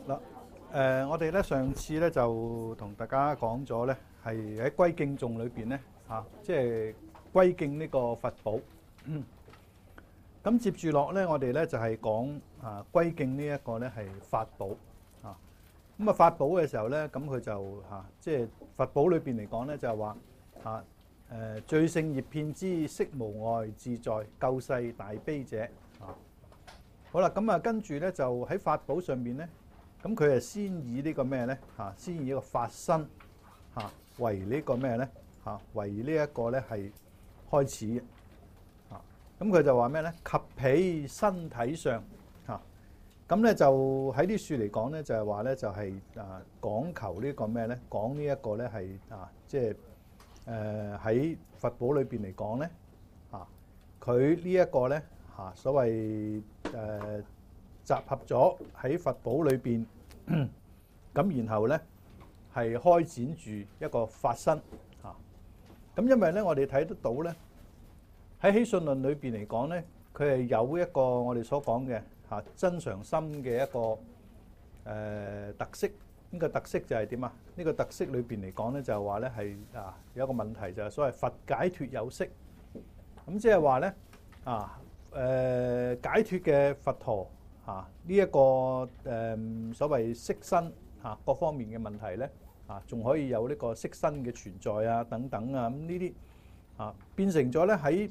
嗱，我哋咧上次咧就同大家講咗咧，係喺歸敬頌裏邊咧即係歸敬呢個佛寶。咁接住落咧，我哋咧就係講歸敬呢一個咧係法寶啊。咁法寶嘅時候咧，咁佢就即係佛寶裏邊嚟講咧，就係話最勝業遍知，悉無礙自在，救世大悲者啊。好啦，咁跟住咧就喺法寶上面咧。咁佢係先以呢個咩咧？先以呢個法身為呢個咩咧？為呢一個咧係開始嘅。咁佢就話咩咧？及彼身體上咁咧就喺啲書嚟講咧，就係話咧就係講求呢個咩咧？講呢一個咧係即係喺佛寶裏邊嚟講咧佢呢一個咧所謂集合咗喺佛寶裏邊，咁然後咧係開展住一個法身咁因為咧我哋睇得到咧喺起信論裏邊嚟講咧，佢係有一個我哋所講嘅真常心嘅一個特色。呢個特色就係點啊？呢個特色裏邊嚟講咧就係話咧係有一個問題就係所謂佛解脫有色。咁即係話咧解脫嘅佛陀。呢一個所謂色身各方面嘅問題咧仲可以有呢個色身嘅存在等等咁呢啲變成咗咧喺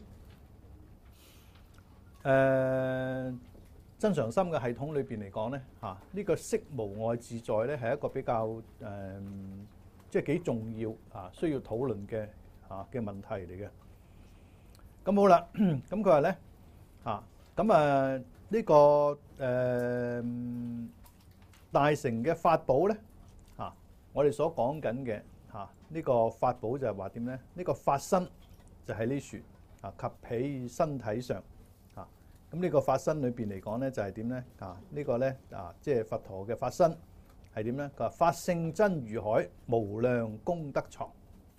真常心嘅系統裏邊嚟講咧呢個色無礙自在咧係一個比較即係幾重要需要討論嘅問題嚟嘅。咁好啦，咁佢話咧咁呢個大乘嘅法寶咧我哋所講緊嘅呢個法寶就係話點咧？呢個法身就喺呢處及彼身體上咁呢個法身裏邊嚟講咧就係點咧？呢個咧即係佛陀嘅法身係點咧？佢話法性真如海，無量功德藏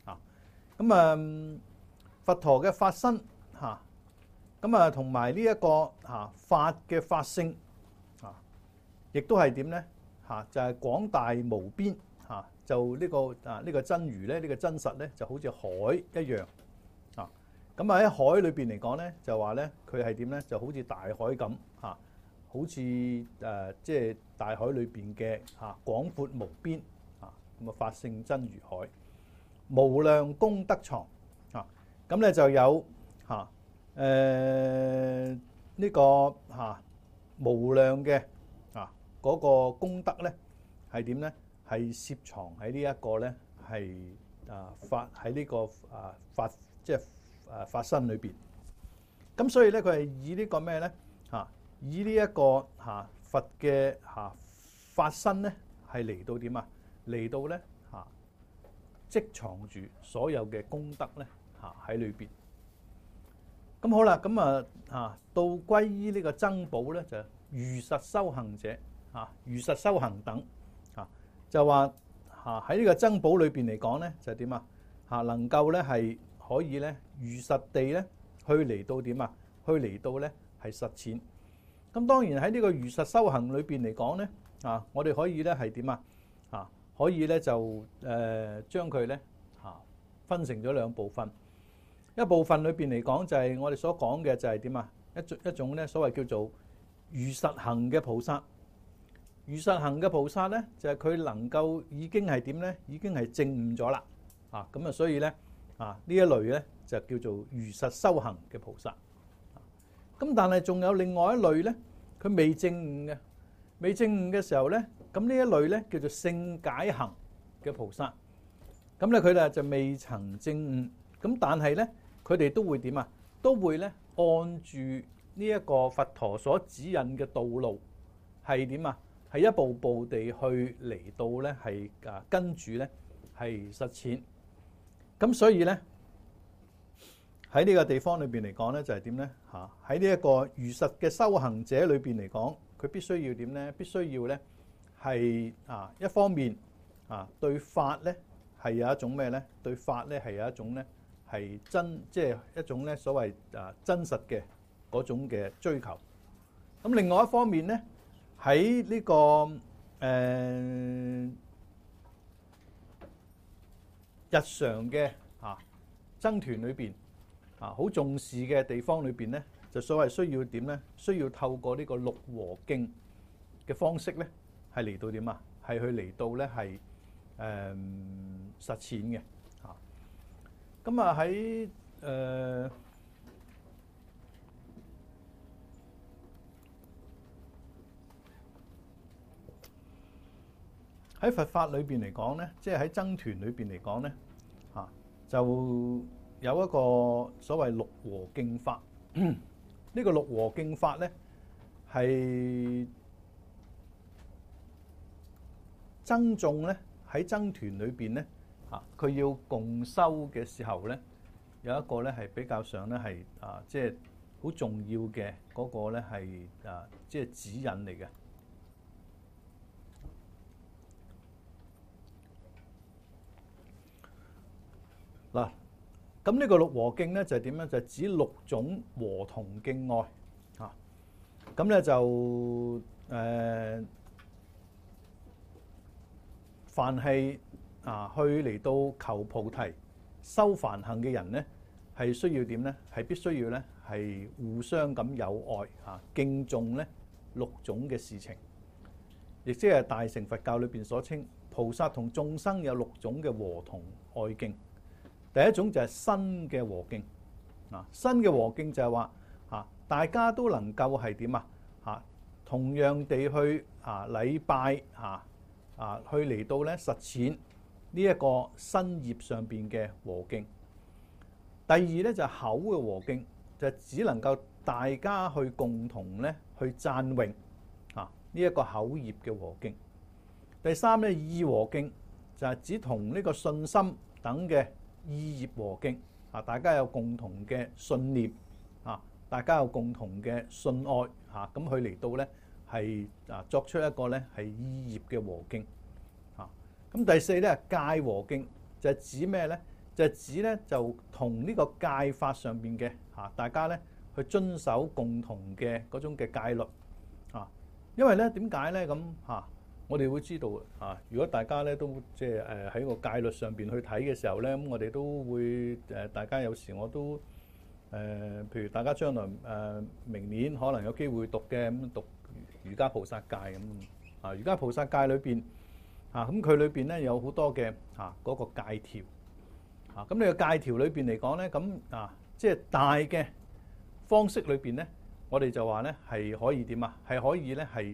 咁佛陀嘅法身咁同埋呢一個法嘅法性亦都係點咧？就係廣大無邊就呢個真如咧，呢個真實咧就好似海一樣咁喺海裏邊嚟講咧，就話咧佢係點咧？就好似大海咁好似即係大海裏邊嘅廣闊無邊咁法性真如海，無量功德藏咁咧就有呢個無量嘅嗰個功德咧係點咧？係攝藏喺呢一個咧係法喺呢個法即係法身裏邊。咁所以咧佢係以呢個咩咧以呢一個佛嘅法身咧係嚟到點啊？嚟到咧積藏住所有嘅功德咧喺裏邊。咁好啦，咁到歸依呢個僧寶咧，就如實修行者如實修行等就話喺呢個僧寶裏邊嚟講咧，就點能夠咧係可以咧如實地咧去嚟到點去嚟到咧係實踐。咁當然喺呢個如實修行裏邊嚟講咧我哋可以咧係點可以咧就將佢咧分成咗兩部分。一部分裏邊嚟講就係我哋所講嘅就係點一種咧所謂叫做如實行嘅菩薩。如實行嘅菩薩咧就係佢能夠已經係點咧？已經係證悟咗啦咁所以咧呢一類咧就叫做如實修行嘅菩薩。咁但係仲有另外一類咧，佢未證悟嘅，未證悟嘅時候咧，咁呢一類咧叫做勝解行嘅菩薩。咁咧佢哋就未曾證悟，咁但係咧佢哋都會點都會咧按住呢一個佛陀所指引嘅道路係點係一步步地去嚟到咧係跟住咧係實踐。咁所以咧喺呢個地方裏邊嚟講咧就係點咧喺呢一個如實嘅修行者裏邊嚟講，佢必須要點咧？必須要咧係一方面對法咧係有一種咩咧？對法咧係有一種咧係真，即係一種咧所謂真實嘅嗰種嘅追求。咁另外一方面咧喺呢個日常嘅僧團裏邊好重視嘅地方裏邊咧，就所謂需要點咧？需要透過呢個六和敬嘅方式咧，係嚟到點啊？係去嚟到咧係實踐嘅嚇。咁喺喺佛法裏邊嚟講咧，即係喺僧團裏邊嚟講咧，就有一個所謂六和敬法。呢個六和敬法咧係僧眾咧喺僧團裏邊咧佢要共修嘅時候咧，有一個咧係比較上咧係即係好重要嘅嗰個咧係即係指引嚟嘅。嗱，咁呢個六和敬咧就係點咧？就係指六種和同敬愛嚇。咁咧就凡係去嚟到求菩提、修梵行嘅人咧，係需要點咧？係必須要咧係互相咁友愛敬重咧六種嘅事情，亦即係大乘佛教裏邊所稱菩薩同眾生有六種嘅和同愛敬。第一種就係身嘅和敬，身嘅和敬就係話大家都能夠係點同樣地去禮拜去嚟到咧實踐呢一個身業上邊嘅和敬。第二咧就係口嘅和敬，就只能夠大家去共同咧去讚詠呢一個口業嘅和敬。第三咧意和敬，就係指同呢個信心等嘅意業和敬，大家有共同嘅信念，大家有共同嘅信愛，咁佢嚟到咧係作出一個咧係意業嘅和敬。咁第四咧係戒和敬，就係指咩咧？就係指咧就同呢個戒法上邊嘅大家咧去遵守共同嘅嗰種嘅戒律。因為咧點解咧咁我哋會知道如果大家咧都即係喺個戒律上邊去睇嘅時候咧，咁我哋都會大家有時我都譬如大家將來明年可能有機會讀嘅咁讀瑜伽菩薩戒咁瑜伽菩薩戒裏邊咁佢裏邊咧有好多嘅嗰個戒條咁呢個戒條裏邊嚟講咧咁即係大嘅方式裏邊咧，我哋就話咧係可以點係可以咧係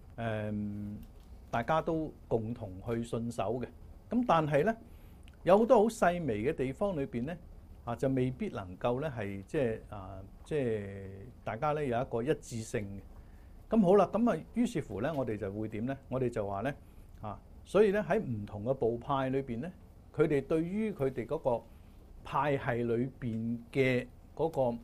大家都共同去信守嘅。咁但係咧有好多好細微嘅地方裏邊咧就未必能夠咧係即係大家咧有一個一致性嘅。咁好啦，咁於是乎咧我哋就會點咧？我哋就話咧所以咧喺唔同嘅部派裏邊咧，佢哋對於佢哋嗰個派系裏邊嘅嗰個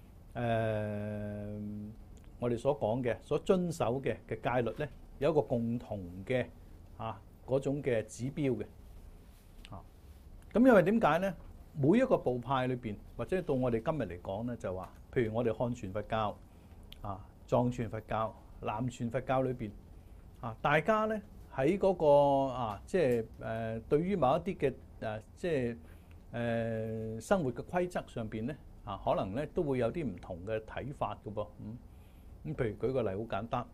我哋所講嘅所遵守嘅戒律咧，有一個共同嘅嗰種嘅指標嘅。咁因為點解咧？每一個部派裏邊，或者到我哋今日嚟講咧，就話譬如我哋漢傳佛教藏傳佛教、南傳佛教裏邊大家咧喺嗰個即係對於某一啲嘅即係生活嘅規則上邊咧可能咧都會有啲唔同嘅睇法嘅噃。咁譬如舉個例，好簡單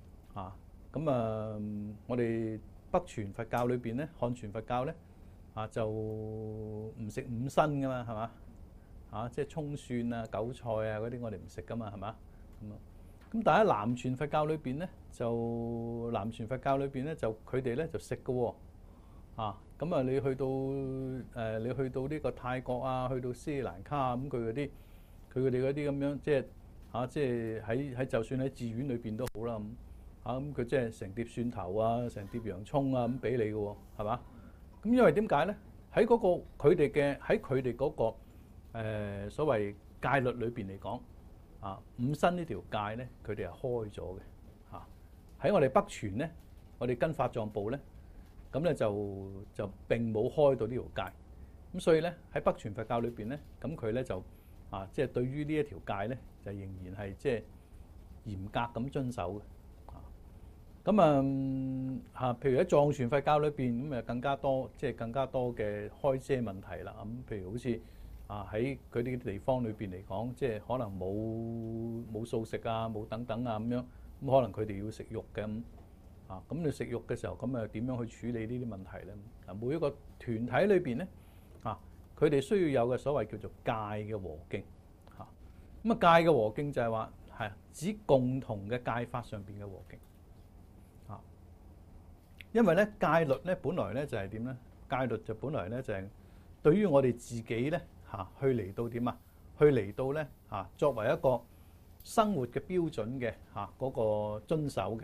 我哋北傳佛教裏邊咧，漢傳佛教咧就唔食五辛噶嘛，係嘛即係葱蒜韭菜嗰啲我哋唔食噶嘛，係嘛咁但係南傳佛教裏邊咧，就南傳佛教裏邊咧就佢哋咧就食嘅喎咁你去到你去到呢個泰國去到斯里蘭卡咁佢哋嗰啲咁樣即係喺就算喺寺院裏邊都好啦咁佢即係成碟蒜頭成碟洋葱咁俾你嘅喎，係嘛？咁因為點解咧？喺嗰個佢哋嗰個所謂戒律裏邊嚟講五辛呢條戒咧，佢哋係開咗嘅喺我哋北傳咧，我哋跟法藏部咧，咁咧就並冇開到呢條戒。咁所以咧喺北傳佛教裏邊咧，咁佢咧就即係對於呢一條戒咧，就仍然係即係嚴格咁遵守嘅。咁譬如喺藏傳佛教裏邊咁更加多，即係更加多嘅開遮問題啦。咁譬如好似喺佢啲地方裏邊嚟講，即係可能冇素食啊，冇等等啊咁樣，咁可能佢哋要食肉嘅咁。咁你食肉嘅時候，咁點樣去處理呢啲問題咧？每一個團體裏邊咧，佢哋需要有嘅所謂叫做戒嘅和敬。咁戒嘅和敬就係話係指共同嘅戒法上邊嘅和敬。因為咧戒律咧本來咧就係點咧？戒律就本來咧就係對於我哋自己咧去嚟到點啊？去嚟到咧作為一個生活嘅標準嘅嗰個遵守嘅。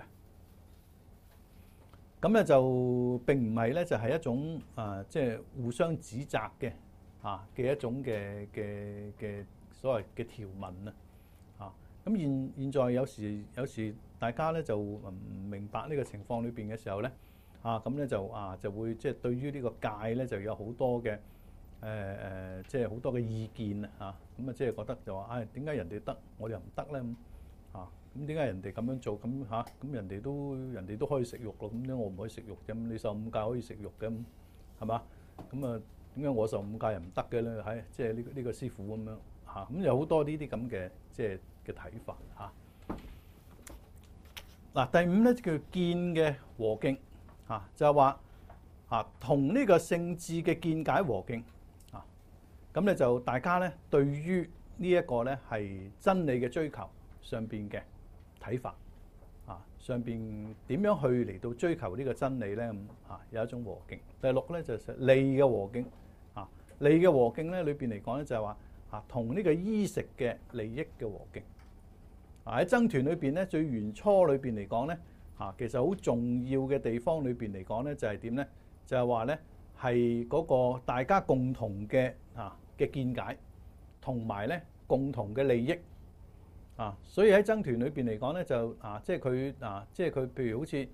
咁咧就並唔係咧，就係一種即係互相指責嘅嘅一種嘅所謂嘅條文啊。咁現在有時大家咧就唔明白呢個情況裏邊嘅時候咧，咁咧就會即係對於呢個戒咧就有好多嘅即係好多嘅意見啊。咁即係覺得就話點解人哋得我哋又唔得咧？咁點解人哋咁樣做咁咁人哋都可以食肉咯，咁點解我唔可以食肉啫？咁你受五戒可以食肉嘅，係嘛？咁點解我受五戒又唔得嘅咧？即係呢個師傅咁樣咁有好多呢啲咁嘅即係嘅睇法第五咧叫見嘅和敬就係話同呢個聖智嘅見解和敬咁咧就大家咧對於呢一個咧係真理嘅追求上邊嘅睇法上邊點樣去嚟到追求呢個真理咧？咁有一種和敬。第六咧就係利嘅和敬利嘅和敬咧裏邊嚟講咧就係話同呢個衣食嘅利益嘅和敬喺僧團裏邊咧最原初裏邊嚟講咧其實好重要嘅地方裏邊嚟講咧就係點咧？就係話咧係嗰個大家共同嘅嘅見解同埋咧共同嘅利益。所以喺僧團裏邊嚟講咧，就即係佢譬如好似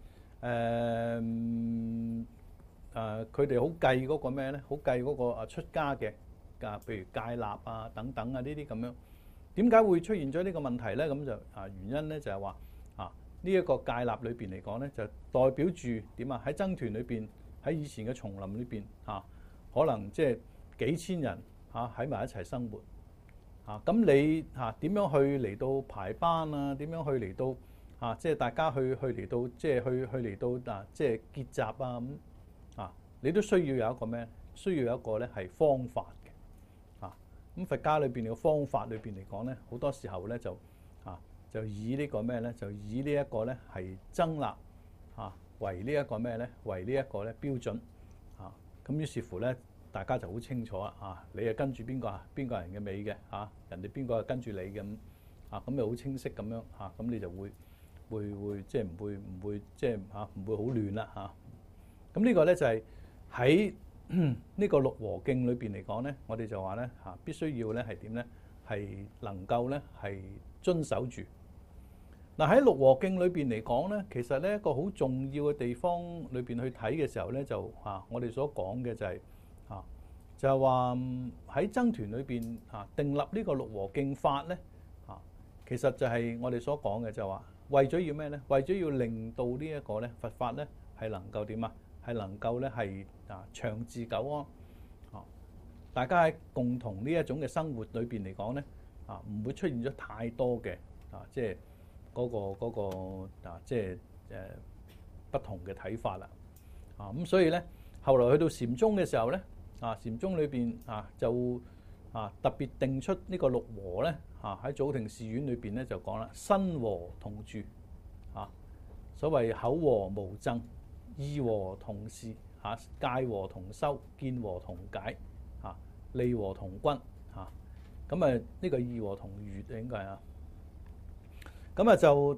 佢哋好計嗰個咩咧？好計嗰個出家嘅譬如戒臘等等呢啲咁樣。點解會出現咗呢個問題咧？咁就原因咧就係話呢一個戒臘裏邊嚟講咧，就代表住點喺僧團裏邊喺以前嘅叢林裏邊可能即係幾千人喺埋一齊生活。咁你點樣去嚟到排班點樣去嚟到即係大家去嚟到即係去嚟到即係結集咁你都需要有一個咩？需要有一個咧係方法嘅咁佛家裏邊嘅方法裏邊嚟講咧，好多時候咧就以呢個咩咧？就以呢一個咧係僧臘為呢一個咩咧？為呢一個咧標準咁於是乎咧。大家就好清楚你係跟住邊個人嘅尾嘅人哋邊個係跟住你嘅咁就好清晰咁樣咁你就會即係唔會即係唔會好亂啦咁呢個咧就係喺呢個六和敬裏邊嚟講咧，我哋就話咧必須要咧係點咧？係能夠咧係遵守住喺六和敬裏邊嚟講咧，其實咧一個好重要嘅地方裏邊去睇嘅時候咧，就我哋所講嘅就係。就係話喺僧團裏邊訂立呢個六和敬法咧其實就係我哋所講嘅就係話為咗要咩咧？為咗要令到呢一個咧佛法咧係能夠點係能夠咧係長治久安大家喺共同呢一種嘅生活裏邊嚟講咧唔會出現咗太多嘅即係嗰個即係不同嘅睇法啦咁所以咧後來去到禪宗嘅時候咧。禪宗裏邊就特別定出呢個六和咧喺祖庭寺院裏邊咧就講啦，身和同住所謂口和無諍，意和同事戒和同修，見和同解利和同均咁呢個意和同悅應該係咁就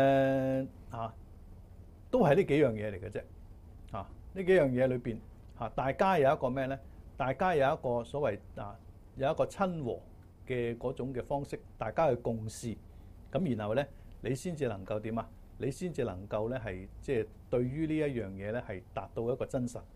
都係呢幾樣嘢嚟嘅啫呢幾樣嘢裏邊大家有一個咩咧？大家有一個所謂有一個親和嘅嗰種嘅方式，大家去共事，咁然後咧，你先至能夠點你先至能夠咧係即係對於呢一樣嘢咧係達到一個真實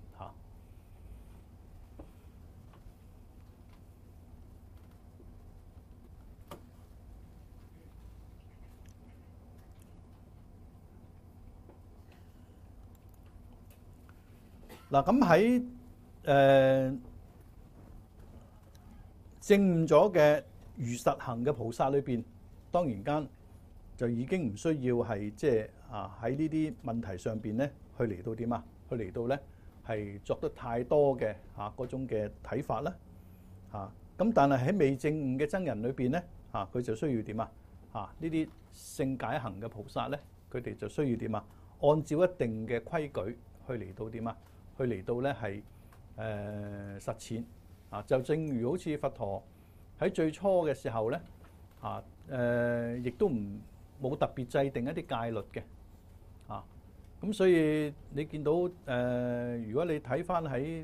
嗱，咁喺證悟咗嘅如實行嘅菩薩裏邊，當然間就已經唔需要係即係喺呢啲問題上邊咧，去嚟到點啊？去嚟到咧係作得太多嘅嗰種嘅睇法啦咁但係喺未證悟嘅僧人裏邊咧佢就需要點啊？呢啲聖解行嘅菩薩咧，佢哋就需要點啊？按照一定嘅規矩去嚟到點啊？去嚟到咧係實踐就正如好似佛陀喺最初嘅時候咧亦都冇特別制定一啲戒律嘅咁所以你見到如果你睇翻喺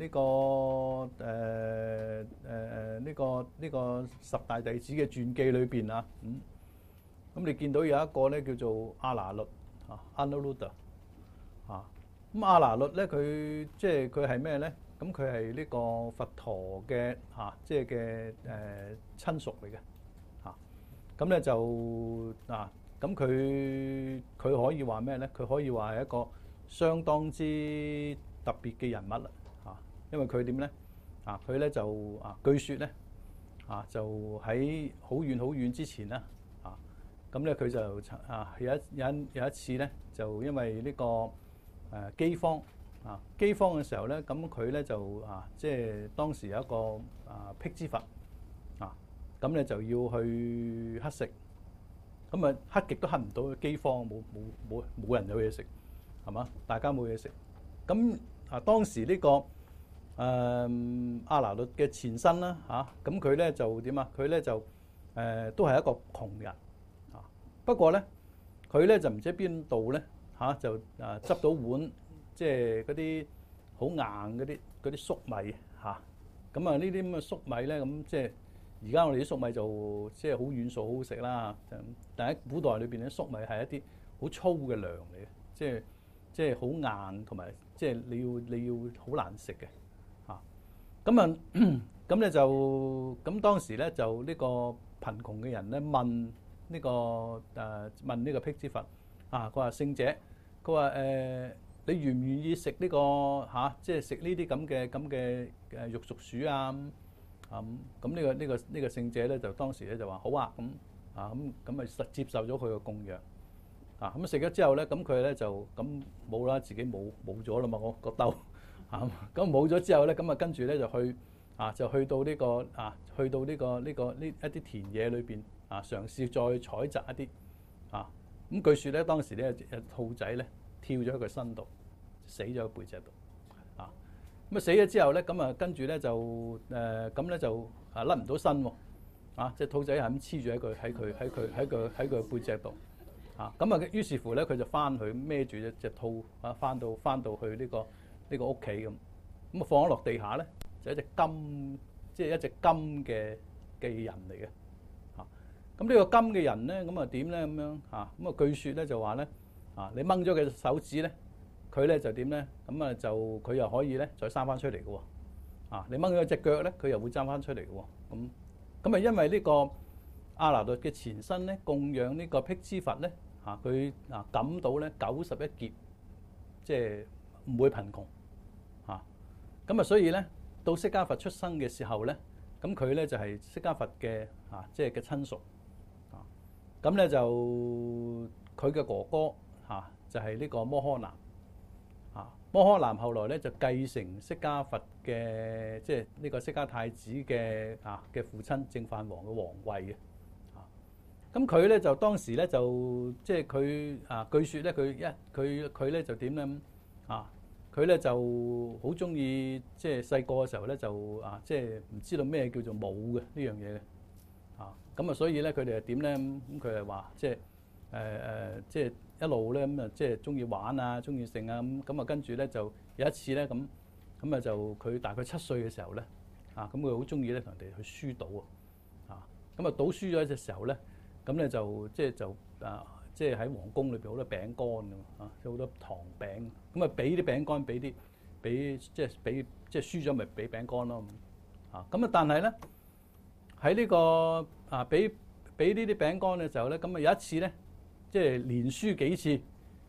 呢個十大弟子嘅傳記裏邊咁你見到有一個咧叫做阿那律阿那律咁阿那律咧佢即係佢係咩咧？咁佢係呢個佛陀嘅即係嘅親屬嚟嘅咁咧就咁佢可以話咩咧？佢可以話係一個相當之特別嘅人物啦因為佢點咧佢咧就據説咧就喺好遠好遠之前啦咁咧佢就有一次咧就因為呢個饑荒饑荒嘅時候咧，咁佢咧就即係當時有一個辟支佛咁咧就要去乞食，咁乞極都乞唔到，饑荒冇人有嘢食，係嘛？大家冇嘢食。咁當時呢個阿那律嘅前身啦咁佢咧就點啊？佢咧就都係一個窮人不過咧佢咧就唔知邊度咧就執到碗。即係嗰啲好硬嗰啲粟米咁呢啲咁嘅粟米咧，咁即係而家我哋啲粟米就即係好軟熟好好食啦。但喺古代裏邊咧，粟米係一啲好粗嘅糧嚟嘅，即係好硬同埋即係你要好難食嘅咁咧就咁當時咧就呢個貧窮嘅人咧問呢個辟支佛佢話聖者，佢話你願唔願意食呢個即係食呢啲咁嘅肉熟薯咁呢個聖者咧就當時咧就話好咁咪接受咗佢嘅供養咁食咗之後咧，咁佢咧就咁冇啦，自己冇咗啦嘛，個兜咁冇咗之後咧，咁跟住咧就去到呢個一啲田野裏邊嘗試再採摘一啲咁據說咧當時咧有兔仔咧跳咗喺佢身度，死咗喺背脊度咁死咗之後咧，咁跟住咧就咁咧就甩唔到身喎隻兔仔係咁黐住喺佢背脊度咁於是乎咧佢就翻去孭住隻兔翻到去呢個屋企咁放咗落地下咧就一隻金即係一隻金嘅人嚟嘅咁呢個金嘅人咧咁點咧咁樣據說咧就話咧你掹咗佢隻手指咧，佢咧就點咧？咁就佢又可以咧再生翻出嚟嘅喎。你掹咗隻腳咧，佢又會生翻出嚟嘅喎。咁因為呢個阿那律嘅前身咧供養呢個辟支佛咧佢感到咧91劫，即係唔會貧窮咁所以咧到釋迦佛出生嘅時候咧，咁佢咧就係釋迦佛嘅即係嘅親屬咁咧就佢嘅哥哥。就係呢個摩訶男摩訶男後來咧就繼承釋迦佛嘅即係呢個釋迦太子嘅父親淨飯王嘅皇位嘅咁佢咧就當時咧就即係佢據說咧佢咧就點咧佢咧就好中意即係細個嘅時候咧就即係唔知道咩叫做舞嘅呢樣嘢嘅咁所以咧佢哋係點咧咁佢係話即係即係一路咧咁即係中意玩中意剩咁跟住咧就有一次咧咁就佢大概7歲嘅時候咧咁佢好中意咧同人哋去輸賭咁賭輸咗嘅時候咧，咁咧就即係喺皇宮裏邊好多餅乾㗎即係好多糖餅咁俾啲餅乾俾即係輸咗咪俾餅乾咯咁但係咧喺呢個俾呢啲餅乾嘅時候咧，咁有一次咧。即係連輸幾次，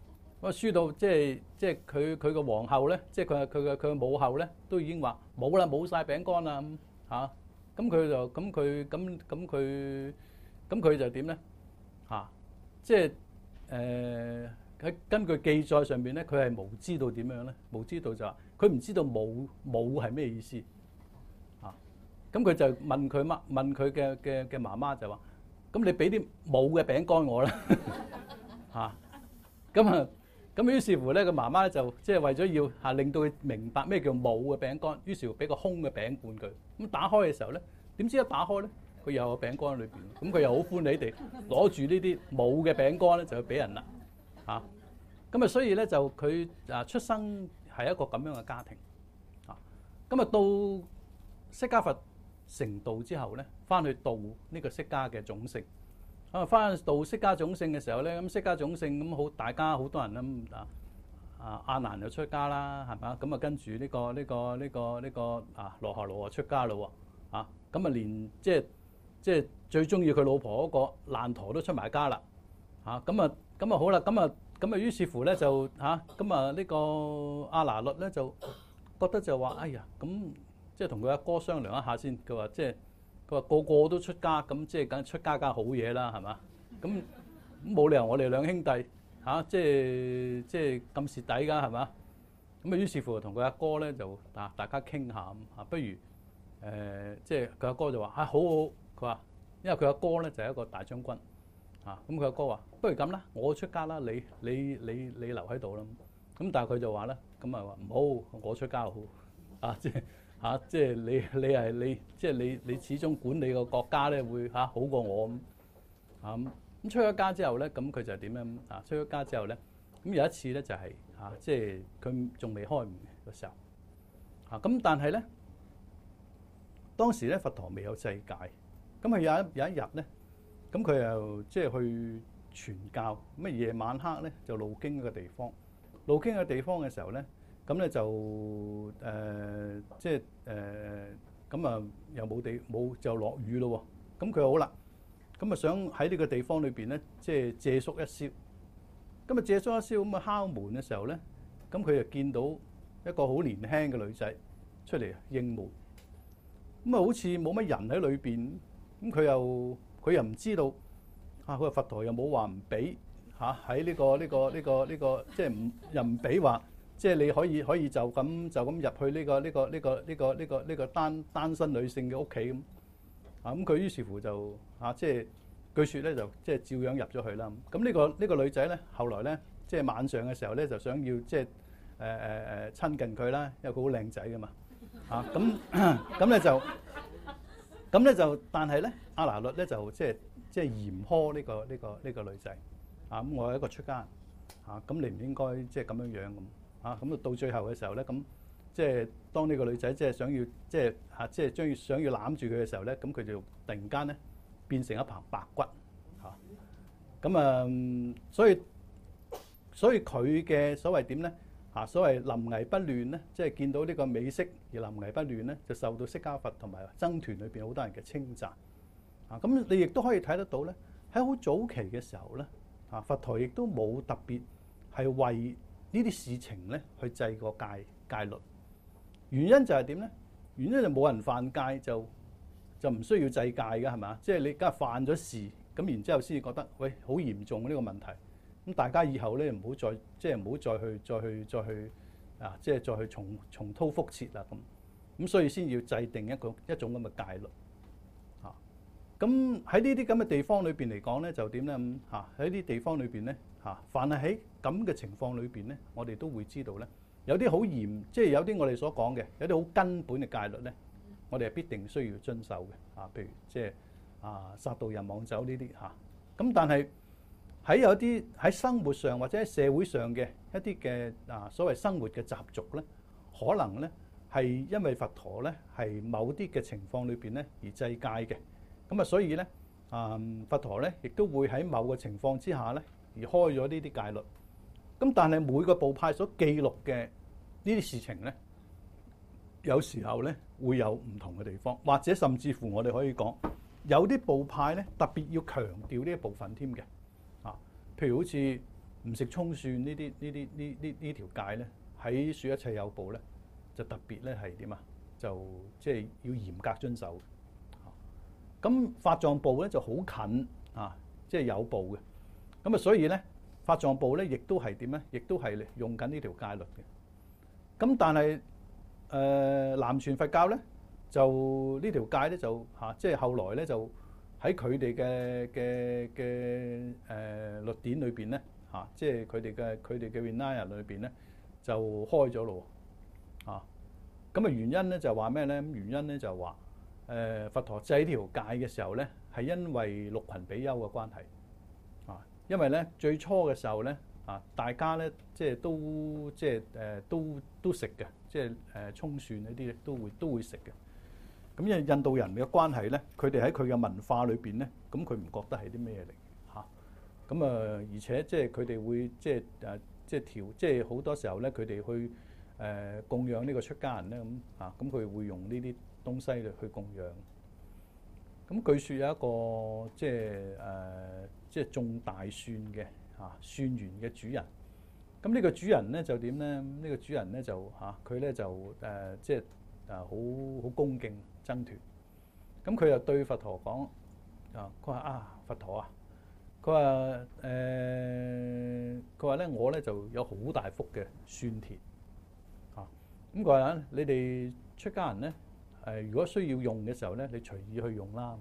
咁啊輸到即係佢個皇后咧，即係佢嘅母后咧，都已經話冇啦，冇晒餅乾啦咁嚇。咁佢就點咧嚇？即係喺根據記載上邊咧，佢係無知到點樣咧？無知到就話佢唔知道冇係咩意思啊！咁佢就問佢嘅媽媽就話：咁你俾啲冇嘅餅乾我啦嚇！咁於是乎咧，個媽媽就即係為咗要令到佢明白咩叫冇嘅餅乾，於是乎俾個空嘅餅罐佢。咁打開嘅時候咧，點知一打開咧，佢又有餅乾喺裏邊。咁佢又好歡喜地攞住呢啲冇嘅餅乾咧，就去俾人啦嚇。咁啊，所以咧就佢出生係一個咁樣嘅家庭嚇。咁啊，到釋迦佛成道之後咧，翻去度呢個釋迦嘅種姓。翻到釋迦種姓嘅時候咧，咁釋迦種姓咁好，大家好多人咁阿難就出家啦，係嘛？咁啊跟住呢個羅睺羅出家咯喎，咁啊連即係最中意佢老婆嗰個難陀都出埋家啦，咁啊好啦，咁啊於是乎咧就咁啊呢個阿那律咧就覺得就話哎呀，咁即係同佢阿哥商量一下先，佢話即係。佢話個個都出家，咁即係梗出家梗係好嘢啦，係嘛？咁冇理由我哋兩兄弟即係咁蝕底㗎，係嘛？咁啊於是乎同佢阿哥咧就大家傾下不如即係佢阿哥就話好好，佢話因為佢阿哥咧就係一個大將軍咁佢阿哥話不如咁啦，我出家啦，你留喺度啦。咁但係佢就話咧，咁啊話唔好，我出家好即係。即係你即係你始終管理個國家咧，會好過我咁咁出咗家之後咧，咁佢就點咧？出咗家之後咧，咁有一次咧就係即係佢仲未開悟嘅時候咁但係咧當時咧佛陀未有世界，咁佢有一日咧，咁佢又即係去傳教，咁夜晚黑咧就路經一個地方，路經嘅地方嘅時候咧。咁咧就即係咁啊，又冇就落雨咯喎。咁佢好啦，咁啊想喺呢個地方裏邊咧，即係借宿一宵。咁啊借宿一宵咁啊敲門嘅時候咧，咁佢就見到一個好年輕嘅女仔出嚟應門。咁啊好似冇乜人喺裏邊，咁佢又唔知道佢話佛陀又冇話唔俾喺呢個即係又唔俾話。即係你可以就咁入去呢個單身女性嘅屋企咁咁佢於是乎就即係據說咧就即係照樣入咗去啦。咁呢個女仔咧後來咧即係晚上嘅時候咧就想要即係親近佢啦，因為佢好靚仔噶嘛咁咧就但係咧阿那律咧就即係嚴苛呢個女仔咁我係一個出家人咁你唔應該即係咁樣樣咁。咁到最後嘅時候咧，咁即係當呢個女仔即係想要即係想要攬住佢嘅時候咧，咁佢就突然間咧變成一棚白骨所以佢嘅所謂點咧所謂臨危不亂咧，即係見到呢個美色而臨危不亂咧，就受到釋迦佛同埋僧團裏邊好多人嘅稱讚咁你亦都可以睇得到咧，喺好早期嘅時候咧佛陀亦都冇特別係為呢啲事情咧去制個戒律，原因就係點咧？原因就冇人犯戒就唔需要制戒嘅，係嘛？即係你梗係犯咗事，咁然之後先至覺得喂好嚴重呢個問題。咁大家以後咧唔好再即係唔好再去即係再去重蹈覆轍啦咁所以先要制定一種咁嘅戒律咁喺呢啲咁嘅地方裏邊嚟講咧，就點咧喺呢啲地方裏邊咧凡係喺咁嘅情況裏邊咧，我哋都會知道咧，有啲好嚴，即係有啲我哋所講嘅，有啲好根本嘅戒律咧，我哋係必定需要遵守嘅譬如即係殺盜淫妄酒呢啲咁但係喺有啲喺生活上或者喺社會上嘅一啲嘅所謂生活嘅習俗咧，可能咧係因為佛陀咧係某啲嘅情況裏邊咧而制戒嘅。咁所以咧，佛陀咧亦都會喺某個情況之下咧而開咗呢啲戒律。咁但係每個部派所記錄嘅呢啲事情咧，有時候咧會有唔同嘅地方，或者甚至乎我哋可以講，有啲部派咧特別要強調呢一部分添嘅。譬如好似唔食葱蒜呢條戒咧，喺説一切有部咧就特別咧係點啊？就即係要嚴格遵守。咁法藏部咧就好近啊，即係有部嘅。咁啊，所以咧法藏部咧亦都係點咧？亦都係用緊呢條戒律嘅。咁但係南傳佛教咧就呢條戒咧就即係後來咧就喺佢哋嘅律典裏邊咧即係佢哋嘅 Vinaya 裏邊咧就開咗咯咁啊原因咧就話咩咧？咁原因咧就話佛陀制呢條戒嘅時候咧係因為六群比丘嘅關係因為咧最初嘅時候咧大家咧即係都食嘅，即係葱蒜呢啲都會食嘅。咁因為印度人嘅關係咧，佢哋喺佢嘅文化裏邊咧，咁佢唔覺得係啲咩嚟咁而且即係佢哋會即係好多時候咧，佢哋去供養呢個出家人咧咁佢會用呢啲東西去供養。咁據說有一個即係種大蒜嘅蒜園嘅主人。咁呢個主人咧就點咧？呢個主人咧就佢咧就即係好恭敬僧團。咁佢又對佛陀講佢話佛陀佢話咧我咧就有好大幅嘅蒜田咁佢話你哋出家人咧如果需要用嘅時候咧，你隨意去用啦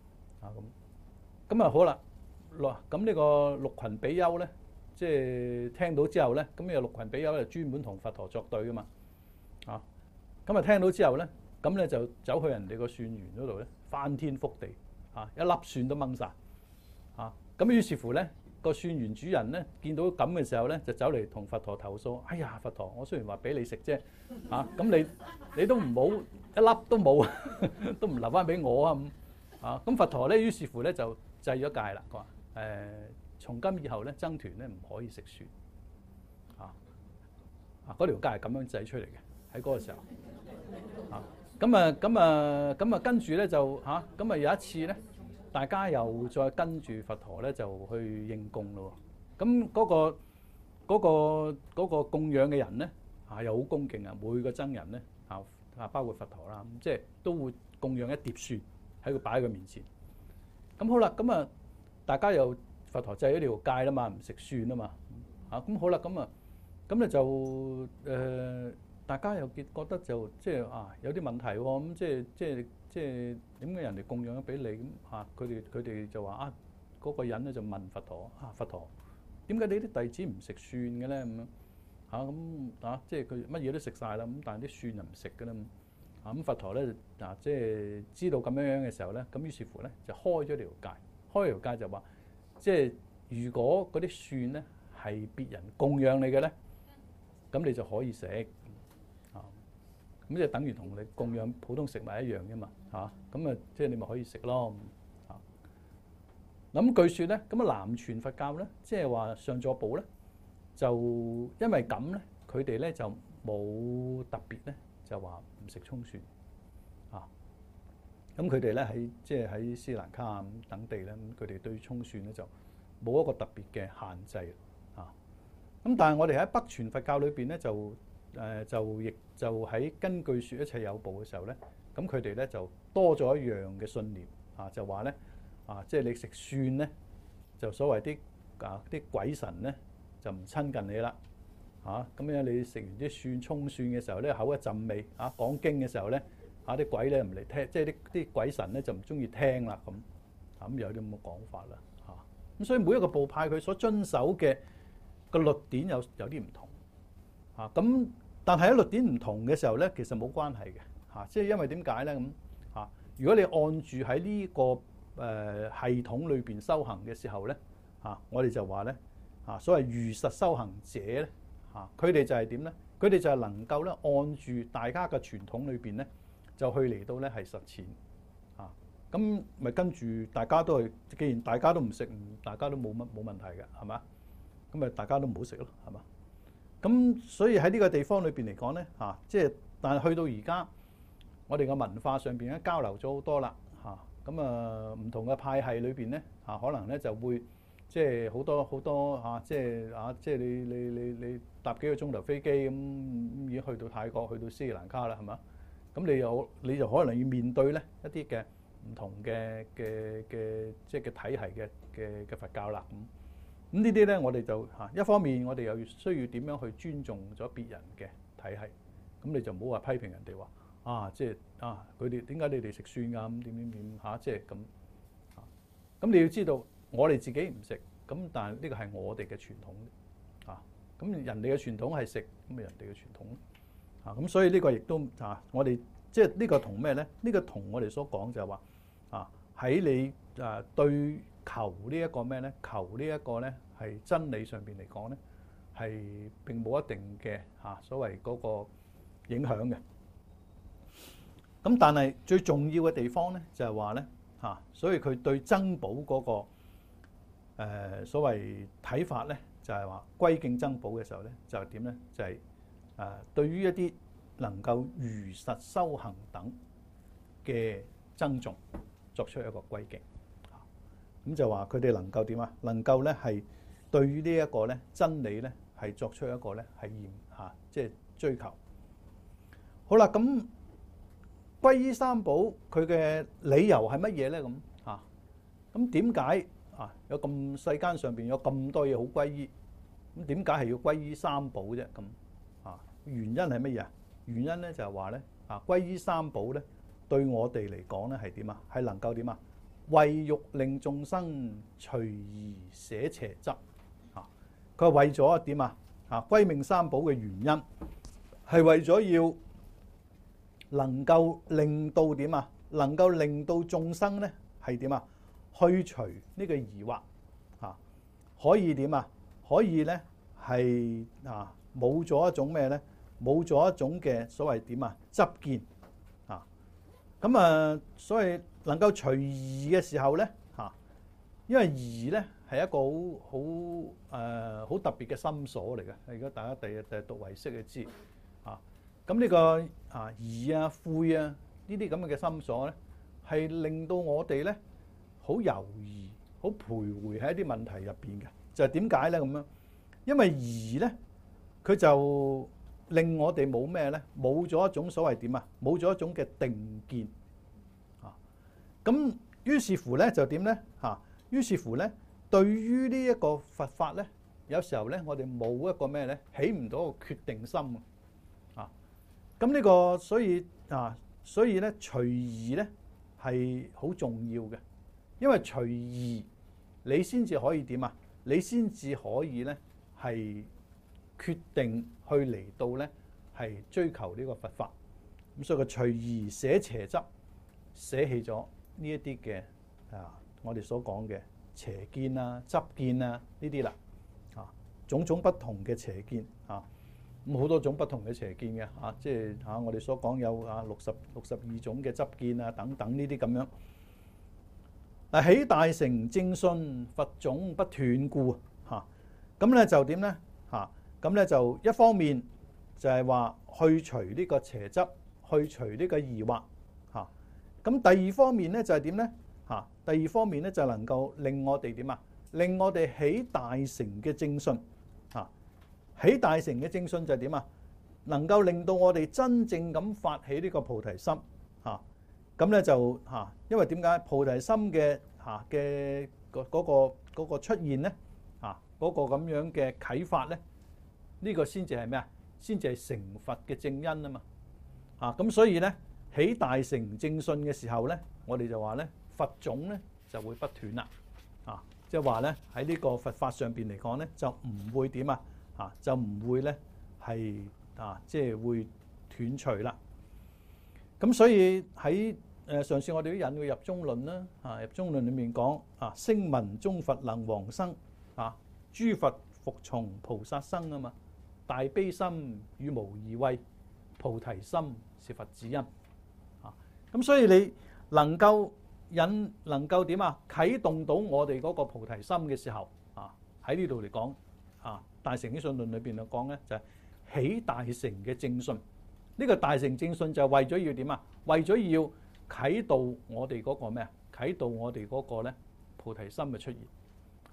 咁好啦。咁呢個六群比丘咧，即係聽到之後咧，咁呢個六群比丘就專門同佛陀作對噶嘛咁聽到之後咧，咁咧就走去人哋個蒜園嗰度咧，翻天覆地一粒蒜都掹晒咁於是乎咧，個蒜園主人咧見到咁嘅時候咧，就走嚟同佛陀投訴：哎呀，佛陀，我雖然話俾你食啫咁你都唔好一粒都冇都唔留翻俾我咁佛陀咧於是乎咧就制咗戒啦。佢話從今以後咧，僧團咧唔可以食蒜嗰條戒係咁樣制出嚟嘅，喺嗰個時候咁跟住咧就有一次咧，大家又再跟住佛陀咧就去應供咯。咁嗰個供養嘅人咧又好恭敬每個僧人咧包括佛陀啦，即係都會供養一碟蒜喺佢擺喺佢面前。咁好啦，咁大家又佛陀制咗條戒啦嘛，唔食蒜啊嘛咁好啦，咁咧就大家又覺得就即係有啲問題喎。咁即係點解人哋供養咗俾你咁佢哋就話嗰個人咧就問佛陀佛陀，點解你啲弟子唔食蒜嘅咧？咁即係佢乜嘢都食晒啦，咁但係啲蒜就唔食嘅啦。咁佛陀咧即係知道咁樣嘅時候咧，咁於是乎咧就開咗條戒。開條戒就話，即係如果嗰啲蒜咧係別人供養你嘅咧，咁你就可以食咁即係等於同你供養普通食物一樣啫嘛咁即係你咪可以食咯咁據說咧，咁南傳佛教咧，即係話上座部咧，就因為咁咧，佢哋咧就冇特別咧，就話唔食葱蒜咁佢哋咧即係喺斯里蘭卡等地咧，咁佢哋對葱蒜咧就冇一個特別嘅限制咁但係我哋喺北傳佛教裏邊咧，亦就喺根據説一切有部嘅時候咧，咁佢哋咧就多咗一樣嘅信念就話咧即係你食蒜咧，就所謂啲鬼神咧就唔親近你啦咁樣你食完啲葱蒜嘅時候咧，口一陣味講經嘅時候咧啲鬼咧唔嚟聽，即係啲鬼神咧就唔中意聽啦咁有啲咁嘅講法啦咁所以每一個部派佢所遵守嘅個律典有啲唔同咁但係喺律典唔同嘅時候咧，其實冇關係嘅即係因為點解咧咁如果你按住喺呢個系統裏邊修行嘅時候咧我哋就話咧所謂如實修行者咧佢哋就係點咧？佢哋就係能夠咧按住大家嘅傳統裏邊咧，就去嚟到咧係實踐咁咪跟住大家都係，既然大家都唔食，大家都冇問題嘅，係嘛？咁咪大家都唔好食咯，係嘛？咁所以喺呢個地方裏邊嚟講咧即係但係去到而家，我哋嘅文化上邊咧交流咗好多啦咁唔同嘅派系裏邊咧可能咧就會即係好多嚇，即係你搭幾個鐘頭飛機咁已經去到泰國，去到斯里蘭卡啦，係嘛？咁你就可能要面對咧一啲嘅唔同嘅即係嘅體系嘅佛教啦。咁呢啲咧，我哋就一方面我哋又需要點樣去尊重咗別人嘅體系，咁你就唔好話批評人哋話即係佢哋點解你哋食蒜㗎咁點嚇，即係咁。咁你要知道，我哋自己唔食，咁但係呢個係我哋嘅傳統咁人哋嘅傳統係食，咁咪人哋嘅傳統咁所以呢個亦都我哋即係呢個同咩咧？呢個同我哋所講就係話喺你對求呢一個咩咧？求呢一個咧係真理上邊嚟講咧，係並冇一定嘅所謂嗰個影響嘅。咁但係最重要嘅地方咧就係話咧所以佢對僧寶嗰個所謂睇法咧，就係話歸敬僧寶嘅時候咧，就係點咧？就係對於一啲能夠如實修行等嘅僧眾作出一個歸敬。咁就話佢哋能夠點啊？能夠咧係對於呢一個咧真理咧係作出一個咧係即係追求。好啦，咁皈依三寶佢嘅理由係乜嘢咧？咁點解有咁世間上邊有咁多嘢好皈依？咁點解係要皈依三寶啫？咁原因係乜嘢啊？原因咧就係話咧皈依三寶咧對我哋嚟講咧係點啊？係能夠點啊？為欲令眾生隨而捨邪執佢係為咗點啊？歸命三寶嘅原因係為咗要能夠令到點啊？能夠令到眾生咧係點啊？去除呢個疑惑可以點啊？可以咧係冇咗一種咩咧？冇咗一種嘅所謂點啊？執見咁所以能夠隨疑嘅時候咧因為疑咧係一個好特別嘅心所嚟嘅。如果大家第日讀唯識就知咁呢個疑悔呢啲咁嘅心所咧，係令到我哋咧好猶豫、好徘徊喺一啲問題入邊嘅。就係點解咧咁樣？因為疑咧，佢就令我哋冇咩咧，冇咗一種所謂點啊，冇咗一種嘅定見咁於是乎咧就點咧於是乎咧，對於呢一個佛法咧，有時候咧我哋冇一個咩咧，起唔到個決定心咁呢個所以咧隨疑咧係好重要嘅，因為隨疑你先至可以點啊？你先至可以咧係決定去嚟到咧係追求呢個佛法。咁所以個隨疑捨邪執，捨棄咗呢一啲嘅我哋所講嘅邪見執見呢啲啦種種不同嘅邪見咁好多種不同嘅邪見嘅即係我哋所講有62種嘅執見等等呢啲咁樣。嗱，起大乘正信，佛種不斷故咁咧就點咧咁咧就一方面就係話去除呢個邪執，去除呢個疑惑咁第二方面咧就係點咧第二方面咧就能夠令我哋點啊？令我哋起大乘嘅正信起大乘嘅正信就係點啊？能夠令到我哋真正咁發起呢個菩提心咁咧就因為點解菩提心嘅嗰個出現咧嗰個咁樣嘅啟發咧，呢個先至係咩啊？先至係成佛嘅正因啊嘛咁所以咧起大乘正信嘅時候咧，我哋就話咧佛種咧就會不斷啦即係話咧喺呢個佛法上邊嚟講咧就唔會點就唔會咧係即係會斷除啦。咁所以喺上次我哋都引佢入中論啦入中論裏面講聲聞中佛能往生諸佛服從菩薩生啊嘛，大悲心與無異位，菩提心是佛之因咁所以你能夠點啟動到我哋嗰個菩提心嘅時候喺呢度嚟講大乘經信論裏邊嚟講咧就係起大乘嘅正信。呢個大乘正信就係為咗要點為咗要啟導我哋嗰個咩啟導我哋嗰個咧菩提心嘅出現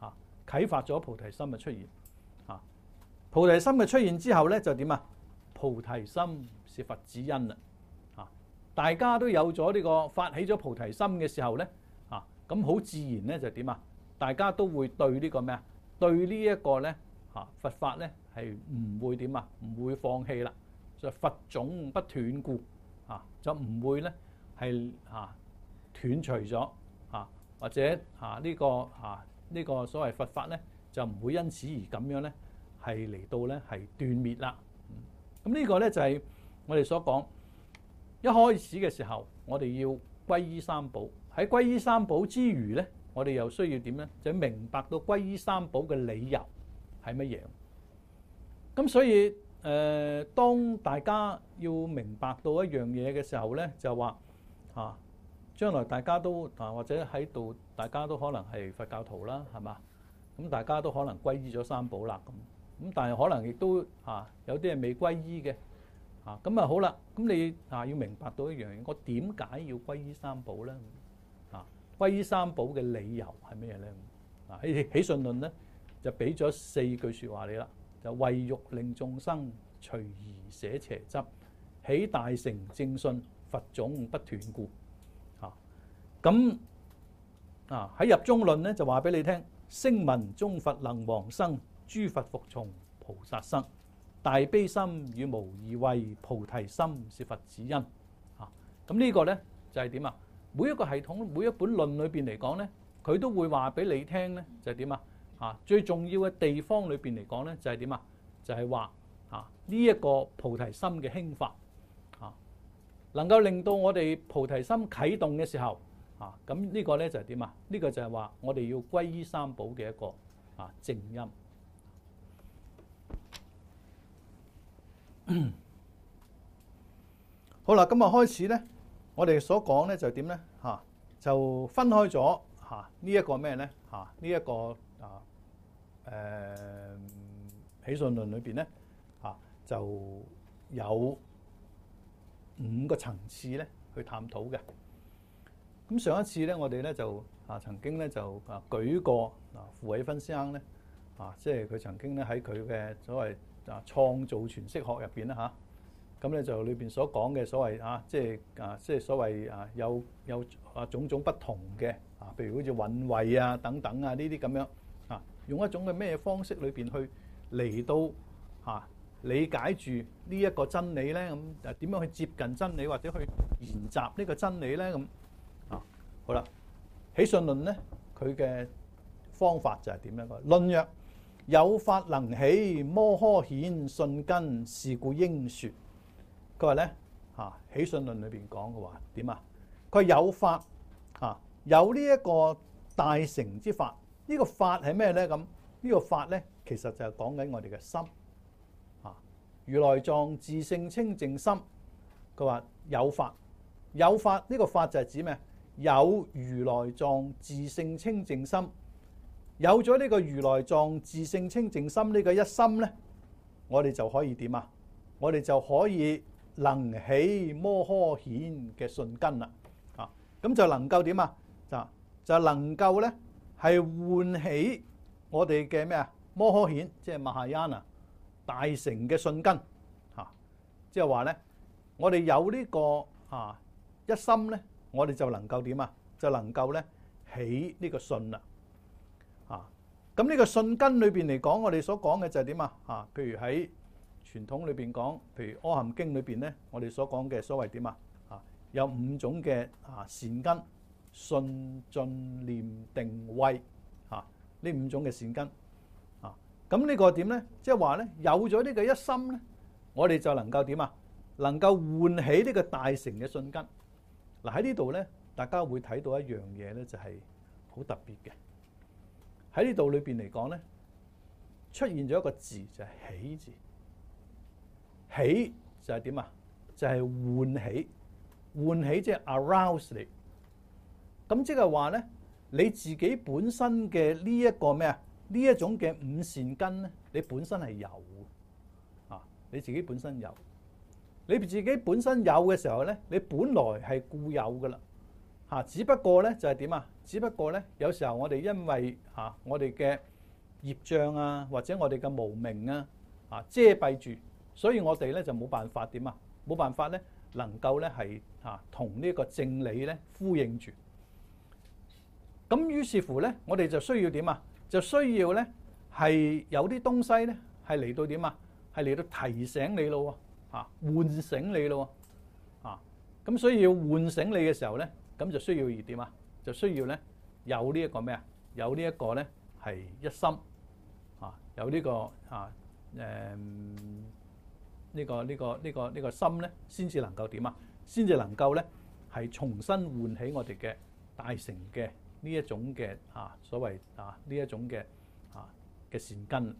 啟發咗菩提心嘅出現。菩提心嘅出現之後咧，就點啊？菩提心是佛子因啦。大家都有咗呢個發起咗菩提心嘅時候咧，咁好自然咧就點啊？大家都會對呢個咩啊？對呢一個咧佛法咧係唔會點啊？唔會放棄啦。就佛種不斷故就唔會咧係斷除咗或者呢個所謂佛法咧就唔會因此而咁樣咧係嚟到咧係斷滅啦。咁呢個咧就係我哋所講一開始嘅時候，我哋要歸依三寶。喺歸依三寶之餘咧，我哋又需要點咧？就明白到歸依三寶嘅理由係乜嘢。咁所以當大家要明白到一樣嘢嘅時候咧，就話將來大家都或者喺度，大家都可能係佛教徒啦，係嘛？咁大家都可能歸依咗三寶啦，咁但係可能亦都有啲係未歸依嘅，咁好啦。咁你要明白到一樣嘢，我點解要歸依三寶咧？歸依三寶嘅理由係咩咧？喺起信論咧就俾咗4句説話你啦，就為欲令眾生隨而捨邪執，起大乘正信，佛種不斷故。咁喺入中論咧就話俾你聽，聲聞中佛能往生，諸佛服從菩薩生，大悲心與無異位，菩提心是佛子因。咁呢個咧就係點啊？每一個系統，每一本論裏邊嚟講咧，佢都會話俾你聽咧，就係點啊？最重要嘅地方裏邊嚟講咧，就係點啊？就係話呢一個菩提心嘅興發能夠令到我哋菩提心啟動嘅時候。咁呢個咧就係點啊？呢個就係話我哋要歸依三寶嘅一個正因。好啦，咁開始咧，我哋所講咧就點咧？就分開咗呢一個咩咧？呢一個起信論裏邊咧就有5個層次咧去探討嘅。咁上一次咧，我哋咧就曾經咧就舉過傅偉芬先生咧即係佢曾經咧喺佢嘅所謂創造詮釋學入邊啦咁咧就裏邊所講嘅所謂即係所謂有種種不同嘅譬如好似韻位等等呢啲咁樣用一種嘅咩方式裏邊去嚟到理解住呢一個真理咧，咁點樣去接近真理或者去研習呢個真理咧咁。好啦，起信論咧，佢嘅方法就係點樣？論曰：有法能起，摩訶顯，信根，是故應說。佢話咧起信論裏邊講嘅話點啊？佢話有法有呢一個大乘之法，呢個法係咩咧？咁呢個法咧，其實就係講緊我哋嘅心如來藏自性清淨心。佢話有法，有法呢個法就係指咩？有如來藏自性清淨心，有咗呢個如來藏自性清淨心呢個一心咧，我哋就可以點啊？我哋就可以能起摩訶顯嘅信根啦。咁就能夠點啊？就能夠咧係喚起我哋嘅咩啊？摩訶顯，即係Mahayana大乘嘅信根即係話咧，我哋有呢個一心咧。我哋就能夠點啊？就能夠咧起呢個信啦。咁呢個信根裏邊嚟講，我哋所講嘅就係點啊？譬如喺傳統裏邊講，譬如《阿含經》裏邊咧，我哋所講嘅所謂點啊？有5種嘅善根：信、進、念、定、慧。呢5種嘅善根。咁呢個點咧？即係話咧，有咗呢個一心咧，我哋就能夠點啊？能夠喚起呢個大乘嘅信根。喺呢度咧，大家會睇到一樣嘢咧，就係好特別嘅。喺呢度裏邊嚟講咧，出現咗一個字，就係起字。起就係點啊？就係喚起，喚起即係 arouse 你。咁即係話咧，你自己本身嘅呢一個咩啊？呢一種嘅5善根咧，你本身係有你自己本身有。你自己本身有嘅時候咧，你本來係固有噶啦只不過咧就係點啊？只不過咧有時候我哋因為我哋嘅業障啊，或者我哋嘅無明遮蔽住，所以我哋咧就冇辦法點啊？冇辦法咧能夠咧係同呢個正理咧呼應住。咁於是乎咧，我哋就需要點啊？就需要咧係有啲東西咧係嚟到點啊？係嚟到提醒你咯喎，喚醒你咯喎，咁所以要喚醒你嘅時候咧，咁就需要點啊？就需要咧有呢一個咩啊？有呢一個咧係一心有呢個呢個心咧，先至能夠點啊？先至能夠咧係重新喚起我哋嘅大乘嘅呢一種嘅所謂呢一種嘅嘅善根。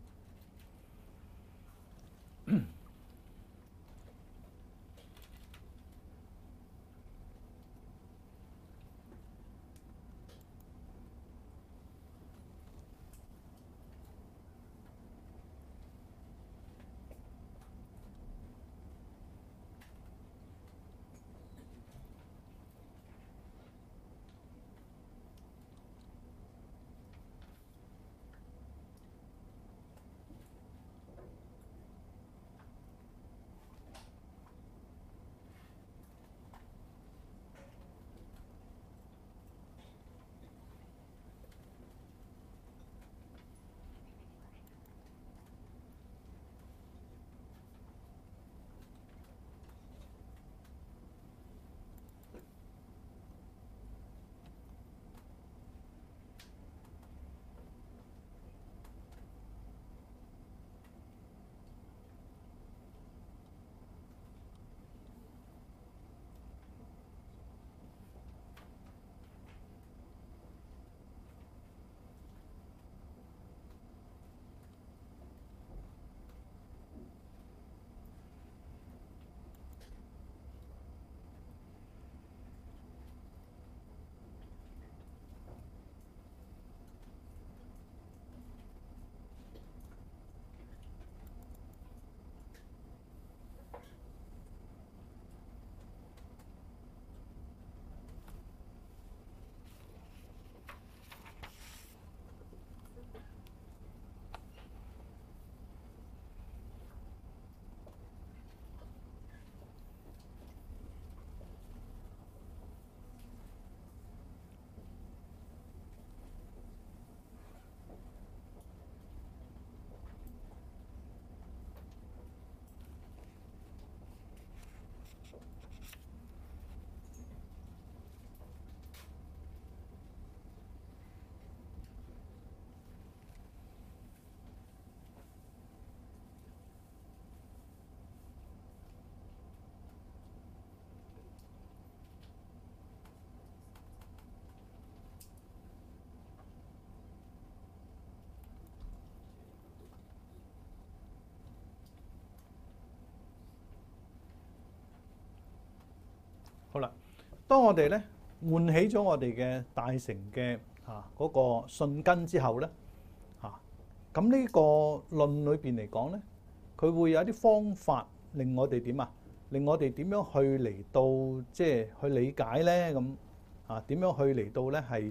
好啦，當我哋咧喚起咗我哋嘅大乘嘅嗰個信根之後咧，咁呢個論裏邊嚟講咧，佢會有一啲方法令我哋點啊？令我哋點樣去嚟到即係去理解咧？咁點樣去嚟到咧係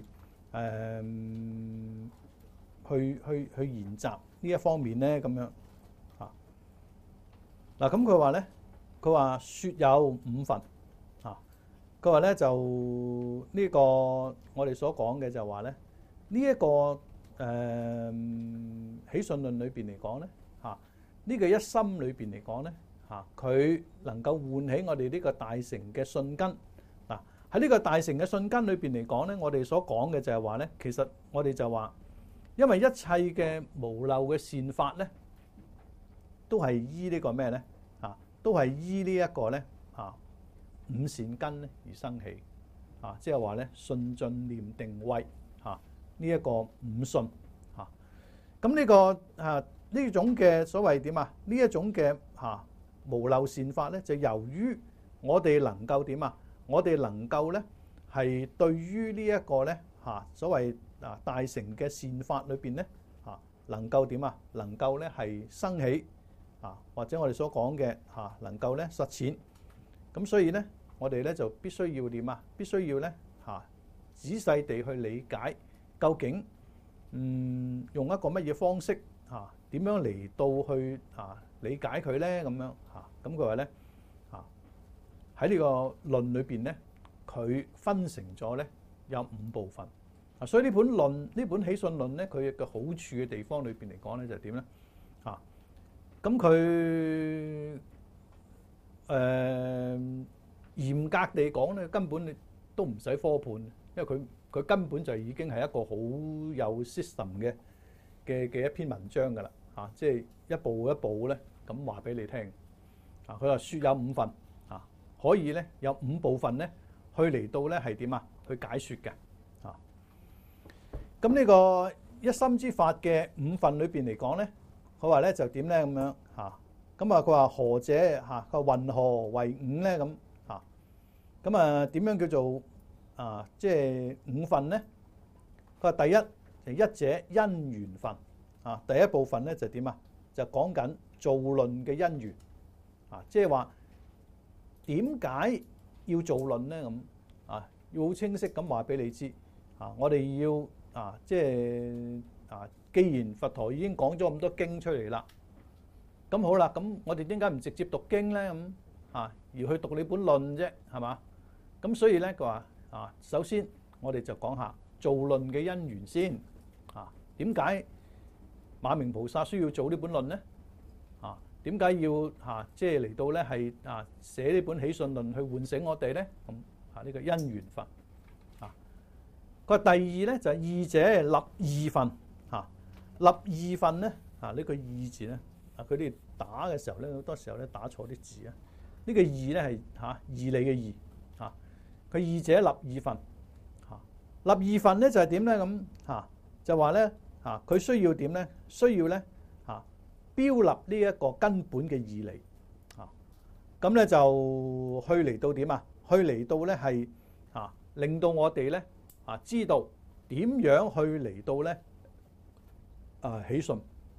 去研習呢一方面咧？咁樣嗱，咁佢話咧，佢話説有五分。佢話咧就呢個我哋所講嘅就話咧呢一個起信論裏邊嚟講咧呢個一心裏邊嚟講咧佢能夠喚起我哋呢個大乘嘅信根嗱，喺呢個大乘嘅信根裏邊嚟講咧，我哋所講嘅就係話咧，其實我哋就話因為一切嘅無漏嘅善法咧都係依呢個咩咧都係依呢一個咧五善根咧而生起即係話咧信進念定慧呢一個五信咁呢個呢種嘅所謂點啊？呢一種嘅無漏善法咧，就由於我哋能夠點啊？我哋能夠咧係對於呢一個咧所謂大乘嘅善法裏邊咧能夠點啊？能夠咧係生起或者我哋所講嘅能夠咧實踐。咁所以咧，我哋咧就必須要點啊？必須要咧仔細地去理解究竟用一個乜嘢方式點樣嚟到去理解佢咧？咁樣咁佢話咧喺呢個論裏邊咧，佢分成咗咧有5部分。所以呢本起信論咧，佢嘅好處嘅地方裏邊嚟講咧，就係點咧？咁佢嚴格地講咧，根本你都唔使科判，因為佢根本就已經係一個好有 system 嘅一篇文章㗎啦。即係一步一步咧咁話俾你聽。佢話書有5份可以咧有5部分咧去嚟到咧係點去解説嘅。咁呢個一心之法嘅5份裏邊嚟講咧，佢話咧就點咧咁樣咁佢話何者佢話云何為5咧咁咁點樣叫做即係5份咧？佢話第一就一者因緣分第一部分咧就點就講緊造論嘅因緣即係話點解要造論咧？咁要好清晰咁話俾你知我哋要即係既然佛陀已經講咗咁多經出嚟啦，咁好啦，咁我哋點解唔直接讀經咧？咁而去讀呢本論啫，係嘛？咁所以咧，佢話首先我哋就講下造論嘅因緣先點解馬明菩薩需要做呢本論咧？點解要即係嚟到咧係寫呢本起信論去喚醒我哋咧？咁呢個因緣分佢話第二咧就係義者立義分立義分咧呢個義字咧佢哋打嘅時候咧好多時候咧打錯啲字呢個義咧係義理嘅義佢義者立義分立義分咧就係點咧？咁就話咧佢需要點咧？需要咧標立呢一個根本嘅義理咁咧就去嚟到點去嚟到咧係令到我哋咧知道點樣去嚟到咧起信。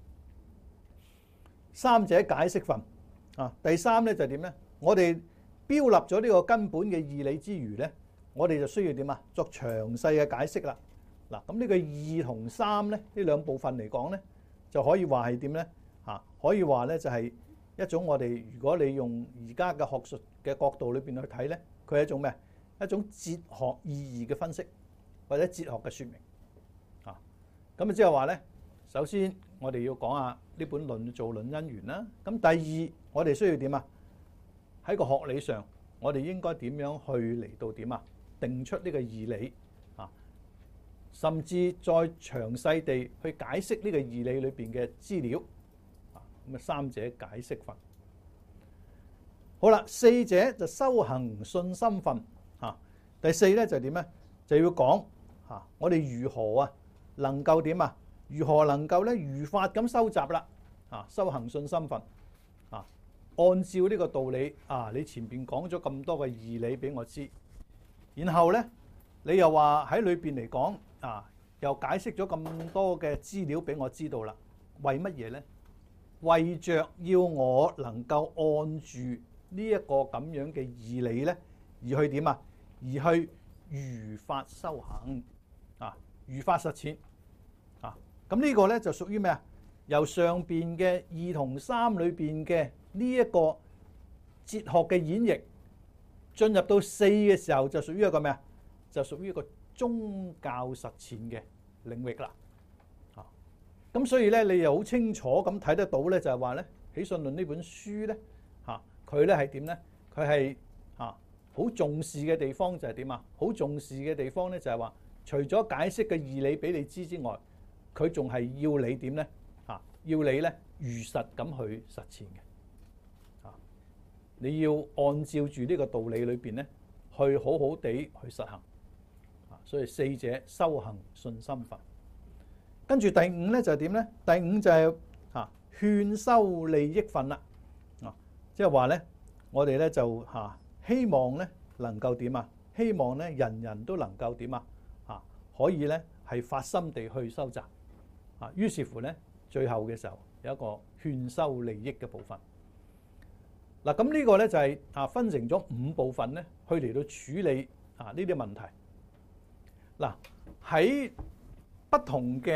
三者解釋分第三咧就係點咧？我哋標立咗呢個根本嘅義理之餘咧，我哋就需要點作詳細嘅解釋啦。嗱，咁呢個2同3咧呢兩部分嚟講咧，就可以話係點咧？可以話咧就係一種我哋如果你用而家嘅學術嘅角度裏邊去睇咧，佢係一種咩？一種哲學意義嘅分析或者哲學嘅説明咁即係話咧，首先我哋要講下呢本論造論因緣啦。咁第二，我哋需要點喺個學理上，我哋應該點樣去嚟到點定出呢個義理甚至再詳細地去解釋呢個義理裏邊嘅資料咁三者解釋分。好啦，四者就修行信心分第四咧就點咧？就要講我哋如何能夠點如何能夠咧如法咁收集啦修行信心分按照呢個道理你前邊講咗咁多嘅義理俾我知，然後咧你又話喺裏邊嚟講又解釋咗咁多嘅資料俾我知道啦，為乜嘢咧？為着要我能夠按住呢一個咁樣嘅義理咧，而去點而去如法修行如法實踐咁呢個咧就屬於咩由上邊嘅2同3裏邊嘅呢一個哲學嘅演繹，進入到4嘅時候，就屬於一個咩就屬於一個宗教實踐嘅領域啦咁所以咧，你又好清楚咁睇得到咧，就係話咧《起信論》呢本書咧佢咧係點咧？佢係好重視嘅地方就係點好重視嘅地方咧就係話，除咗解釋嘅義理俾你知之外，佢仲係要你點咧要你咧如實咁去實踐嘅你要按照住呢個道理裏邊咧去好好地去實行所以四者修行信心分。跟住第5咧就係點咧？第5就係勸修利益分啦即係話咧我哋咧就希望咧能夠點希望咧人人都能夠點可以咧係發心地去修習於是乎咧最後嘅時候有一個勸修利益嘅部分。嗱，咁呢個咧就係分成咗5部分咧去嚟到處理呢啲問題。嗱，喺不同嘅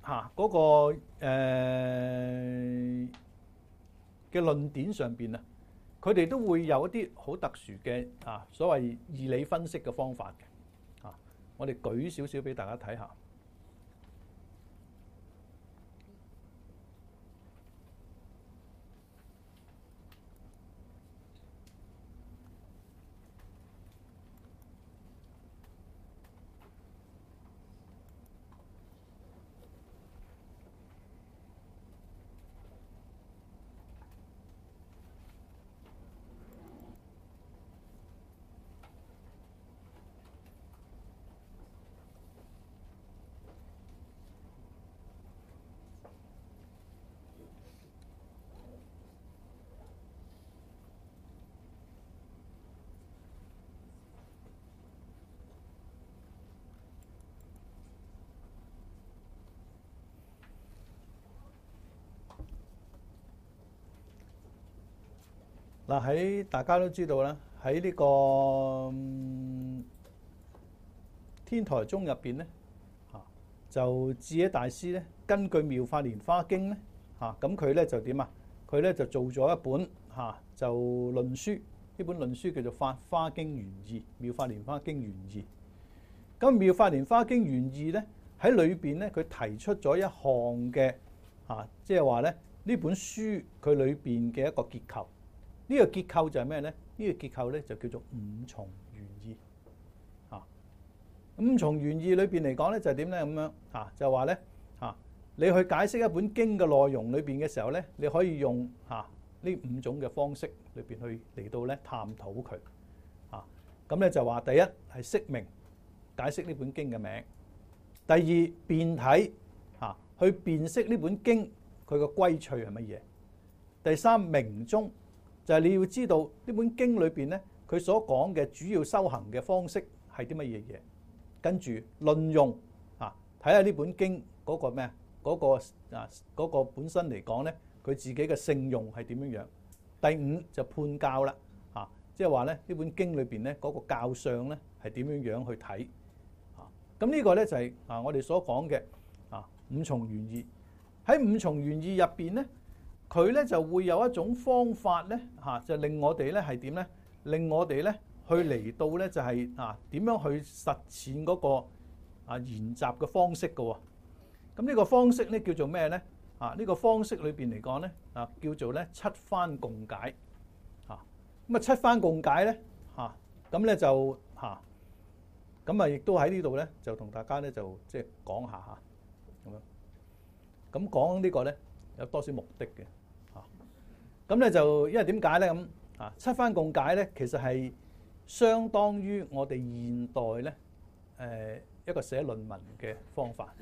嗰個嘅論點上邊啊，佢哋都會有一啲好特殊嘅所謂義理分析嘅方法嘅。我哋舉少少俾大家睇下。喺大家都知道啦，喺呢個天台宗入邊咧，就智者大師咧，根據《妙法蓮華經》咧，咁佢咧就點啊？佢咧就做咗一本就論書，呢本論書叫做《法華經原義》，《妙法蓮華經原義》。咁《妙法蓮華經原義》咧喺裏邊咧，佢提出咗一項嘅即係話咧呢本書佢裏邊嘅一個結構。呢個結構就係咩咧？呢個結構咧就叫做五重原義。五重原義裏邊嚟講咧就係點咧？咁樣就話咧你去解釋一本經嘅內容裏邊嘅時候咧，你可以用呢五種嘅方式裏邊去嚟到咧探討佢。咁咧就話第一係釋名，解釋呢本經嘅名；第二辨體，去辨識呢本經佢個歸趣係乜嘢；第三明宗。就係你要知道呢本經裏邊咧，佢所講嘅主要修行嘅方式係啲乜嘢嘢，跟住論用睇下呢本經嗰個咩嗰個本身嚟講咧，佢自己嘅聖用係點樣樣。第五就判教啦，即係話咧呢本經裏邊咧嗰個教相咧係點樣樣去睇。咁呢個咧就係我哋所講嘅五重原義。喺五重原義入邊咧，佢咧就會有一種方法咧就令我哋咧係點咧？令我哋咧去嚟到咧就係點樣去實踐嗰個研習嘅方式嘅喎。咁呢個方式咧叫做咩咧？呢個方式裏邊嚟講咧叫做咧七番共解。咁七番共解咧咁咧就咁亦都喺呢度咧就同大家咧就即係講下咁樣。咁講呢個咧有多少目的嘅？咁咧就因為點解咧咁七番共解咧，其實係相當於我哋現代咧一個寫論文嘅方法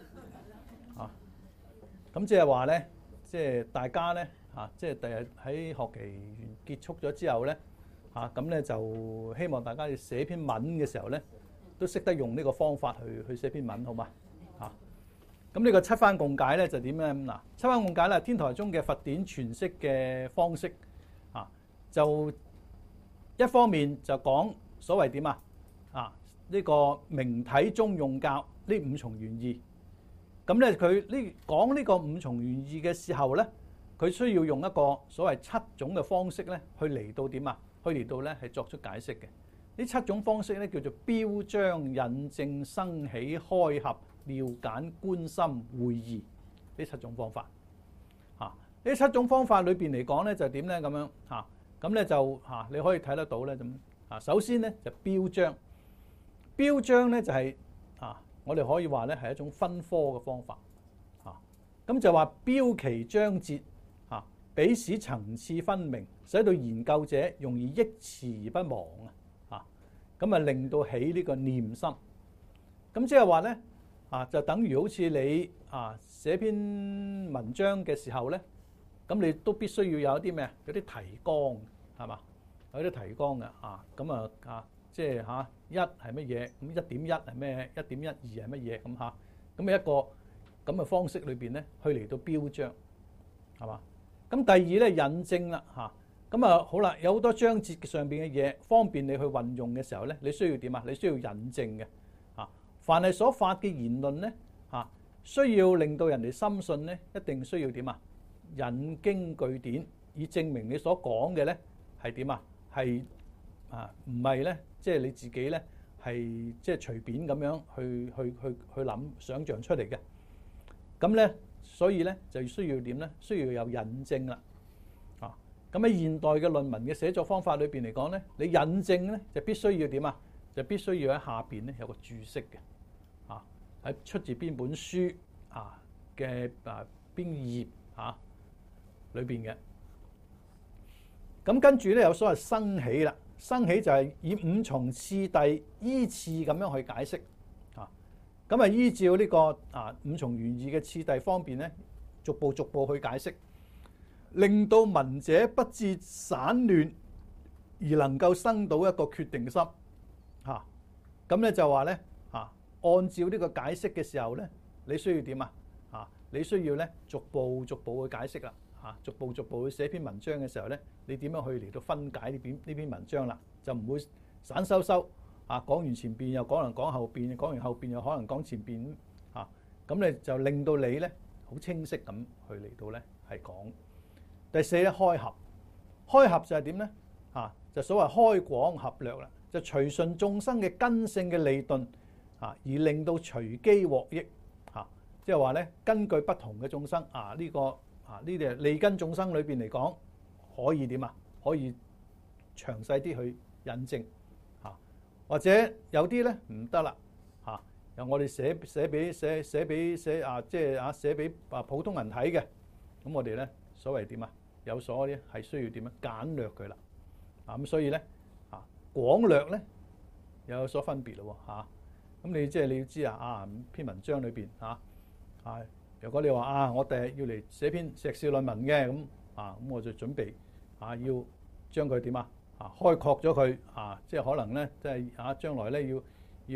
咁即係話咧，即係大家咧即係第日喺學期完結束咗之後咧咁咧就希望大家要寫篇文嘅時候咧，都識得用呢個方法去寫篇文，好嘛？咁呢個七番共解咧就點咧？嗱，七番共解咧，天台宗嘅佛典詮釋嘅方式就一方面就講所謂點呢個明體中用教呢五重原義。咁咧佢呢講呢個五重原義嘅時候咧，佢需要用一個所謂七種嘅方式咧，去嚟到點去嚟到咧係作出解釋嘅。呢七種方式咧叫做標章、引證、生起、開合、妙簡、觀心、會義，呢七種方法。呢七種方法裏邊嚟講咧就點咧咁樣咁咧就你可以睇得到咧咁首先咧就標章，標章咧就係我哋可以話咧係一種分科嘅方法咁就話標其章節彼使層次分明，使到研究者容易憶持而不忘咁令到起呢個念心。咁即係話咧就等於好似你寫篇文章嘅時候咧，咁你都必須要有啲咩？有啲提綱係嘛？有啲提綱嘅咁即係一係乜嘢？咁1.1係咩？1.12係乜嘢？咁一個咁嘅方式裏邊咧，去嚟到標章係嘛？咁第二咧引證啦咁好啦，有好多章節上邊嘅嘢，方便你去運用嘅時候咧，你需要點你需要引證嘅凡係所發嘅言論咧需要令到人哋深信咧，一定需要點啊？引經據典，以證明你所講嘅咧係點啊？係唔係咧？即係你自己咧係即係隨便咁樣去諗想像出嚟嘅。咁咧，所以咧就需要點咧？需要有引證啦。咁喺現代嘅論文嘅寫作方法裏邊嚟講咧，你引證咧就必須要點啊？就必須要喺下邊咧有個註釋嘅，喺出自邊本書嘅邊頁裏邊嘅。咁跟住咧有所謂生起啦，生起就係以五重次第依次咁樣去解釋，咁依照呢個五重原義嘅次第方面咧，逐步去解釋，令到聞者不致散亂，而能夠生到一個決定心。咁咧就話咧按照呢個解釋嘅時候咧，你需要點啊？你需要咧逐步去解釋啦。逐步去寫篇文章嘅時候咧，你點樣去嚟到分解呢篇文章啦？就唔會散收講完前邊又可能講後邊，講完後邊又可能講前邊咁咧就令到你咧好清晰咁去嚟到咧係講。第四咧開合，開合就係點咧？就所謂開廣合略啦，就隨順眾生嘅根性嘅理頓而令到隨機獲益即係話咧根據不同嘅眾生呢啲利根眾生裏邊嚟講，可以點啊？可以詳細啲去引證或者有啲咧唔得啦由我哋寫俾普通人睇嘅，咁我哋咧所謂點啊？有所咧係需要點啊？簡略佢啦咁所以咧廣略咧有所分別咯咁你即係你要知篇文章裏邊如果你話我第日要嚟寫篇碩士論文嘅咁我就準備要將佢點開闊咗佢即係可能咧即係將來咧要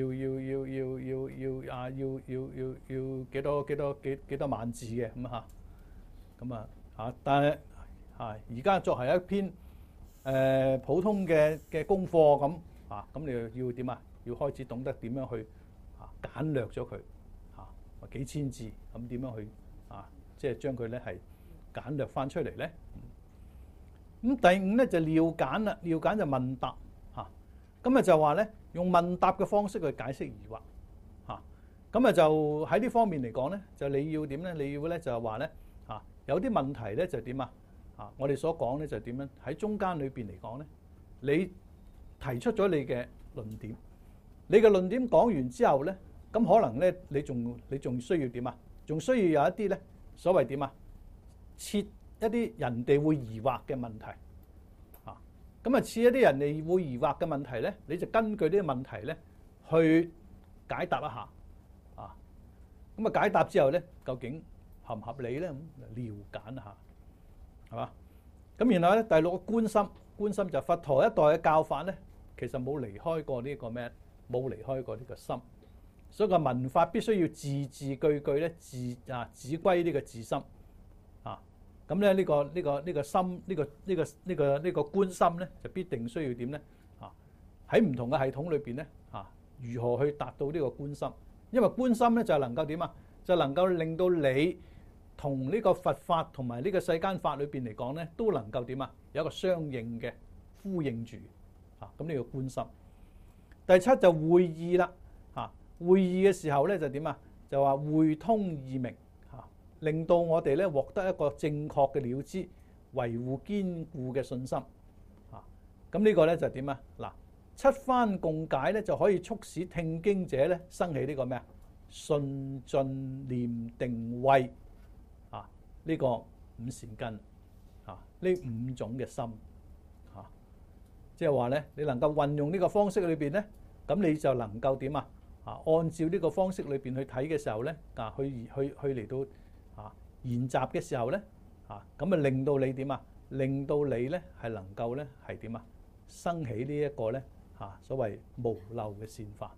幾多萬字嘅咁但係而家作為一篇普通嘅功課咁你要點要開始懂得點樣去簡略咗佢幾千字咁點樣去即係將佢咧係簡略翻出嚟咧。咁第五咧就廖簡啦，廖簡就問答咁就話咧用問答嘅方式去解釋疑惑咁就喺呢方面嚟講咧，就你要點咧？你要咧就係話咧有啲問題咧就點我哋所講咧就點樣喺中間裏邊嚟講咧，你提出咗你嘅論點，你嘅論點講完之後咧，咁可能咧你仲需要點仲需要有一啲咧所謂點設一啲人哋會疑惑嘅問題咁設一啲人哋會疑惑嘅問題咧，你就根據呢個問題咧去解答一下咁解答之後咧，究竟合唔合理咧？咁廖簡一下係嘛？咁然後咧第六個觀心，觀心就佛陀一代嘅教法咧，其實冇離開過呢個咩？冇離開過呢個心，所以個文法必須要字字句句咧指歸呢個自心咁咧呢個心呢個觀心咧就必定需要點咧喺唔同嘅系統裏邊咧如何去達到呢個觀心？因為觀心咧就能夠點就能夠令到你同呢個佛法同埋呢個世間法裏邊嚟講咧，都能夠點有一個相應嘅呼應住咁呢個觀心。第七就會意啦會意嘅時候咧就點就話會通意明令到我哋咧獲得一個正確嘅了知，維護堅固嘅信心咁呢個咧就點嗱七番共解咧就可以促使聽經者咧生起呢個咩信進念定慧呢個五善根呢五種嘅心即係話咧你能夠運用呢個方式裏邊咧，咁你就能夠點按照呢個方式裏邊去睇嘅時候咧去嚟到研習嘅時候咧咁令到你點令到你咧係能夠咧係點生起呢一個咧所謂無漏嘅善法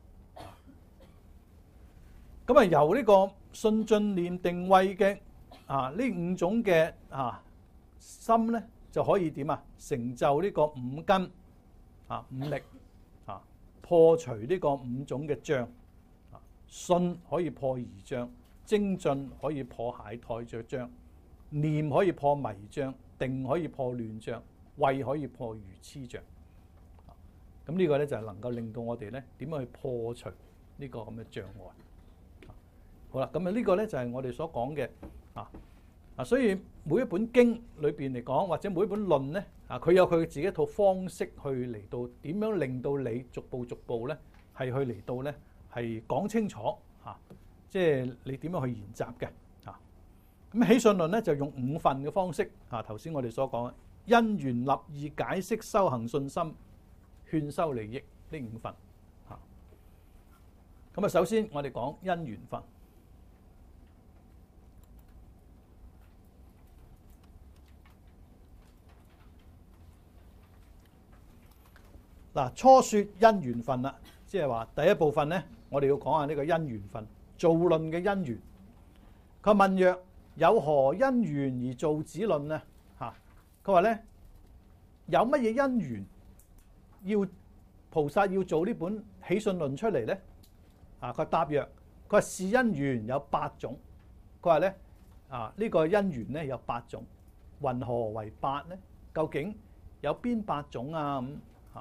咁由呢個信進念定慧嘅呢五種嘅心咧就可以點成就呢個五根五力破除呢個五種嘅障信可以破疑障， 精進可以破懈怠着障，念可以破迷障，定可以破亂障，慧可以破愚痴障。咁呢個咧就係能夠令到我哋咧點樣去破除呢個咁嘅障礙。好啦，咁啊呢個咧就係我哋所講嘅所以每一本經裏邊嚟講，或者每一本論咧佢有佢自己一套方式去嚟到點樣令到你逐步咧係去嚟到咧係講清楚即係你點樣去研習嘅咁起信論咧就用5份嘅方式頭先我哋所講嘅因緣立意解釋修行信心勸修利益呢5份咁首先我哋講因緣分。初說因緣分啦，即係話第一部分咧，我哋要講下呢個因緣分，造論嘅因緣。佢問曰：有何因緣而造此論呢？佢話咧有乜嘢因緣要菩薩要做呢本起信論出嚟咧？佢答曰：佢話是因緣有8種。佢話咧呢個因緣咧有8種，云何為8咧？究竟有邊8種啊？咁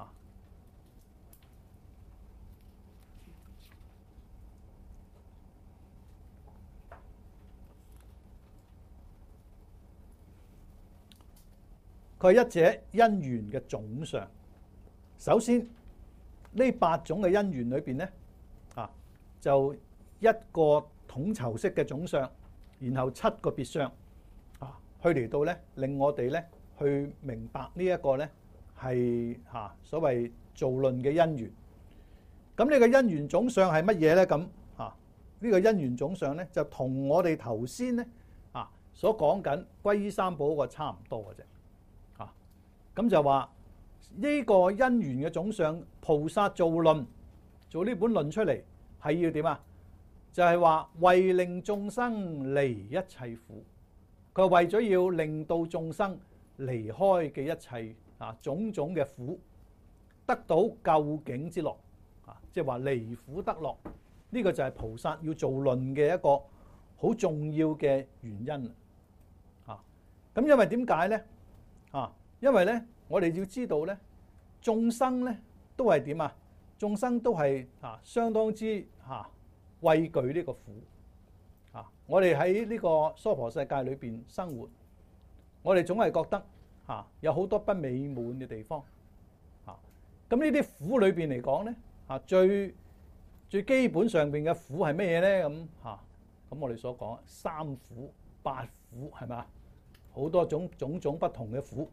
佢係一者因緣嘅總相。首先呢8種嘅因緣裏邊咧就一個統籌式嘅總相，然後7個別相去嚟到咧令我哋咧去明白呢一個咧係所謂造論嘅因緣。咁呢個因緣總相係乜嘢咧？咁呢個因緣總相咧就同我哋頭先咧所講緊歸依三寶嗰個差唔多嘅啫。咁就話呢個因緣嘅總相，菩薩造論做呢本論出嚟係要點啊？就係話為令眾生離一切苦，佢為咗要令到眾生離開嘅一切種種嘅苦，得到究竟之樂即係話離苦得樂。呢個就係菩薩要造論嘅一個好重要嘅原因咁因為點解咧？因為咧，我哋要知道咧，眾生咧都係點啊？眾生都係相當之畏懼呢個苦我哋喺呢個娑婆世界裏邊生活，我哋總係覺得有好多不美滿嘅地方咁呢啲苦裏邊嚟講咧最基本上邊嘅苦係咩嘢咧？咁我哋所講3苦8苦係咪？好多種不同嘅苦。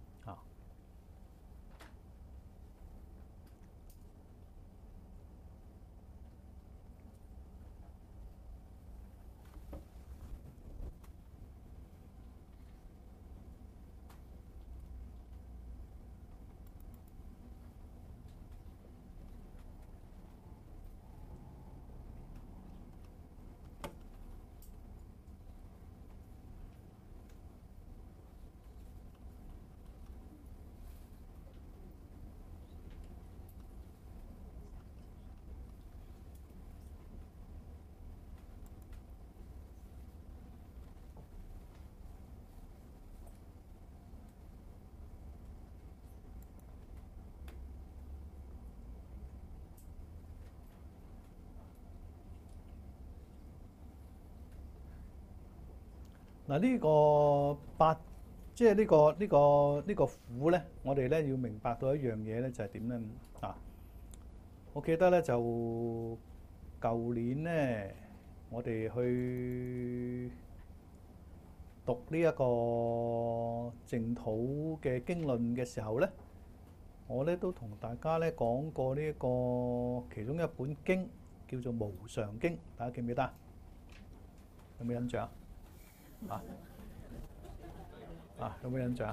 呢個即係呢個苦咧，我哋咧要明白到一樣嘢咧，就係點咧我記得咧就舊年咧，我哋去讀呢一個淨土嘅經論嘅時候咧，我咧都同大家咧講過呢一個其中一本經叫做《無常經》，大家記唔記得？有冇印象？有冇印象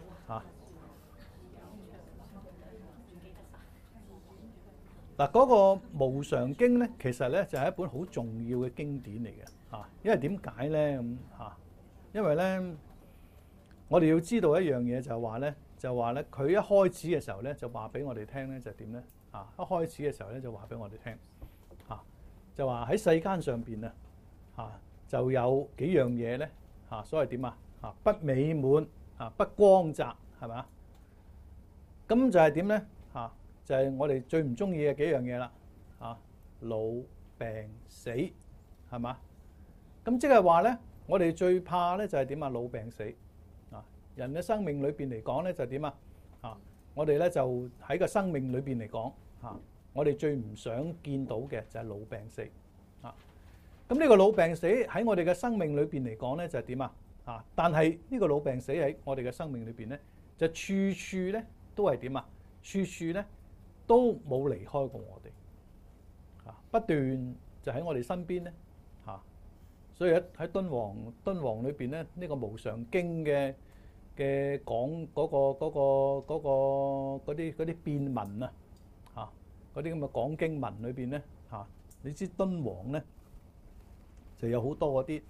嗰個無常經咧，其實咧就係一本好重要嘅經典嚟嘅因為點解咧咁因為咧，我哋要知道一樣嘢就係話咧，佢一開始嘅時候咧就話俾我哋聽咧，就係點咧一開始嘅時候咧就話俾我哋聽就話喺世間上邊就有幾樣嘢咧所謂點不美滿不光澤係咪？咁就係點咧就係我哋最唔中意嘅幾樣嘢啦老病死係嘛？咁即係話咧，我哋最怕咧就係點老病死人嘅生命裏邊嚟講咧就點我哋咧就喺個生命裏邊嚟講我哋最唔想見到嘅就係老病死咁呢個老病死喺我哋嘅生命裏邊嚟講咧就係點但係呢個老病死喺我哋嘅生命裏邊咧就處處咧都係點處處咧都冇離開過我哋不斷就喺我哋身邊咧所以喺敦煌裏邊咧呢個無常經嘅講嗰啲變文嗰啲咁嘅講經文裏邊咧你知敦煌咧就有好多嗰啲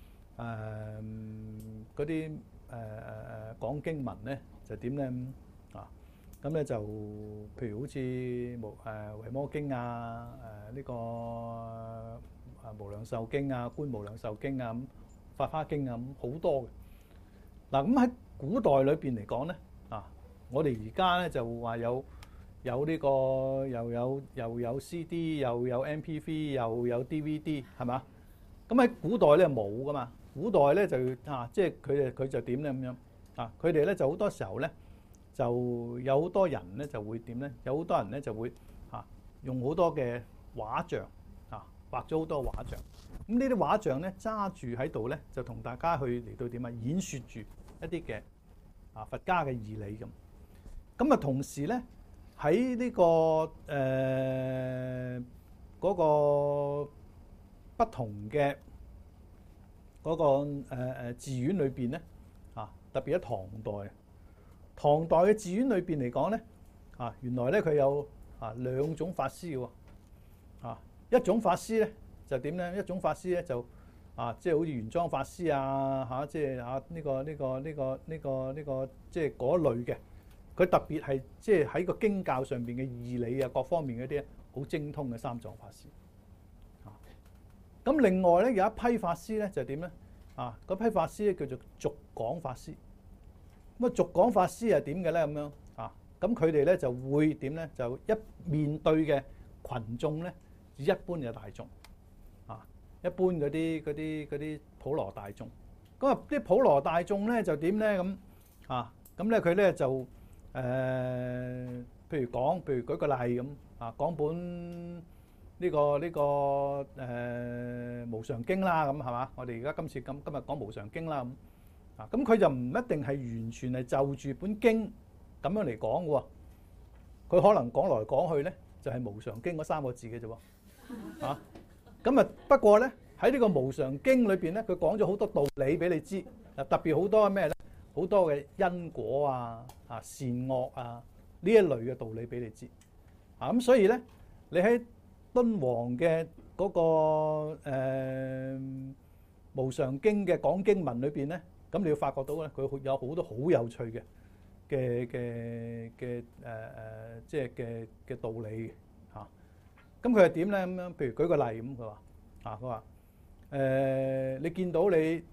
講經文咧就點咧咁咧就譬如好似維摩經呢個無量壽經觀無量壽經咁法華經咁好多嘅嗱咁喺古代裏邊嚟講咧我哋而家咧就話有呢個又有 CD 又有 MP3 又有 DVD 係嘛？咁喺古代咧冇噶嘛，古代咧就即係佢就點咧咁樣佢哋咧就好多時候咧就有好多人咧就會點咧？有好多人咧就會用好多嘅畫像畫咗好多畫像。咁呢啲畫像咧揸住喺度咧就同大家去嚟到點演説住一啲嘅佛家嘅義理咁。咁同時咧喺呢個嗰個不同嘅嗰個寺院裏邊咧特別喺唐代嘅寺院裏邊嚟講咧原來咧佢有兩種法師嘅喎一種法師咧就點咧？一種法師咧就即係好似玄奘法師即係呢個即係嗰類嘅。佢特別係即係喺個經教上邊嘅義理各方面嗰啲好精通嘅三藏法師。咁另外咧有一批法師咧就點咧？嗰批法師咧叫做續講法師。咁續講法師係點嘅咧？咁樣咁佢哋咧就會點咧？就一面對嘅群眾咧，一般嘅大眾一般嗰啲普羅大眾。咁啲普羅大眾咧就點咧？咁咁咧佢咧就譬如舉個例咁講本呢個無常經啦咁係嘛？我哋而家今日講無常經啦咁咁佢就唔一定係完全係就住本經咁樣嚟講嘅喎，佢可能講來講去咧就係無常經嗰3個字嘅啫喎咁不過咧喺呢個無常經裏邊咧，佢講咗好多道理俾你知特別好多咩咧？好多嘅因果善惡呢一類嘅道理俾你知咁所以咧你喺敦煌嘅嗰個無常經嘅講經文裏邊咧，咁你要發覺到咧，佢有好多好有趣嘅即係嘅道理咁佢係點咧？咁樣譬如舉個例咁，佢話你見到你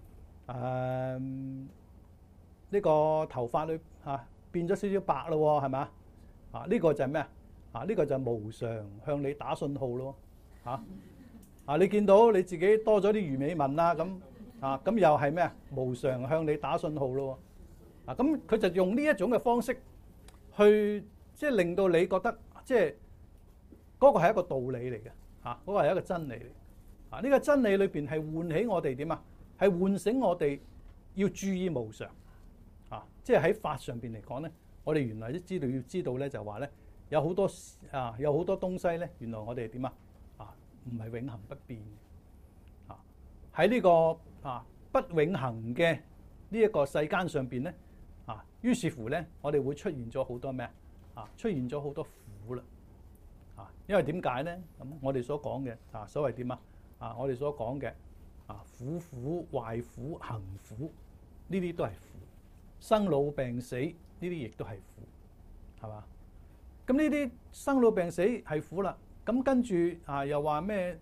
呢個頭髮裏變咗少少白咯，係咪呢個就係咩呢個就係無常向你打信號咯你見到你自己多咗啲魚尾紋啦，咁又係咩無常向你打信號咯咁佢就用呢一種嘅方式去即係令到你覺得即係嗰個係一個道理嚟嘅嗰個係一個真理嚟呢個真理裏邊係喚起我哋點係喚醒我哋要注意無常即係喺法上邊嚟講咧，我哋原來都要知道咧，就話咧有好多東西咧，原來我哋點唔係永恆不變喺呢個不永恆嘅呢一個世間上邊咧於是乎咧，我哋會出現咗好多咩出現咗好多苦啦因為點解咧？咁我哋所講嘅所謂點我哋所講嘅苦、壞苦、行苦，呢啲都係苦。生老病死呢啲亦都係苦，係嘛？咁呢啲生老病死係苦啦。咁跟住又話咩？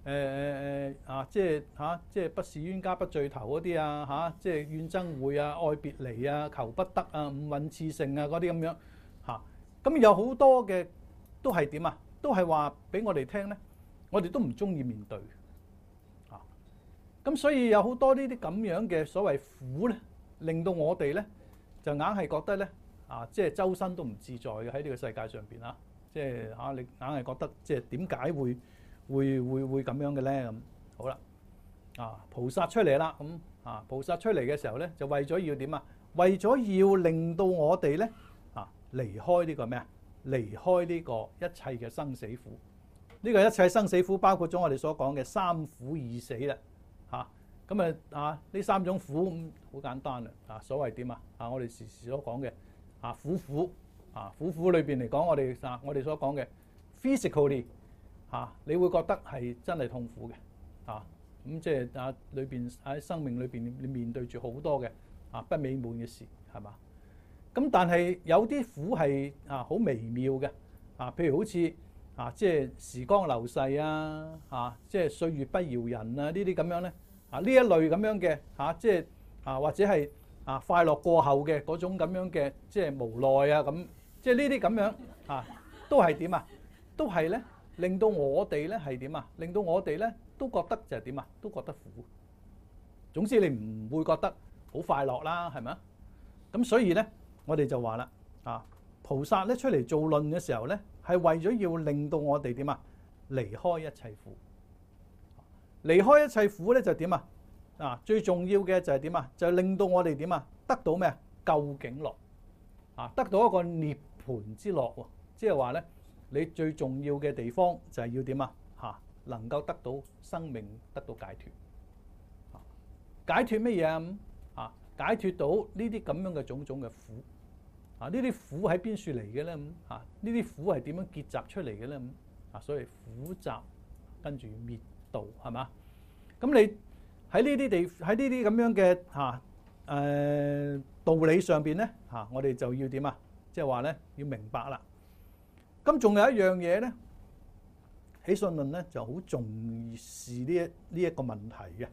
即係不是冤家不聚頭嗰啲啊，即係怨憎會啊、愛別離啊、求不得啊、五蘊熾盛啊嗰啲咁樣嚇。咁有好多嘅都係點啊？都係話俾我哋聽咧，我哋都唔中意面對嚇。咁所以有好多呢啲咁樣嘅所謂苦咧，令到我哋咧就硬係覺得咧即係周身都唔自在嘅喺呢個世界上邊啊！即係你硬係覺得即係點解會咁樣嘅咧？咁好啦，菩薩出嚟啦，咁菩薩出嚟嘅時候咧，就為咗要點啊？為咗要令到我哋咧離開呢個咩啊？離開呢個一切嘅生死苦。呢個一切生死苦包括咗我哋所講嘅三苦二死啦，咁呢三種苦好簡單啦，所謂點啊？我哋時時所講嘅苦苦裏邊嚟講，我哋所講嘅 physically 你會覺得係真係痛苦嘅咁即係裏邊喺生命裏邊你面對住好多嘅不美滿嘅事係嘛？咁但係有啲苦係好微妙嘅譬如好似即係時光流逝即係歲月不饒人呢啲咁樣咧呢一類咁樣嘅即係或者係快樂過後嘅嗰種咁樣嘅即係無奈咁，即係呢啲咁樣都係點啊？都係咧令到我哋咧係點啊？令到我哋咧都覺得就係點啊？都覺得苦。總之你唔會覺得好快樂啦，係咪啊？咁所以咧我哋就話啦菩薩咧出嚟做論嘅時候咧，係為咗要令到我哋點啊？離開一切苦。離開一切苦咧就點啊？最重要嘅就係點啊？就係令到我哋點啊？得到咩啊？究竟樂得到一個涅槃之樂喎。即係話咧，你最重要嘅地方就係要點啊？能夠得到生命，得到解脫。解脫乜嘢啊？解脫到呢啲咁樣嘅種種嘅苦。呢啲苦喺邊處嚟嘅咧？呢啲苦係點樣結集出嚟嘅咧？所以苦集跟住滅道係嘛？咁你喺呢啲咁樣嘅道理上邊咧我哋就要點啊？即係話咧要明白啦。咁仲有一樣嘢咧，起信論咧就好重視呢一個問題嘅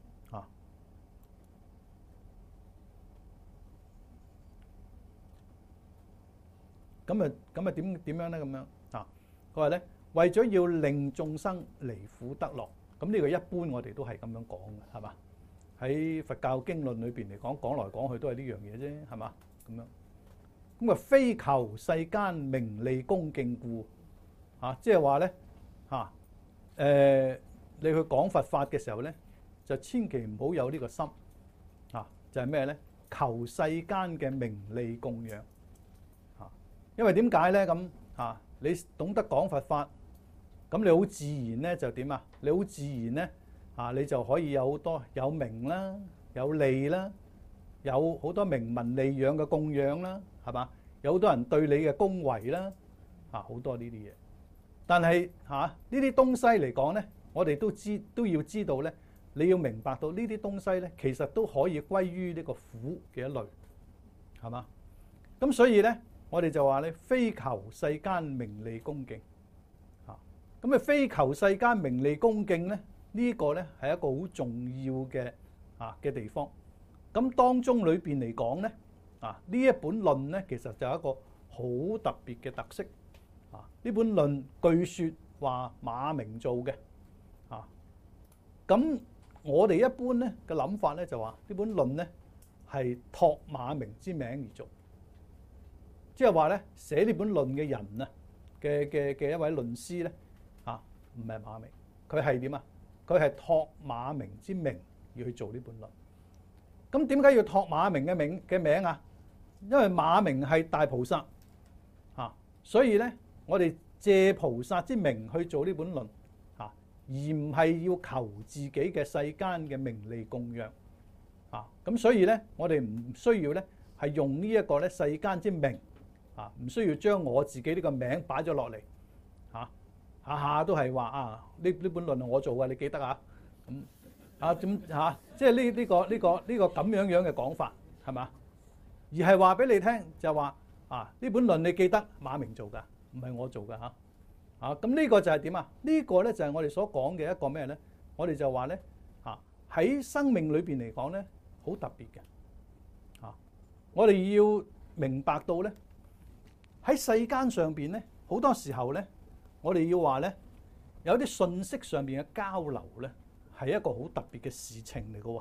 咁啊點樣咧？咁樣佢話咧為咗要令眾生離苦得樂，咁呢個一般我哋都係咁樣講嘅，係嘛？喺佛教經論裏邊嚟講來講去都係呢樣嘢啫，係嘛？咁啊非求世間名利恭敬故即係話咧你去講佛法嘅時候咧，就千祈唔好有呢個心就係咩咧？求世間嘅名利供養。因為點解咧？咁你懂得講佛法，咁你好自然咧就點啊？你好自然咧你就可以有好多有名啦、有利啦、有好多名聞利養嘅供養啦，係嘛？有好多人對你嘅恭維啦，好多呢啲嘢。但係呢啲東西嚟講咧，我哋都要知道咧，你要明白到呢啲東西咧，其實都可以歸於呢個苦嘅一類，係嘛？咁所以咧。我哋就話咧，非求世間名利恭敬咁非求世間名利恭敬咧，呢個咧係一個好重要嘅地方。咁當中裏邊嚟講咧呢一本論咧，其實就係一個好特別嘅特色呢本論據說話馬明做嘅咁我哋一般咧嘅諗法咧就話呢本論咧係託馬明之名而做。即係話咧，寫呢本論嘅人嘅一位論師咧唔係馬明，佢係點啊？佢係託馬明之名而去做呢本論。咁點解要託馬明嘅名啊？因為馬明係大菩薩所以咧我哋借菩薩之名去做呢本論而唔係要求自己嘅世間嘅名利供養咁所以咧我哋唔需要咧係用呢一個咧世間之名。唔需要將我自己呢個名擺咗落嚟下下都係話呢本論係我做嘅，你記得咁即係呢個咁樣嘅講法係嘛？而係話俾你聽就話呢本論你記得馬明做㗎，唔係我做㗎咁呢個就係點啊？呢個咧就係我哋所講嘅一個咩咧？我哋就話咧喺生命裏邊嚟講咧，好特別嘅。我哋要明白到咧，喺世間上邊咧，好多時候咧，我哋要話咧，有啲信息上邊嘅交流咧，係一個好特別嘅事情嚟嘅喎。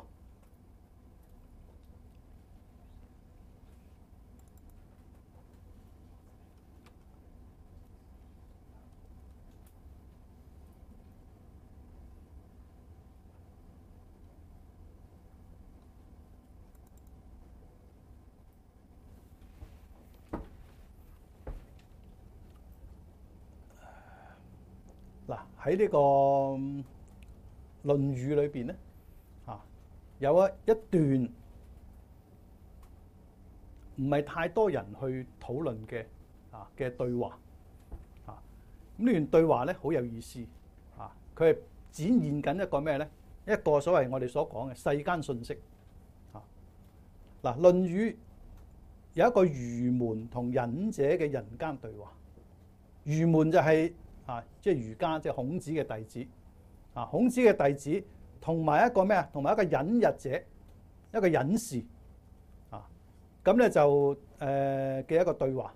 嗱，喺呢個《論語》裏邊咧，有一段唔係太多人去討論嘅對話。咁呢段對話咧好有意思。佢係展現緊一個咩咧？一個所謂我哋所講嘅世間信息。嗱，《論語》有一個愚門同隱者嘅人間對話。愚門就係即係儒家，即係孔子嘅弟子。孔子嘅弟子同埋一個咩啊？同埋一個隱逸者，一個隱士。咁咧就嘅一個對話。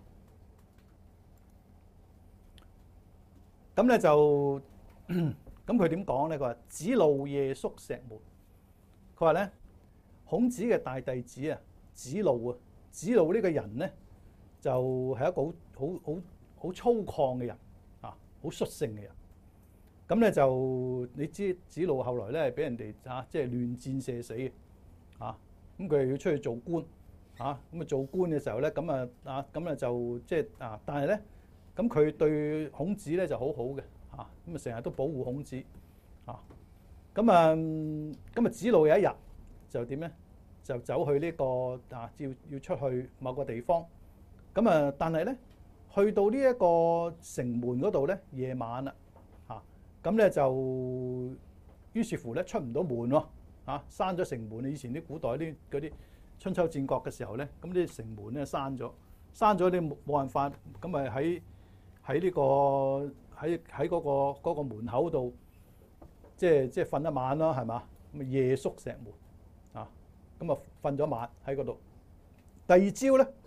咁咧就咁佢點講咧？佢話子路夜宿石門。佢話咧，孔子嘅大弟子啊，子路啊，子路呢個人咧就係一個好粗獷嘅人。好率性嘅人，咁咧就你知子路後來咧俾人哋即係亂箭射死嘅，咁佢又要出去做官，咁啊做官嘅時候咧，咁咧就即係但係咧，咁佢對孔子咧就好好嘅，咁啊成日都保護孔子，咁啊子路有一日就點咧？就走去呢個要出去某個地方，咁啊但係咧。去到呢一個城門嗰度咧，夜晚啦，咁咧就於是乎咧出唔到門喎，閂咗城門。以前啲古代嗰啲春秋戰國嘅時候咧，咁啲城門咧閂咗你冇辦法，咁咪喺呢個喺嗰個門口度，即係瞓一晚咯，係嘛？咁夜宿石門，咁啊瞓咗晚喺嗰度。第二朝咧。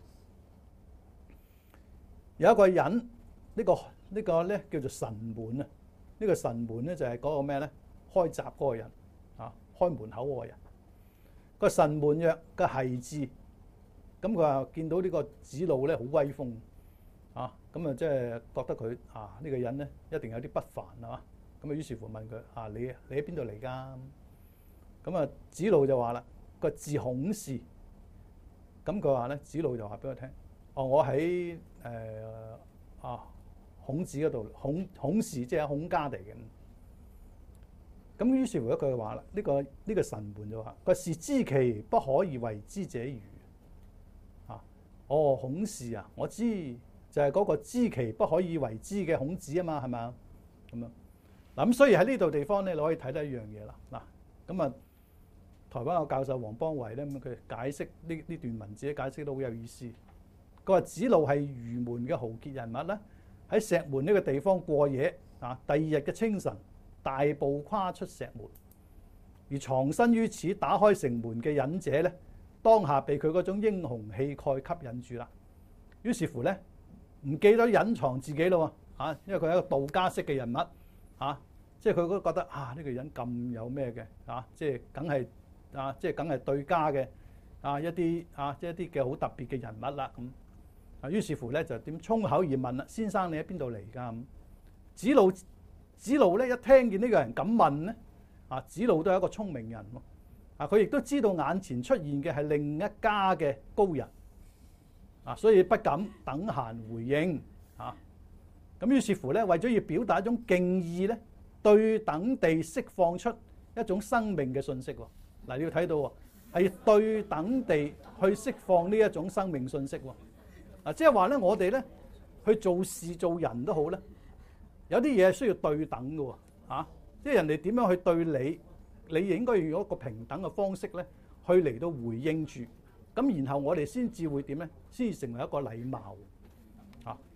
有一個人，呢個咧叫做神門啊！呢個神門咧就係嗰個咩咧？開閘嗰個人，開門口嗰個人。個神門曰個係字，咁佢話見到呢個子路咧好威風，咁啊即係覺得佢呢個人咧一定有啲不凡啊！咁啊於是乎問佢你喺邊度嚟㗎？咁啊子路就話啦，個字孔氏。咁佢話咧，子路就話俾我聽。我喺孔子嗰度，孔氏即係孔家嚟嘅。咁於是乎一句話啦，呢個神門就話：佢是知其不可以為之者愚。孔氏啊，我知就係嗰個知其不可以為之嘅孔子啊嘛，係咪？咁樣嗱，咁所以喺呢度地方咧，你可以睇到一樣嘢啦。嗱，咁啊，台灣有教授黃邦維咧，咁佢解釋呢段文字咧，解釋都好有意思。佢話子路係愚門嘅豪傑人物啦，喺石門呢個地方過夜。第二日嘅清晨，大步跨出石門，而藏身於此打開城門嘅隱者咧，當下被佢嗰種英雄氣概吸引住啦。於是乎咧，唔記得隱藏自己咯喎，因為佢係一個道家式嘅人物，即係佢都覺得呢個人咁有咩嘅，即係梗係即係梗係對家嘅一啲嘅好特別嘅人物啦咁。於是乎咧就點衝口而問啦：先生你喺邊度嚟㗎？咁子路咧一聽見呢個人咁問咧，子路都係一個聰明人喎，佢亦都知道眼前出現嘅係另一家嘅高人，所以不敢等閒回應。咁於是乎咧，為咗要表達一種敬意咧，對等地釋放出一種生命嘅信息喎。嗱，你要睇到喎，係對等地去釋放呢一種生命信息喎。即係話咧，我哋咧去做事做人都好咧，有啲嘢係需要對等嘅喎，即係人哋點樣去對你，你應該要用一個平等嘅方式咧，去嚟到回應住，咁然後我哋先至會點咧，先至成為一個禮貌。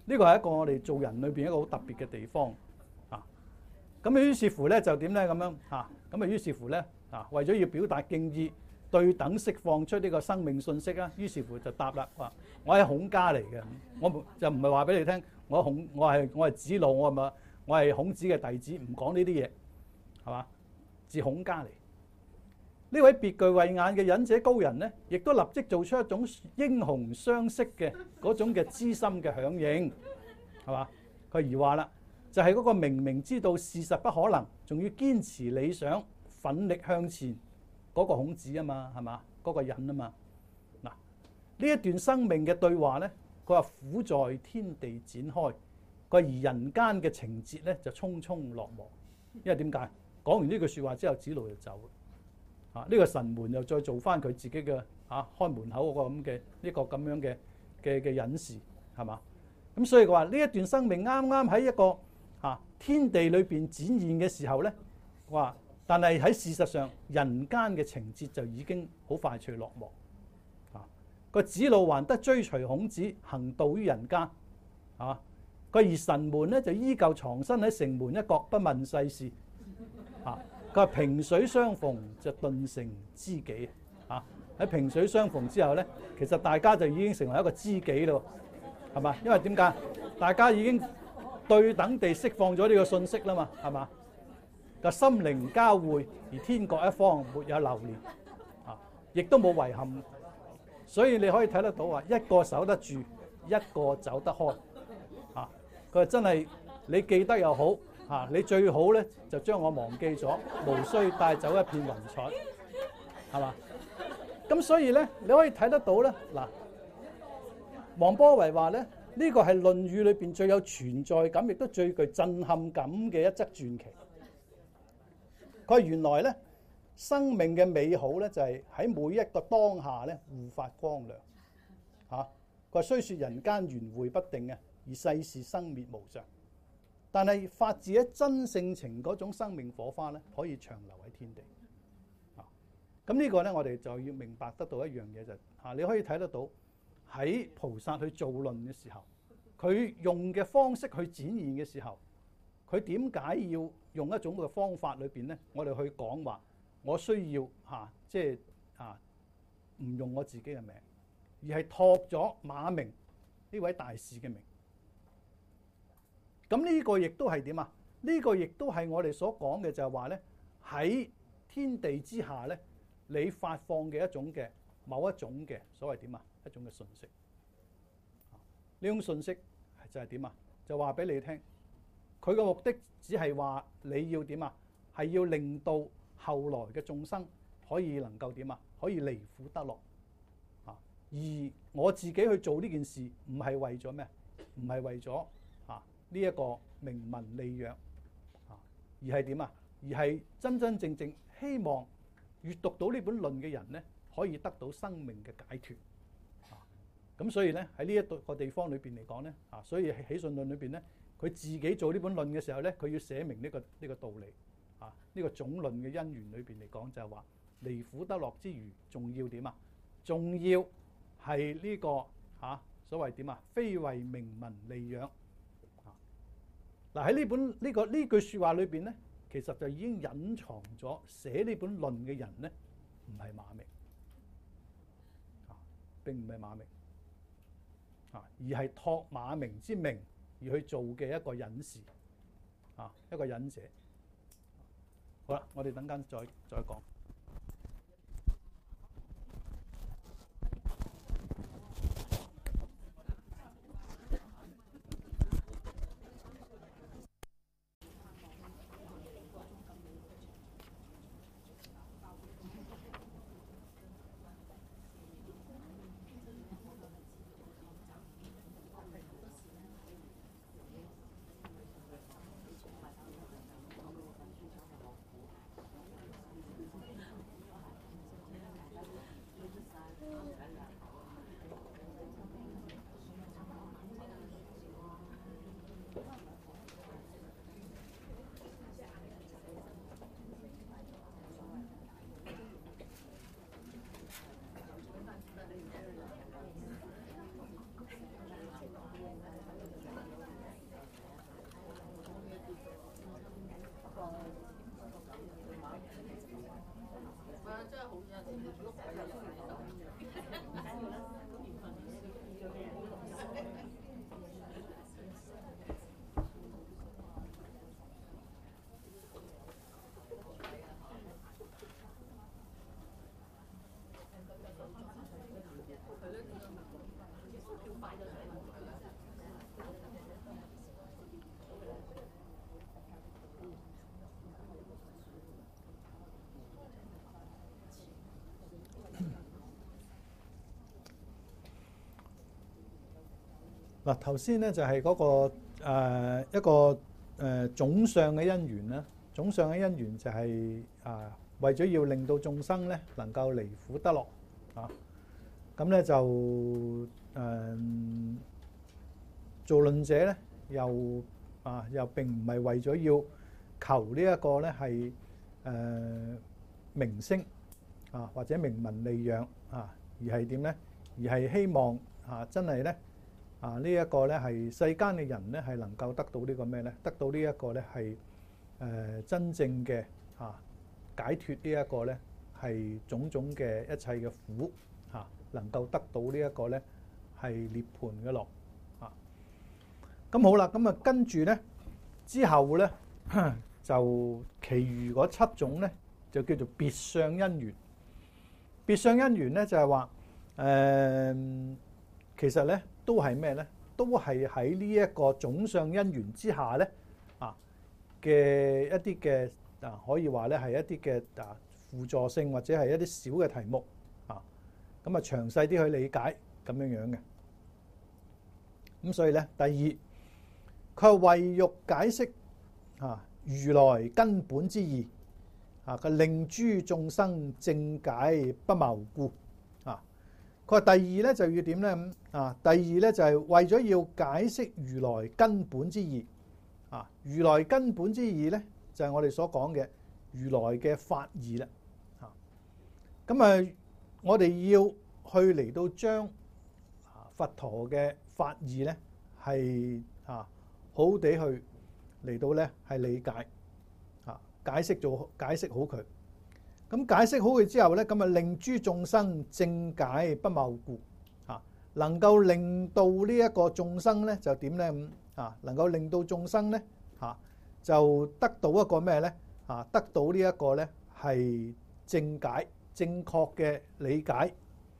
呢個係一個我哋做人裏邊一個好特別嘅地方啊。咁於是乎咧就點咧咁樣嚇？咁於是乎咧為咗要表達敬意，對等釋放出呢個生命信息啊，於是乎就答啦話：我係孔家嚟嘅，我就唔係話俾你聽，我係子路，我係孔子嘅弟子，唔講呢啲嘢，係嘛？自孔家嚟。呢位別具慧眼嘅忍者高人呢，亦都立即做出一種英雄相識嘅嗰種嘅知心嘅響應，係嘛？佢而話啦，就係嗰個明明知道事實不可能，仲要堅持理想，奮力向前嗰個孔子啊嘛，係嘛？嗰個人啊嘛。嗱，呢一段生命嘅對話呢，佢話苦在天地展開，佢而人間嘅情節呢，就匆匆落幕。因為點解？講完呢句説話之後，子路就走。呢個神門又再做翻佢自己嘅開門口嗰個咁嘅呢個咁樣嘅隱士，係嘛？咁所以佢話呢一段生命啱啱喺一個天地裏邊展現嘅時候咧，話但係喺事實上人間嘅情節就已經好快脆落幕。個子路還得追隨孔子行道於人間，個而神門咧就依舊藏身喺城門一角，不問世事。佢話萍水相逢就頓成知己喺萍水相逢之後咧，其實大家就已經成為一個知己咯，係嘛？因為點解？大家已經對等地釋放咗呢個信息啦嘛，係嘛？個心靈交匯，而天各一方，沒有流連亦都冇遺憾。所以你可以睇得到話，一個守得住，一個走得開。佢話真係你記得又好。你最好咧就將我忘記咗，無需帶走一片雲彩，係嘛？咁所以咧，你可以睇得到咧。嗱，王波維話咧，呢個係《論語》裏邊最有存在感，亦都最具震撼感嘅一則傳奇。佢原來咧，生命嘅美好咧就係喺每一個當下咧互發光亮。佢話雖說人間緣會不定嘅，而世事生滅無常。但係發自喺真性情嗰種生命火花咧，可以長留喺天地。咁呢個咧，我哋就要明白得到一樣嘢就係你可以睇得到喺菩薩去造論嘅時候，佢用嘅方式去展現嘅時候，佢點解要用一種嘅方法裏邊咧？我哋去講話，我需要唔用我自己嘅名，而係託咗馬鳴呢位大士嘅名。咁呢個亦都係點啊？呢個亦都係我哋所講嘅，就係話咧，喺天地之下咧，你發放嘅一種嘅某一種嘅所謂點啊？一種嘅信息。呢種信息就係點啊？就話俾你聽，佢嘅目的只係話你要點啊？係要令到後來嘅眾生可以能夠點啊？可以離苦得樂。而我自己去做呢件事，唔係為咗咩？唔係為咗呢一個名聞利養，而係點啊？而係真真正正希望閱讀到呢本論嘅人咧，可以得到生命嘅解脫。咁所以咧喺呢一個地方裏邊嚟講咧，所以喺起信論裏邊咧，佢自己做呢本論嘅時候咧，佢要寫明呢個道理。呢個總論嘅因緣裏邊嚟講就係話離苦得樂之餘，仲要點啊？仲要係呢個所謂點啊？非為名聞利養。嗱，喺呢句説話裏邊咧，其實就已經隱藏咗寫呢本論嘅人咧，唔係馬鳴，並唔係馬鳴，而係託馬鳴之名而去做嘅一個隱士，一個隱者。好啦，我哋等間再講。 嗱，頭先咧就係嗰個一個總相嘅因緣啦。總相嘅因緣就係為咗要令到眾生咧能夠離苦得樂啊。咁咧就做論者咧又並唔係為咗要求呢一個咧係名聲或者名聞利養而係點咧？而係希望真係咧呢一個咧係世間嘅人咧係能夠得到呢個咩咧？得到呢一個咧係真正嘅解脫呢一個咧係種種嘅一切嘅苦能夠得到呢一個咧係涅槃嘅樂咁好啦，咁跟住咧之後咧就其餘嗰7種咧就叫做別相因緣。別相因緣咧就係話其實咧都係咩咧？都係喺呢一個總相因緣之下咧嘅一啲嘅可以話咧係一啲嘅輔助性或者係一啲小嘅題目咁詳細啲去理解咁樣樣嘅。咁所以咧第二，佢係為欲解釋如來根本之義佢令諸眾生正解不謬故佢話第二咧就要點咧第二咧就係為咗要解釋如來根本之義如來根本之義咧就係我哋所講嘅如來嘅法義啦咁我哋要去嚟到將佛陀嘅法義咧係好好地去嚟到咧係理解解釋好佢。咁解釋好佢之後咧，咁令諸眾生正解不謬故能夠令到呢一個眾生咧就點咧能夠令到眾生咧就得到一個咩咧得到呢一個咧係正解正確嘅理解。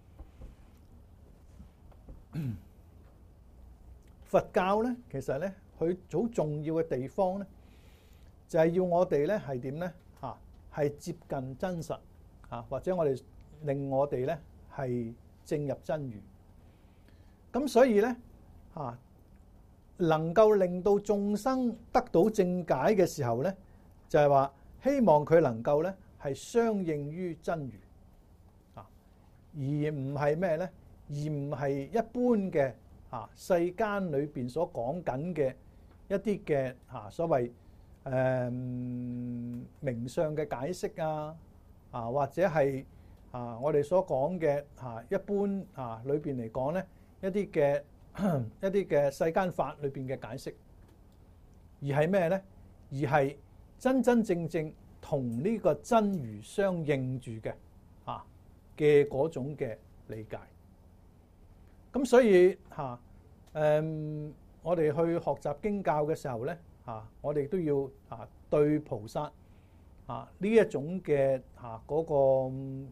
佛教咧其實咧佢好重要嘅地方咧就係要我哋咧係點咧係接近真實或者我哋令我哋咧係正入真如。咁所以咧能夠令到眾生得到正解嘅時候咧，就係話希望佢能夠咧係相應於真如而唔係咩咧？而唔係一般嘅世間裏邊所講緊嘅一啲嘅所謂名相嘅解釋或者係我哋所講嘅一般裏邊嚟講咧一啲嘅世間法裏邊嘅解釋，而係咩咧？而係真真正正同呢個真如相應住嘅嗰種嘅理解。咁所以我哋去學習經教嘅時候咧我哋都要對菩薩呢一種嘅嗰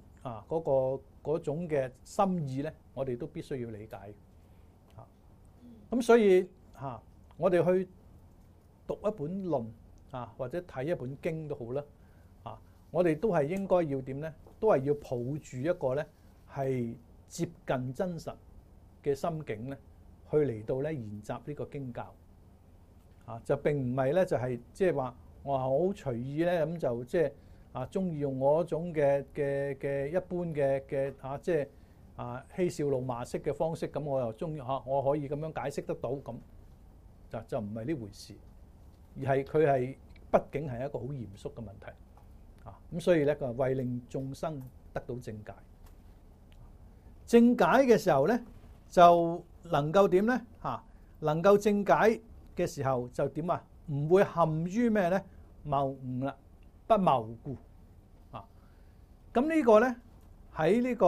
種嘅心意咧，我哋都必須要理解咁所以我哋去讀一本論或者睇一本經都好啦我哋都係應該要點咧？都係要抱住一個咧係接近真實嘅心境咧，去嚟到咧研習呢個經教就並唔係咧就係即係話我好隨意咧咁就即係中意用我嗰種嘅一般嘅即係嬉笑怒罵式嘅方式，咁我又中意我可以咁樣解釋得到，咁就唔係呢回事，而係佢係畢竟係一個好嚴肅嘅問題咁所以咧佢為令眾生得到正解。正解嘅時候咧就能夠點咧能夠正解嘅時候就點唔會陷於咩咧謬誤啦，不謬故咁呢個咧喺呢個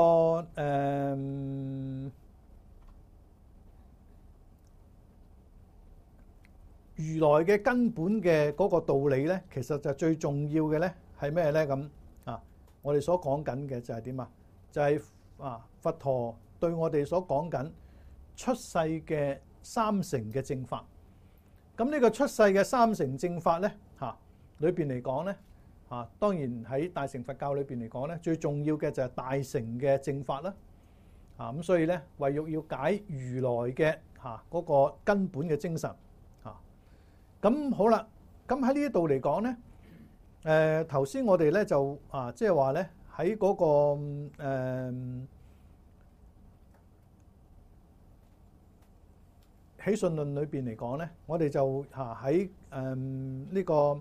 如來嘅根本嘅嗰個道理咧，其實就最重要嘅咧係咩咧？咁我哋所講緊嘅就係點就係佛陀對我哋所講緊出世嘅三乘嘅正法。咁呢個出世嘅三乘正法咧裏邊嚟講咧當然喺大乘佛教裏邊嚟講咧，最重要嘅就係大乘嘅正法啦咁所以咧為欲要解如來嘅嗰個根本嘅精神嚇。咁好啦，咁喺呢一度嚟講咧，頭先我哋咧就即係話咧喺嗰個喜訊論裏邊嚟講咧，我哋就喺呢個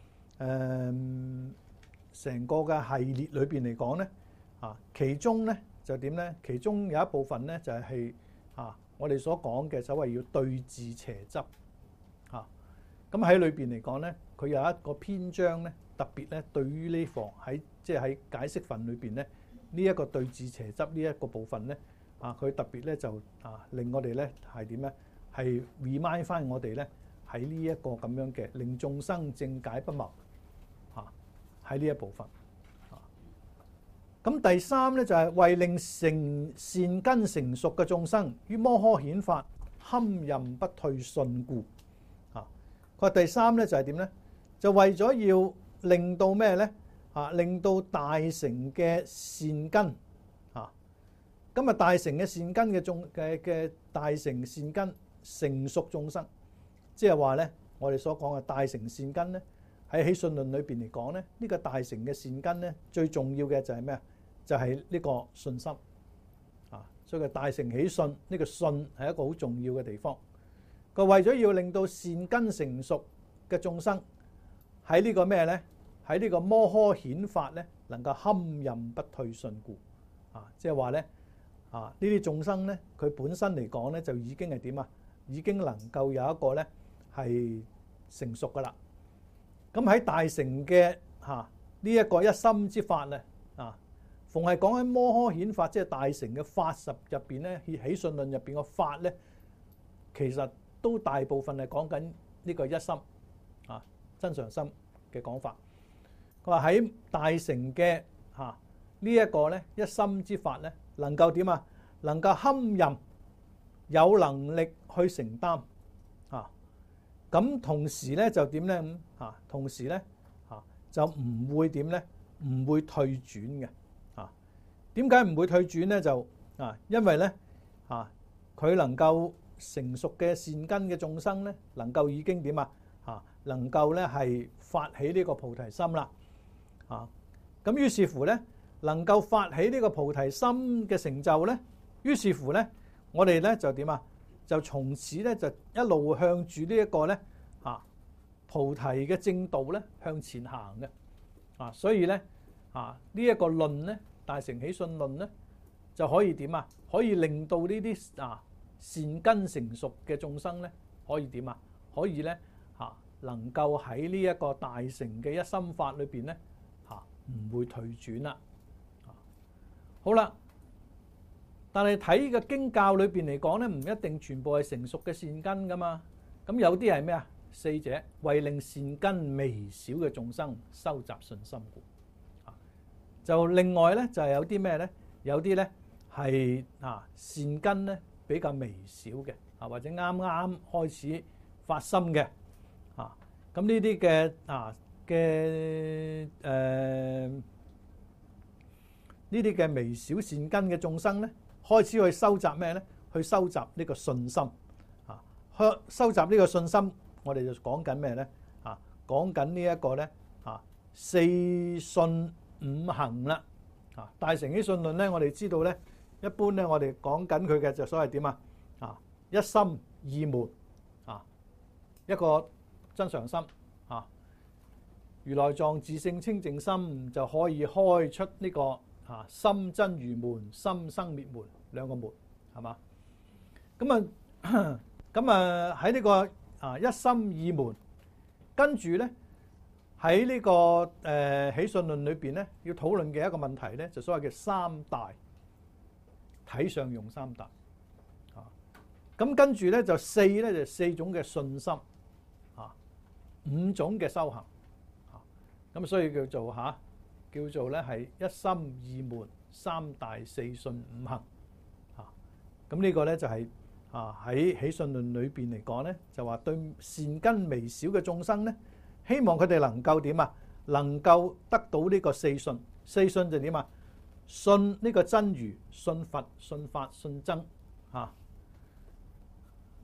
成個嘅系列裏邊嚟講咧，其中咧就點咧？其中有一部分咧就係我哋所講嘅所謂要對治邪執嚇。咁喺裏邊嚟講咧，佢有一個篇章咧，特別咧對於呢課喺即係喺解釋份裏邊咧，呢一個對治邪執呢一個部分咧，佢特別咧就令我哋咧係點咧？係 remind 翻我哋咧喺呢一個咁樣嘅令眾生正解不謬喺呢一部分。咁第三咧就係為令善根成熟嘅眾生於摩訶顯法堪任不退順故。佢話第三咧就係點咧？就為咗要令到咩咧？令到大乘嘅善根咁大乘嘅善根嘅大乘善根成熟眾生，即係話咧，我哋所講嘅大乘善根咧，喺喜訊論裏邊嚟講咧，呢個大乘嘅善根咧，最重要嘅就係咩啊？就係呢個信心所以個大乘喜訊呢個信係一個好重要嘅地方。佢為咗要令到善根成熟嘅眾生喺呢個咩咧？喺呢個摩訶顯法咧，能夠堪任不退順故即係話咧呢啲眾生咧，佢本身嚟講咧就已經係點啊？已經能夠有一個咧係成熟噶啦。咁喺大乘嘅呢一個一心之法咧逢係講喺摩訶顯法，即係大乘嘅法十入邊咧，喜訊論入邊個法咧，其實都大部分係講緊呢個一心真常心嘅講法。佢話喺大乘嘅呢一個咧一心之法咧，能夠點啊？能夠堪任，有能力去承擔咁同時咧就點咧同時咧就唔會點咧？唔會退轉嘅點解唔會退轉咧？就因為咧佢能夠成熟嘅善根嘅眾生咧，能夠已經點能夠咧係發起呢個菩提心啦咁於是乎咧，能夠發起呢個菩提心嘅成就咧，於是乎咧，我哋咧就點就從此咧就一路向住呢一個咧菩提嘅正道咧向前行嘅所以咧呢一個論咧，大乘喜訊論咧就可以點可以令到呢啲善根成熟嘅眾生咧可以點可以咧能夠喺呢一個大乘嘅一心法裏邊咧唔會退轉啦。好啦，但係睇嘅經教裏邊嚟講咧，唔一定全部係成熟嘅善根噶嘛。咁有啲係咩啊？四者為令善根微小嘅眾生收集信心故。就另外咧就係有啲咩咧？有啲咧係善根咧比較微小嘅或者啱啱開始發心嘅咁呢啲嘅呢啲嘅微小善根嘅眾生咧，開始去收集咩咧？去收集呢個信心收集呢個信心，我哋就講緊咩咧？講緊呢一個咧四信五行啦大乘喜訊論咧，我哋知道咧，一般咧我哋講緊佢嘅就所謂點一心二門一個真常心如來藏自性清淨心就可以開出呢個心真如門、心生滅門兩個門，係嘛？咁喺呢個一心二門，跟住咧喺呢個喜訊論裏邊咧，要討論嘅一個問題咧，就所謂嘅三大體相用三大咁跟住咧就四種嘅信心五種嘅修行咁所以叫做咧係一心二門三大四信五行咁呢個咧就係喺喜訊論裏邊嚟講咧，就話對善根微小嘅眾生咧，希望佢哋能夠點能夠得到呢個四信。四信就點信呢個真如，信佛，信法，信僧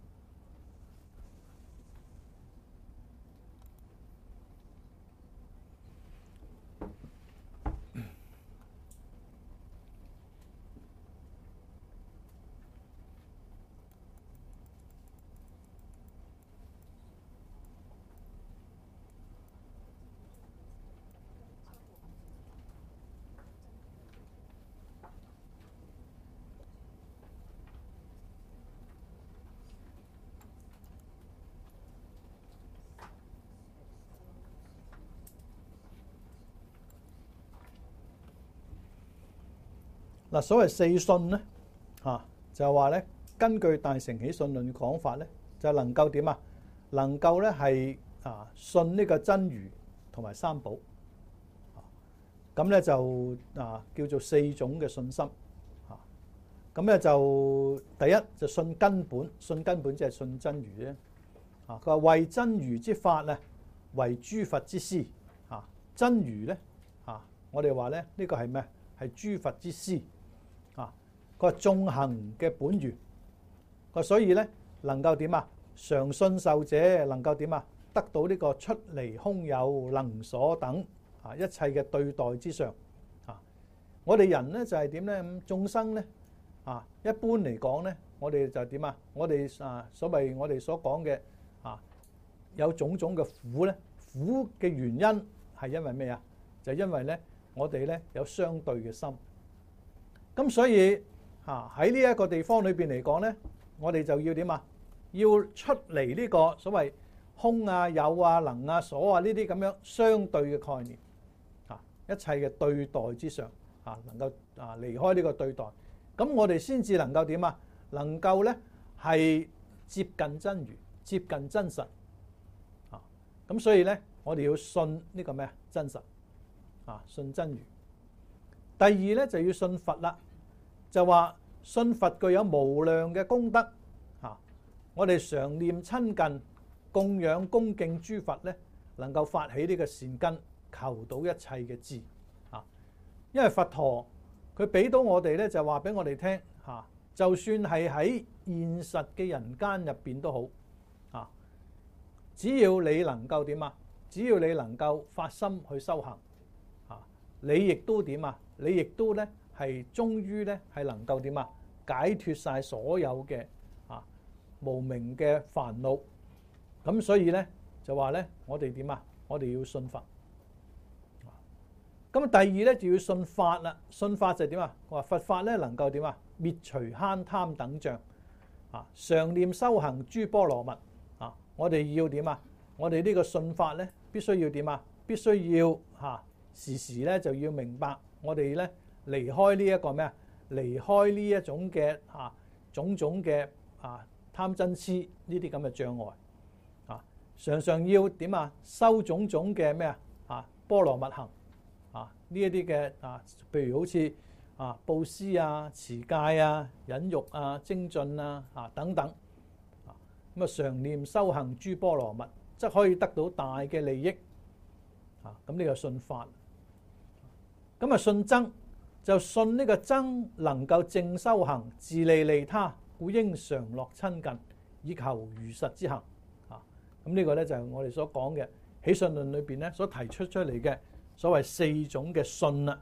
嗱，所謂四信咧，就係話咧，根據大乘起信論嘅講法咧，就能夠點啊？能夠咧係信呢個真如同埋三寶，咁咧就叫做四種嘅信心。咁咧就第一就信根本，信根本即係信真如啫。佢話為真如之法啊，為諸佛之師。真如咧我哋話咧呢個係咩？係諸佛之師。佢話眾行嘅本源。所以咧能夠點啊？常信受者能夠點啊？得到呢個出離空有能所等一切嘅對待之上。我哋人咧就係點咧？咁眾生咧一般嚟講咧，我哋就點啊？我哋所謂我哋所講嘅有種種嘅苦咧，苦嘅原因係因為咩啊？就因為咧我哋咧有相對嘅心。咁所以喺呢一個地方裏邊嚟講咧，我哋就要點啊？要出離呢個所謂空啊、有啊、能啊、所啊呢啲咁樣相對嘅概念一切嘅對待之上能夠離開呢個對待，咁我哋先至能夠點啊？能夠咧係接近真如、接近真實咁所以咧我哋要信呢個咩啊？真實信真如。第二咧就要信佛啦，就話信佛具有無量嘅功德。我哋常念親近供養恭敬諸佛咧，能夠發起呢個善根，求到一切嘅智因為佛陀佢俾到我哋咧，就話俾我哋聽就算係喺現實嘅人間入邊都好只要你能夠點啊？只要你能夠發心去修行你亦都點啊？你亦都咧係終於咧係能夠點啊？解脫晒所有嘅無明嘅煩惱。咁所以咧就話咧我哋點啊？我哋要信佛。咁第二咧就要信法啦。信法就係點啊？我話佛法咧能夠點啊？滅除慳貪等障常念修行諸波羅蜜我哋要點啊？我哋呢個信法咧必須要點啊？必須要時時咧就要明白我哋咧離開呢一個咩啊？離開呢一種嘅種種嘅貪嗔癡呢啲咁嘅障礙常常要點啊？修種種嘅咩波羅蜜行呢一啲嘅譬如好似布施持戒忍辱精進等等咁常念修行諸波羅蜜，則可以得到大嘅利益咁呢個信法。咁信僧就信呢個僧能夠正修行，自利利他，故應常樂親近，以求如實之行咁呢個咧就係我哋所講嘅起信論裏邊咧所提出嚟嘅所謂四種嘅信啦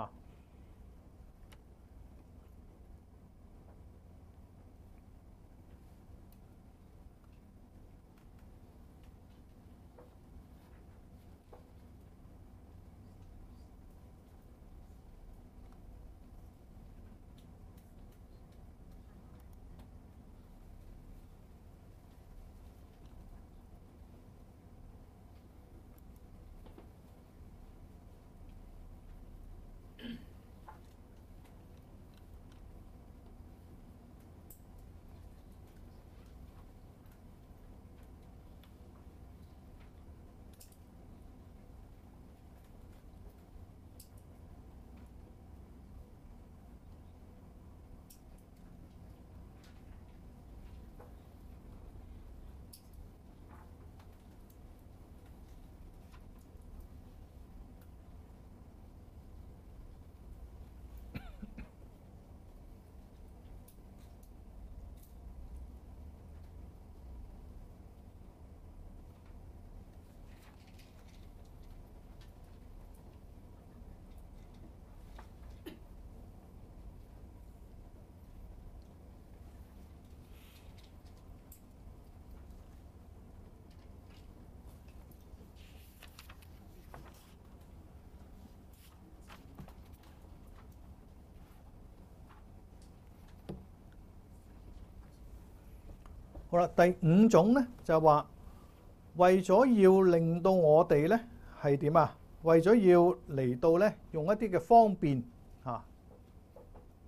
好啦，第五種咧就話為咗要令到我哋咧係點啊？為咗要嚟到咧用一啲嘅方便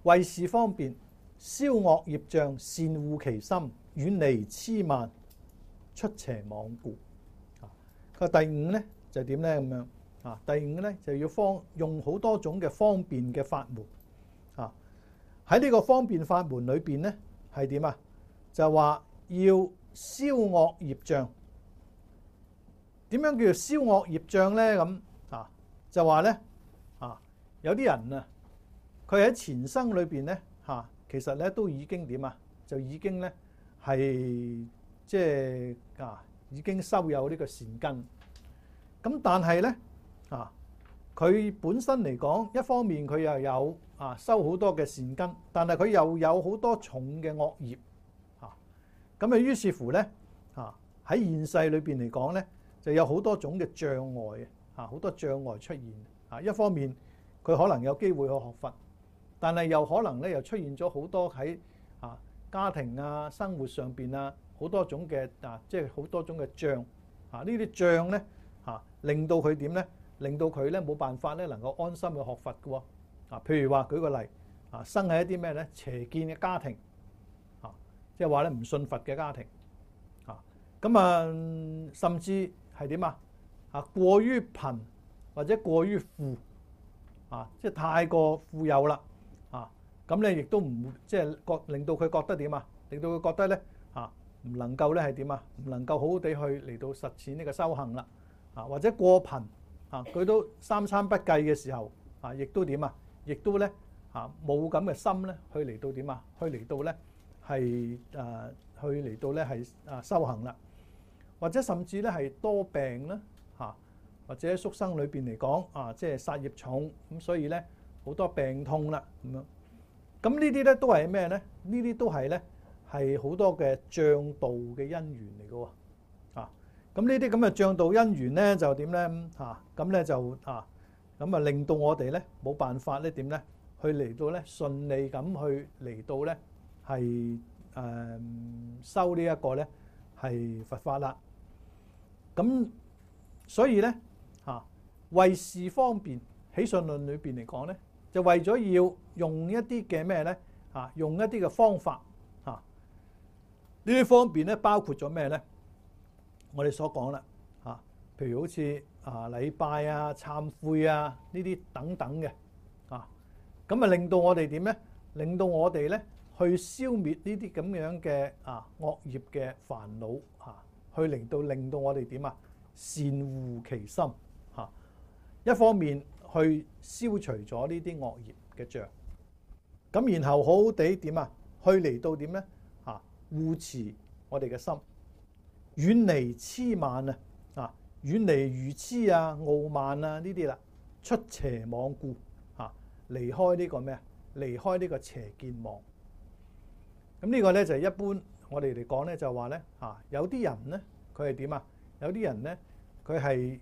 為是方便，消惡業障，善護其心，遠離痴慢，出邪妄故。第五咧就點咧咁樣啊？第五咧就要用好多種嘅方便嘅法門啊！喺呢個方便法門裏邊咧係點啊？就話要消惡業障。點樣叫做消惡業障咧？咁啊就話咧啊，有啲人啊，佢喺前生裏邊咧嚇，其實咧都已經點啊？就已經咧係即係啊，已經收有呢個善根。咁但係咧啊，佢本身嚟講，一方面佢又有啊收好多嘅善根，但係佢又有好多重嘅惡業啊。咁啊，於是乎咧啊喺現世裏邊嚟講咧，就有好多種嘅障礙啊，好多障礙出現啊。一方面佢可能有機會去學佛，但係又可能咧又出現咗好多喺啊家庭啊生活上邊啊好多種嘅啊，即係好多種嘅障啊。呢啲障咧啊，令到佢點咧？令到佢咧冇辦法咧能夠安心去學佛嘅喎啊。譬如話舉個例啊，生喺一啲咩咧邪見嘅家庭啊，即係話咧唔信佛嘅家庭啊。咁啊，甚至係點啊？啊，過於貧或者過於富啊，即係太過富有啦啊！咁咧亦都唔即係令到佢覺得點啊？令到佢覺得咧啊，唔能夠咧係點啊？唔能夠好好地去嚟到實踐呢個修行啦啊！或者過貧啊，佢都三餐不繼嘅時候啊，亦都點啊？亦都咧啊冇咁嘅心咧，去嚟到點啊？去嚟到咧係去嚟到咧係修行啦。或者甚至咧係多病啦嚇，或者喺宿生裏邊嚟講啊，即係殺業重咁，所以咧好多病痛啦咁樣。咁呢啲咧都係咩咧？呢啲都係咧係好多嘅障道嘅因緣嚟嘅喎啊。咁呢啲咁嘅障道因緣咧就點咧嚇？咁咧就咁啊令到我哋咧冇辦法咧點咧去嚟到咧順利咁去嚟到咧係修呢一個咧係佛法啦。咁所以咧嚇為是方便，起信論裏邊嚟講咧，就為咗要用一啲嘅咩咧嚇，用一啲嘅方法嚇。呢啲方便咧包括咗咩咧？我哋所講啦嚇，譬如好似禮拜啊、懺悔啊呢啲等等嘅啊，咁啊令到我哋點咧？令到我哋咧去消滅呢啲咁樣嘅惡業嘅煩惱嚇。去令到我哋點啊？善護其心嚇，一方面去消除咗呢啲惡業嘅障，咁然後好好地點啊？去嚟到點咧嚇？護持我哋嘅心，遠離痴慢啊！遠離愚痴啊、傲慢啊呢啲啦，出邪妄故嚇，離開呢個咩啊？離開呢個邪見妄。咁呢個咧就係一般。我哋嚟講咧就話咧有啲人咧佢係點啊？有啲人咧佢係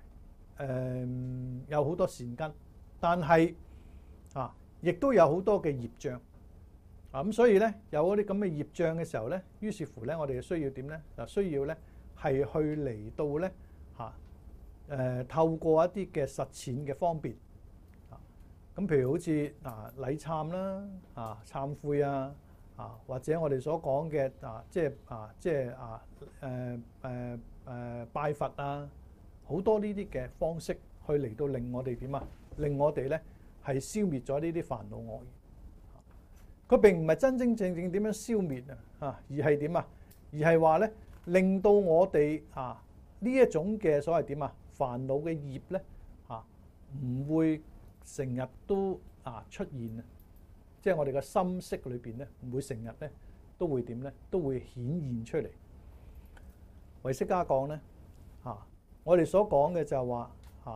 有好多善根，但係亦都有好多嘅業障咁，所以咧有嗰啲咁嘅業障嘅時候咧，於是乎咧我哋就需要點咧？就需要咧係去嚟到咧透過一啲嘅實踐嘅方便咁，譬如好似禮懺啦懺悔啊。或者我哋所講嘅拜佛啊，好多呢啲嘅方式去嚟到令我哋點啊？令我哋咧係消滅咗呢啲煩惱惡業。佢並唔係真真正正點樣消滅而係點啊？而係話咧令到我哋呢一種嘅所謂點啊煩惱嘅業咧唔會成日都出現啊！即係我哋嘅心識裏邊咧，唔會成日咧都會點咧，都會顯現出嚟。唯識家講咧我哋所講嘅就係話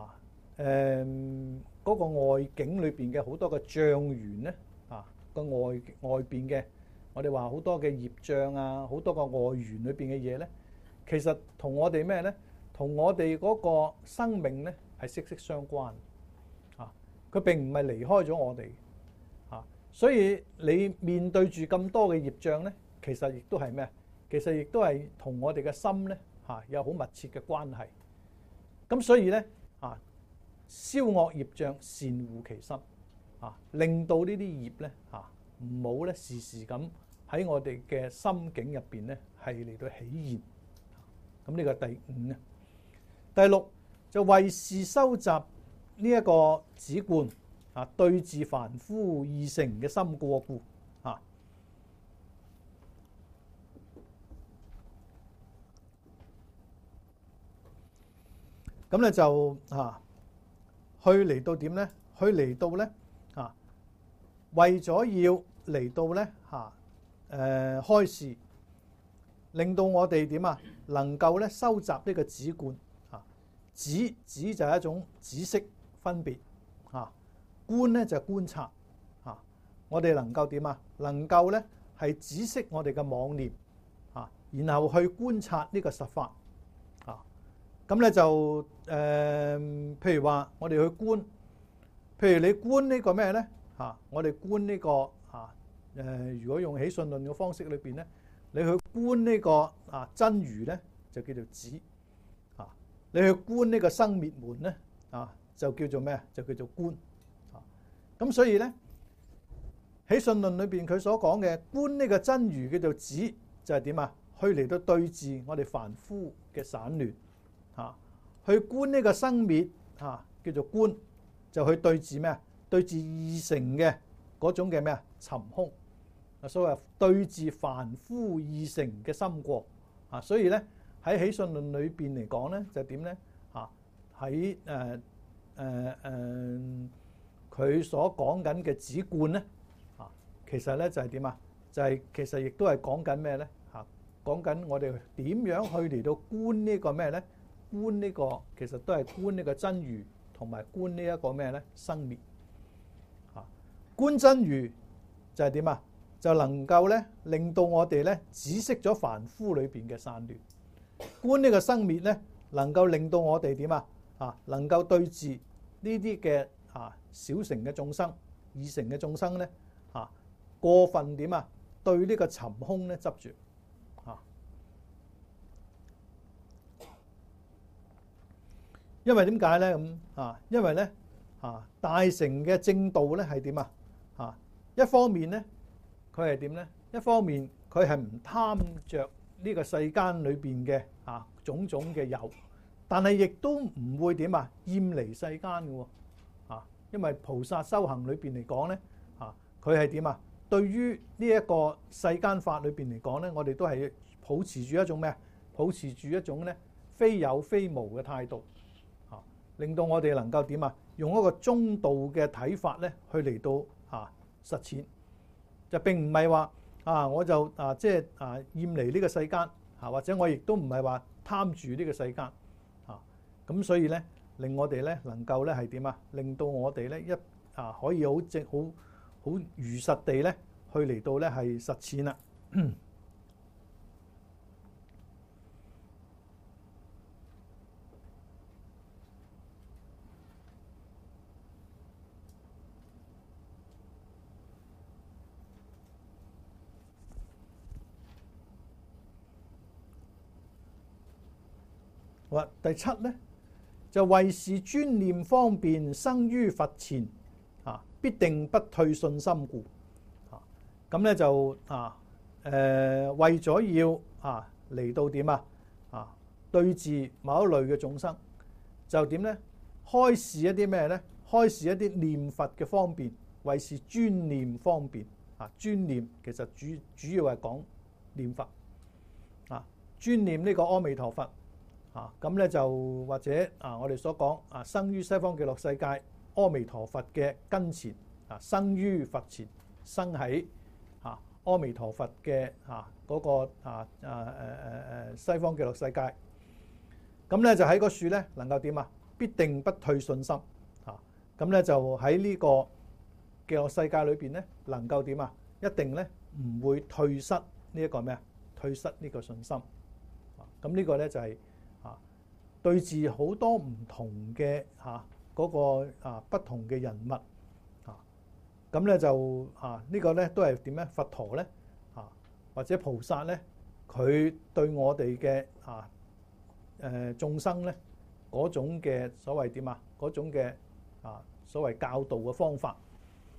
嗰個外境裏邊嘅好多嘅障緣咧個外邊嘅，我哋話好多嘅業障啊，好多個外緣裏邊嘅嘢咧，其實同我哋咩咧？同我哋嗰個生命咧係息息相關佢並唔係離開咗我哋。所以你面對住咁多嘅業障咧，其實亦都係咩？其實亦都係同我哋嘅心咧有好密切嘅關係。咁所以咧消惡業障，善護其心。 令到呢啲業咧唔好咧時時咁喺我哋嘅心境入邊咧係嚟到起現。咁呢個第五啊。第六就為是收集呢一個止觀對治凡夫二乘嘅心過故咁咧就去嚟到點咧？去嚟到咧為咗要嚟到咧開示，令到我哋點能夠咧收集呢個止觀止就係一種止息分別觀咧就係觀察我哋能夠點能夠咧係止息我哋嘅妄念然後去觀察呢個實法咁咧就譬如話我哋去觀，譬如你觀呢個咩咧我哋觀呢個如果用起信論嘅方式裏邊咧，你去觀呢個真如咧就叫做止你去觀呢個生滅門咧就叫做咩？就叫做觀咁所以咧喺信論裏邊佢所講嘅觀呢個真如叫做止，就係點去嚟到對治我哋凡夫嘅散亂去觀呢個生滅叫做觀，就去對治咩？對治二乘嘅嗰種嘅咩尋空所謂對治凡夫二乘嘅心過所以咧喺起信論裏邊嚟講咧就點咧喺佢所講緊嘅止觀咧其實咧就係點就係其實亦都係講緊咩咧講緊我哋點樣去嚟到觀呢個咩咧？觀呢個其實都係觀呢個真如，同埋觀呢一個咩咧？生滅觀真如就係點就能夠咧令到我哋咧止息咗凡夫裏邊嘅散亂。觀呢個生滅咧，能夠令到我哋點能夠對治呢啲嘅小乘嘅眾生、二乘嘅眾生咧過分點對呢個尋空咧執住因為點解咧咁因為咧大乘嘅正道咧係點一方面咧佢係點咧？一方面佢係唔貪着呢個世間裏邊嘅種種嘅有，但係亦都唔會點厭離世間嘅因為菩薩修行裏邊嚟講咧佢係點對於呢一個世間法裏邊嚟講咧，我哋都係保持住一種咩？保持住一種咧非有非無嘅態度令到我哋能夠點用一個中道嘅睇法咧去嚟到實踐，就並唔係話我就即係厭離呢個世間或者我亦都唔係話貪住呢個世間咁所以咧令我哋咧能夠咧係點令到我哋咧可以好正好如實地咧去嚟到咧係實踐啦。好啦，第七咧就為是專念方便生於佛前必定不退信心故咁咧就為咗要嚟到點對治某一類嘅眾生，就點咧開示一啲咩咧？開示一啲念佛嘅方便，為是專念方便專念其實主要係講念佛專念呢個阿彌陀佛咁咧就或者我哋所講生於西方極樂世界阿彌陀佛嘅跟前生於佛前，生喺阿彌陀佛嘅嗰個西方極樂世界，咁咧就喺嗰處咧能夠點必定不退信心咁咧就喺呢個極樂世界裏邊咧能夠點一定咧唔會退失呢一個咩退失呢個信心咁呢個咧就係對治好多唔同嘅嗰個不同嘅人物咁咧就呢個咧都係點咧？佛陀咧或者菩薩咧，佢對我哋嘅眾生咧嗰種嘅所謂點嗰種嘅所謂教導嘅方法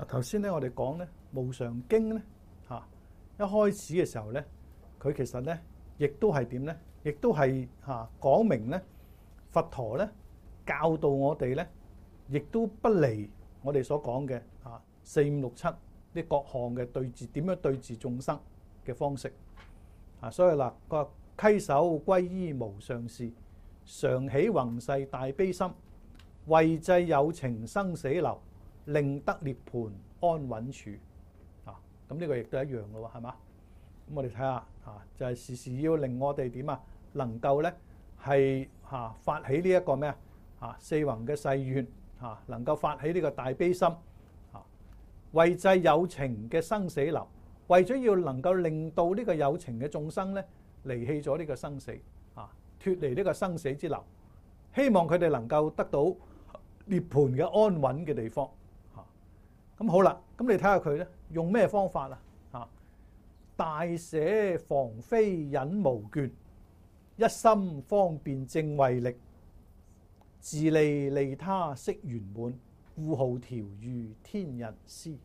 頭先咧我哋講咧無常經咧一開始嘅時候咧，佢其實咧亦都係點咧？亦都係講明咧佛陀咧教導我哋咧，亦都不離我哋所講嘅四五六七呢各項嘅對治，點樣對治眾生嘅方式所以嗱，佢話稽首歸依無上士，常起宏誓大悲心，為濟有情生死流，令得涅槃安穩處咁呢個亦都一樣咯，係嘛？咁我哋睇下就係時時要令我哋點能夠咧係發起呢一個咩四宏嘅誓願能夠發起呢個大悲心為濟有情嘅生死流，為咗要能夠令到呢個有情嘅眾生咧離棄咗呢個生死脫離呢個生死之流，希望佢哋能夠得到涅槃嘅安穩嘅地方咁好啦，咁你睇下佢咧用咩方法大捨防非忍無倦，一心方便正慧力，自利利他悉圓滿，故號調御天人師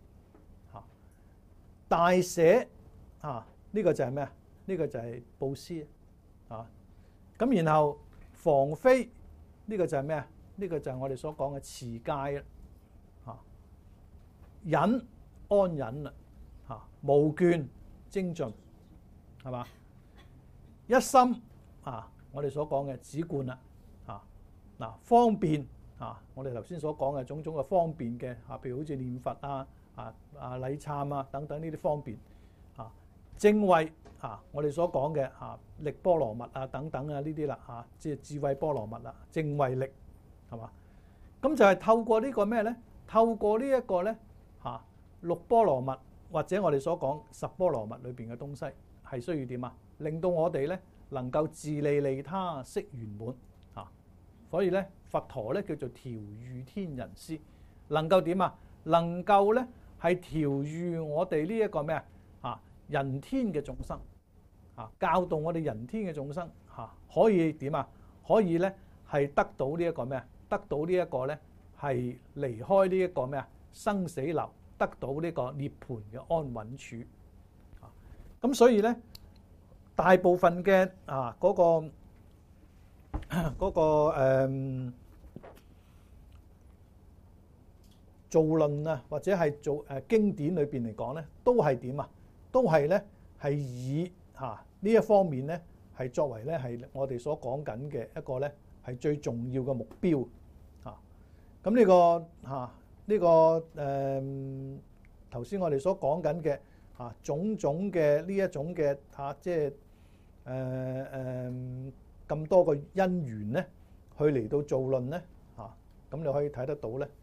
大捨呢個就係咩啊？呢個就係布施咁然後防非呢個就係咩啊？呢個就係我哋所講嘅持戒忍安忍啦無倦精進係嘛？一心我哋所講嘅止觀啦方便我哋頭先所講嘅種種嘅方便嘅譬如好似念佛禮懺等等呢啲方便正慧我哋所講嘅力波羅蜜等等呢啲啦即係智慧波羅蜜啦正慧力係嘛？咁就係透過呢個咩咧？透過呢一個咧六波羅蜜或者我哋所講十波羅蜜裏邊嘅東西係需要點令到我哋咧能夠自利利他悉圓滿所以咧佛陀咧叫做調御天人師，能夠點能夠咧係調御我哋呢一個咩人天嘅眾生教導我哋人天嘅眾生可以點可以咧係得到呢一個咩得到呢一個咧係離開呢一個咩生死流，得到呢個涅槃嘅安穩處咁所以咧大部分嘅嗰個造論或者係做經典裏邊嚟講咧，都係點都係咧係以呢一方面咧係作為咧係我哋所講緊嘅一個咧係最重要嘅目標咁呢個頭先我哋所講緊嘅種種嘅呢一種嘅即係咁多個因緣咧，去嚟到造論咧咁你可以睇得到咧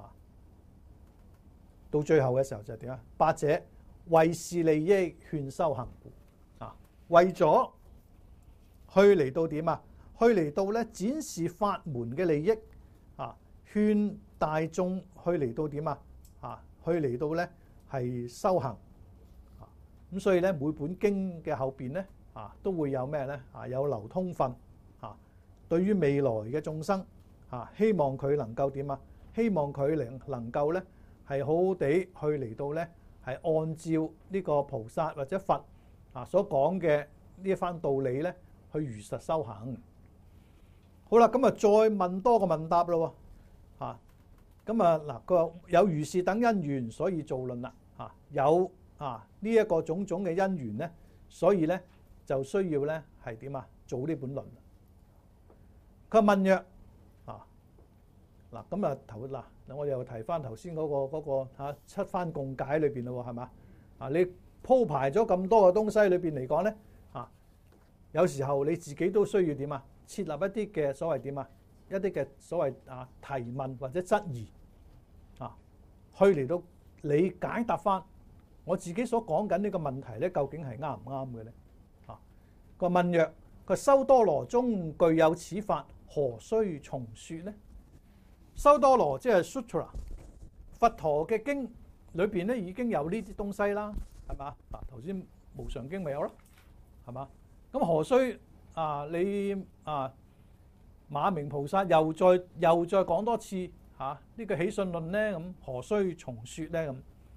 到最後嘅時候就係點八者為是利益勸修行為咗去嚟到點去嚟到咧展示法門嘅利益勸大眾去嚟到點去嚟到咧係修行咁所以咧每本經嘅後邊咧都會有咩咧有流通分對於未來嘅眾生希望佢能夠點希望佢能夠咧係好好地去嚟到咧係按照呢個菩薩或者佛所講嘅呢一番道理咧去如實修行。好啦，咁再問多個問答咯咁嗱，佢話有如是等因緣，所以造論啦有呢一個種種嘅因緣咧，所以咧就需要咧係點做呢本論。佢問曰嗱咁我哋又提翻頭先嗰個七番共解裏邊咯，係嘛你鋪排咗咁多個東西裏邊嚟講咧有時候你自己都需要點設立一啲嘅所謂點一啲嘅所謂提問或者質疑去嚟到理解答翻我自己所講緊呢個問題咧，究竟係啱唔啱嘅咧？個問曰：佢修多羅中具有此法，何須重説呢？修多羅即係 Sutra， 佛陀嘅經裏邊咧已經有呢啲東西啦，係嘛？頭先無常經咪有咯，係嘛？咁何須你馬明菩薩又再講多次呢個起信論咧？咁何須重説咧？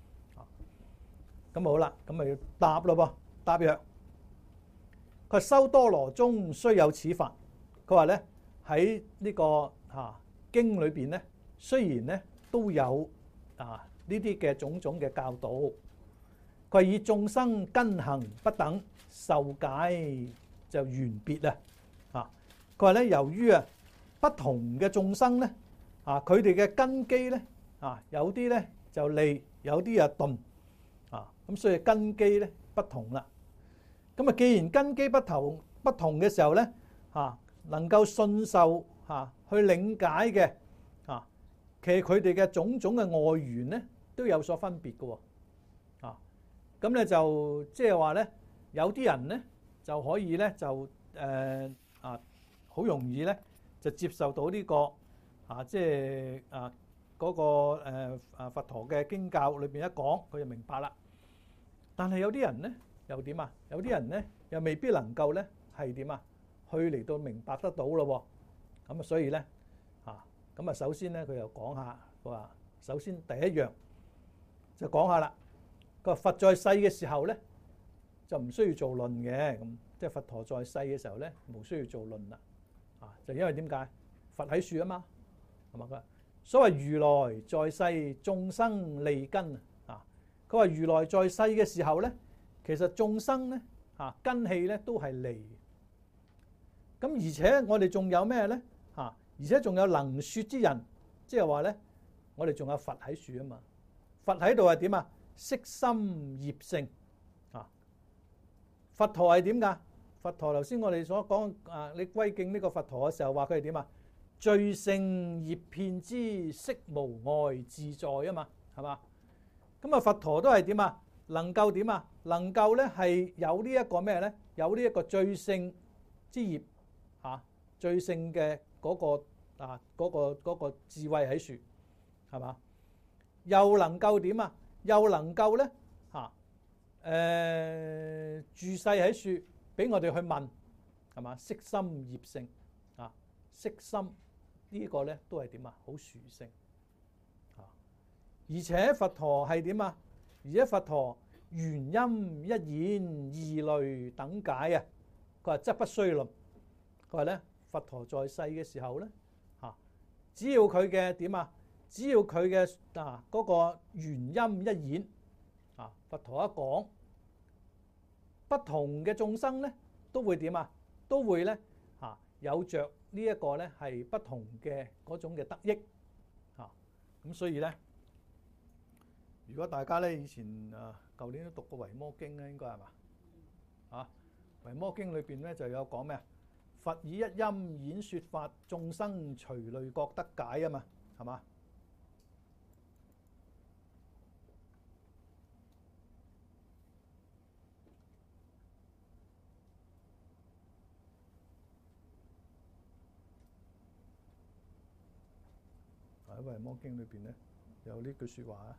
咁好啦，咁咪要答咯噃，答曰：佢話修多羅中雖有此法。佢話咧喺呢個經裏邊咧，雖然咧都有呢啲嘅種種嘅教導，佢話以眾生根行不等，受解就緣別啊！佢話咧由於不同嘅眾生咧佢哋嘅根基咧有啲咧就利，有啲頓咁，所以根基咧不同啦。咁既然根基不同嘅時候咧能夠信受去領解嘅其實佢哋嘅種種嘅外緣咧都有所分別嘅咁咧就即係話咧有啲人咧就可以咧就好容易咧就接受到呢個即係嗰個佛陀嘅經教裏邊一講佢就明白啦。但係有啲人咧又點啊？有啲人咧又未必能夠咧係點啊？去嚟到明白得到咯喎。咁所以咧咁首先咧佢又講下，佢話首先第一樣就講下啦。佢話佛在世嘅時候咧就唔需要做論嘅，咁即係佛陀在世嘅時候咧冇需要做論啦。就因為點解？佛喺樹啊嘛，係嘛？佢所謂如來在世，眾生利根佢話如來在世嘅時候咧，其實眾生咧根器咧都係利。咁而且我哋仲有咩咧？而且仲有能説之人，即係話咧，我哋仲有佛喺樹啊嘛。佛喺度係點啊？色心業性佛陀係點㗎？佛陀頭先我哋所講你歸敬呢個佛陀嘅時候，話佢係點啊？罪性業遍之，色無礙自在啊嘛，係嘛？咁佛陀都係點啊？能夠點啊？能夠咧係有呢一個咩咧？有呢一個罪性之業罪性嘅嗰個智慧喺樹，係嘛？又能夠點啊？又能夠咧住世喺樹，俾我哋去問，係嘛？色心業性色心呢個咧都係點啊？好殊勝而且佛陀係點啊？而且佛陀原因一演二類等解佢話則不須論。佢話咧佛陀在世嘅時候咧只要佢嘅點啊？只要佢嘅嗰個原因一演佛陀一講，不同嘅眾生咧都會點啊？都會咧有着呢一個咧係不同嘅嗰種嘅得益咁所以咧，如果大家咧以前舊年都讀過《維摩經》咧，應該係嘛《維摩經》裏邊咧就有講咩啊？佛以一音演說法，眾生隨類各得解啊嘛，係嘛？喺《維摩經》裏邊咧有呢句説話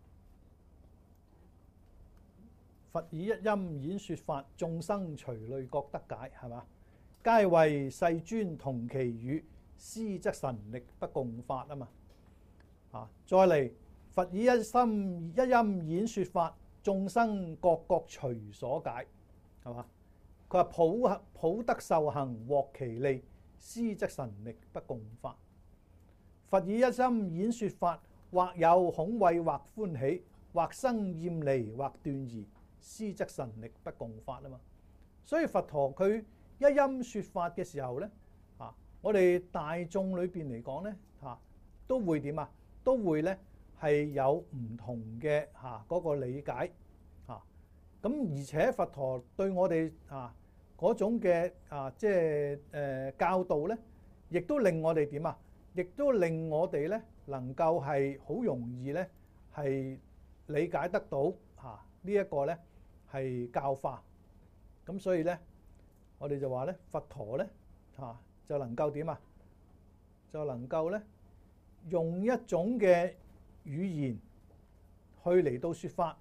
佛以一音演說法，眾生隨類各得解，係嘛？皆為世尊同其語，斯則神力不共法啊嘛。再嚟，佛以一音演說法，眾生各隨所解，係嘛？佢話普得受行獲其利，斯則神力不共法。佛以一音演說法，或有恐畏，或歡喜，或生厭離，或斷疑，斯則神力不共法啊嘛。所以佛陀佢一音說法嘅時候咧我哋大眾裏邊嚟講咧都會點啊？都會咧係有唔同嘅嗰個理解咁而且佛陀對我哋嗰種嘅即係教導咧，亦都令我哋點啊？亦都令我哋咧能夠係好容易咧係理解得到呢一個咧係教化。咁所以咧我哋就話咧佛陀咧就能夠點啊？就能夠咧用一種嘅語言去嚟到説法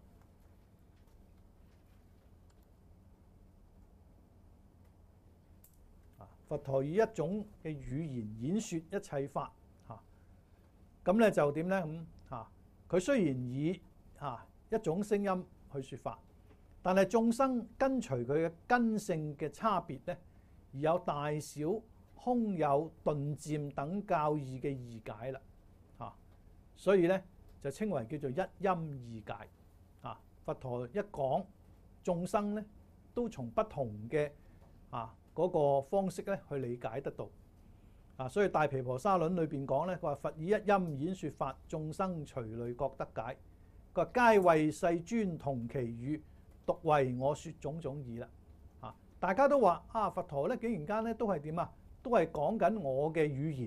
佛陀以一種嘅語言演説一切法咁咧就點咧咁嚇？佢雖然以一種聲音去説法，但係眾生跟隨佢嘅根性嘅差別咧，而有大小、空有、頓漸等教義嘅異解啦嚇。所以咧就稱為叫做一音異解啊。佛陀一講，眾生咧都從不同嘅嗰個方式咧去理解得到啊。所以大毗婆沙論裏邊講咧，佢話佛以一音演説法，眾生隨類各得解。佢話皆為世尊同其語，獨為我説種種義啦。大家都話佛陀咧竟然間咧都係點啊？都係講緊我嘅語言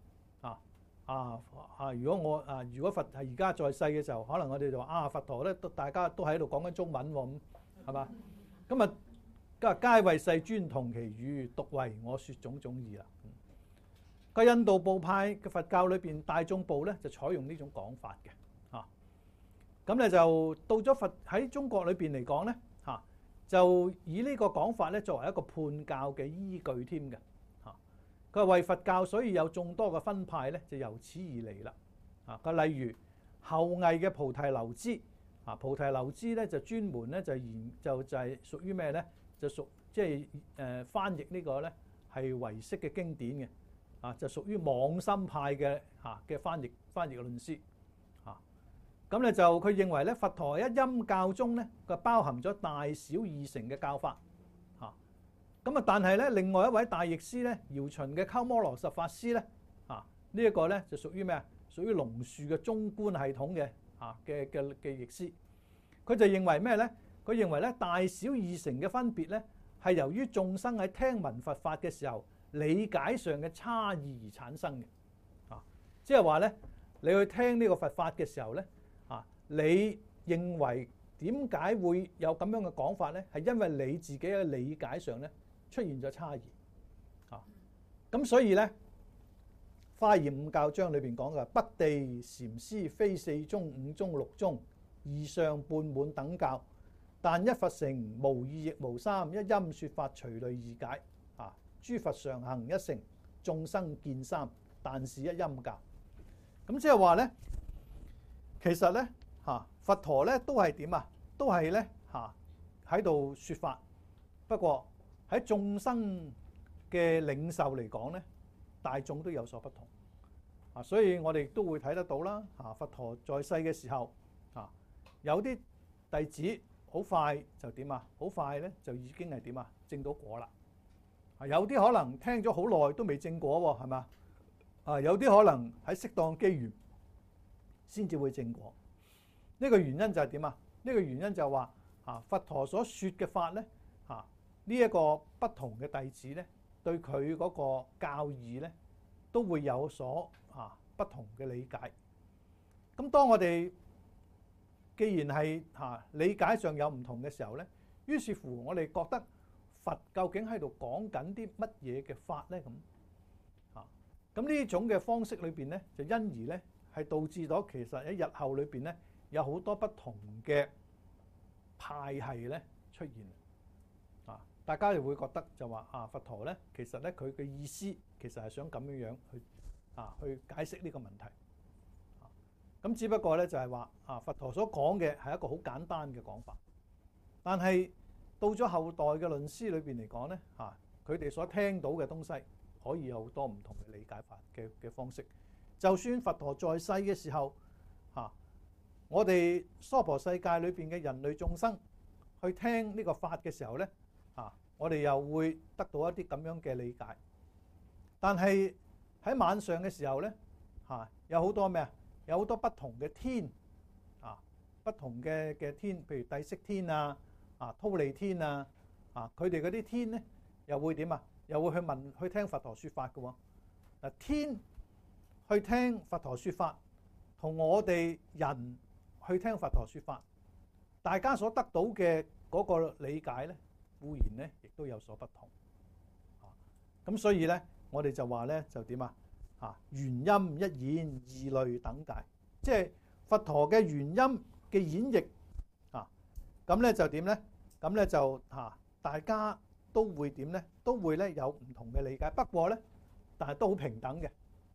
如果佛係而家在世嘅時候，可能我哋就話佛陀咧大家都喺度講緊中文喎，咁係嘛？咁啊，皆為世尊同其語，獨為我説種種義啦。個印度部派嘅佛教裏邊，大眾部咧就採用呢種講法嘅。咁咧就到咗佛喺中國裏邊嚟講咧，就以呢個講法咧作為一個判教嘅依據添嘅。佢話為佛教，所以有眾多嘅分派咧，就由此而嚟啦。佢例如後魏嘅菩提流支，菩提流支咧就專門咧就係屬於咩咧？就屬即係翻譯呢個咧係唯識嘅經典嘅，就屬於妄心派嘅翻譯論師。咁咧就佢認為咧，佛陀一音教中咧，佢包含咗大小二乘嘅教法。但係咧，另外一位大譯師咧，姚秦嘅鳩摩羅什法師咧，呢一個咧就屬於咩啊？屬於龍樹嘅中觀系統嘅譯師。佢就認為咩咧？佢認為咧，大小二乘嘅分別咧，係由於眾生喺聽聞佛法嘅時候理解上嘅差異而產生嘅。即係話咧，你去聽呢個佛法嘅時候咧，你認為點解會有咁樣嘅講法咧？係因為你自己嘅理解上咧出現咗差異。咁所以咧，《華嚴五教章》裏邊講嘅北地禪師非四宗、五宗、六宗，二相半滿等教，但一佛乘無二亦無三，一音説法隨類異解。諸佛常行一乘，眾生見三，但是一音教。咁即係話咧，其實咧佛陀咧都係點啊？都係咧喺度説法，不過喺眾生嘅領袖嚟講咧，大眾都有所不同。所以我哋都會睇得到啦。佛陀在世嘅時候，有啲弟子好快就點啊？好快咧就已經係點啊？證到果啦。有啲可能聽咗好耐都未證果喎，係嘛？有啲可能喺適當機緣先至會證果。呢個原因就係點啊？呢個原因就係話佛陀所説嘅法咧，呢一個不同嘅弟子咧，對佢嗰個教義咧，都會有所不同嘅理解。咁當我哋既然係理解上有唔同嘅時候咧，於是乎我哋覺得佛究竟喺度講緊啲乜嘢嘅法咧？咁呢種嘅方式裏邊咧，就因而咧係導致咗其實喺日後裏邊咧有好多不同嘅派系咧出現。大家就會覺得就話佛陀咧，其實咧佢嘅意思其實係想咁樣樣去解釋呢個問題。咁只不過咧就係話佛陀所講嘅係一個好簡單嘅講法，但係到咗後代嘅論師裏邊嚟講咧，佢哋所聽到嘅東西可以有好多唔同嘅理解法嘅方式。就算佛陀在世嘅時候，我哋娑婆世界裏邊嘅人類眾生去聽呢個法嘅時候咧，我哋又會得到一啲咁樣嘅理解。但係喺晚上嘅時候咧，有好多咩啊？有好多不同嘅天不同嘅天，譬如帝釋天忉利天佢哋嗰啲天咧又會點啊？又會去聽佛陀説法嘅喎。天去聽佛陀説法，同我哋人去聽佛陀説法，大家所得到嘅嗰個理解咧，固然咧亦都有所不同。咁所以咧，我哋就話咧就點啊？原音一演，二類等解，即係佛陀嘅原音嘅演繹咁咧就點咧？咁咧就大家都會點咧？都會咧有唔同嘅理解。不過咧，但係都好平等嘅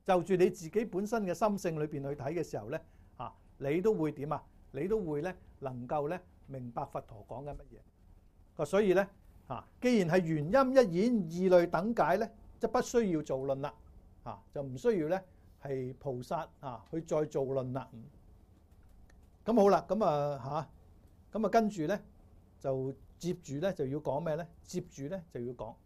就住你自己本身嘅心性裏邊去睇嘅時候咧，你都會點啊？你都會咧能夠咧明白佛陀講緊乜嘢。所以咧既然係原因一演二類等解咧，即不需要造論啦，就唔需要咧係菩薩去再造論啦。咁好啦，咁跟住咧就接住咧就要講咩咧？接住咧就要講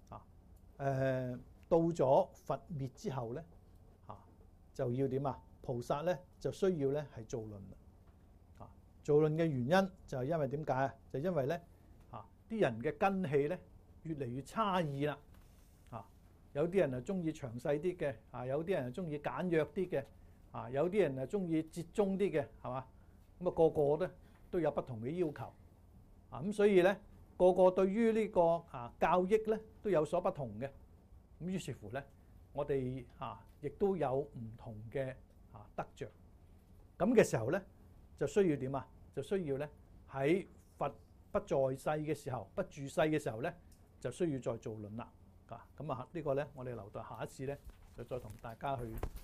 到咗佛滅之後咧就要點啊？菩薩咧就需要咧係造論啦。造論嘅原因就係因為點解啊？就因為咧啲人嘅根氣咧越嚟越差異啦。有啲人係中意詳細啲嘅，有啲人係中意簡約啲嘅，有啲人係中意折中啲嘅，係嘛？咁個個咧都有不同嘅要求，咁所以咧個個對於呢個教益咧都有所不同嘅。咁於是乎咧，我哋亦都有唔同嘅得着。咁嘅時候咧，就需要點啊？就需要咧喺佛不在世嘅時候，不住世嘅時候咧，就需要再造論啦。咁呢個咧，我哋留待下一次咧，就再同大家去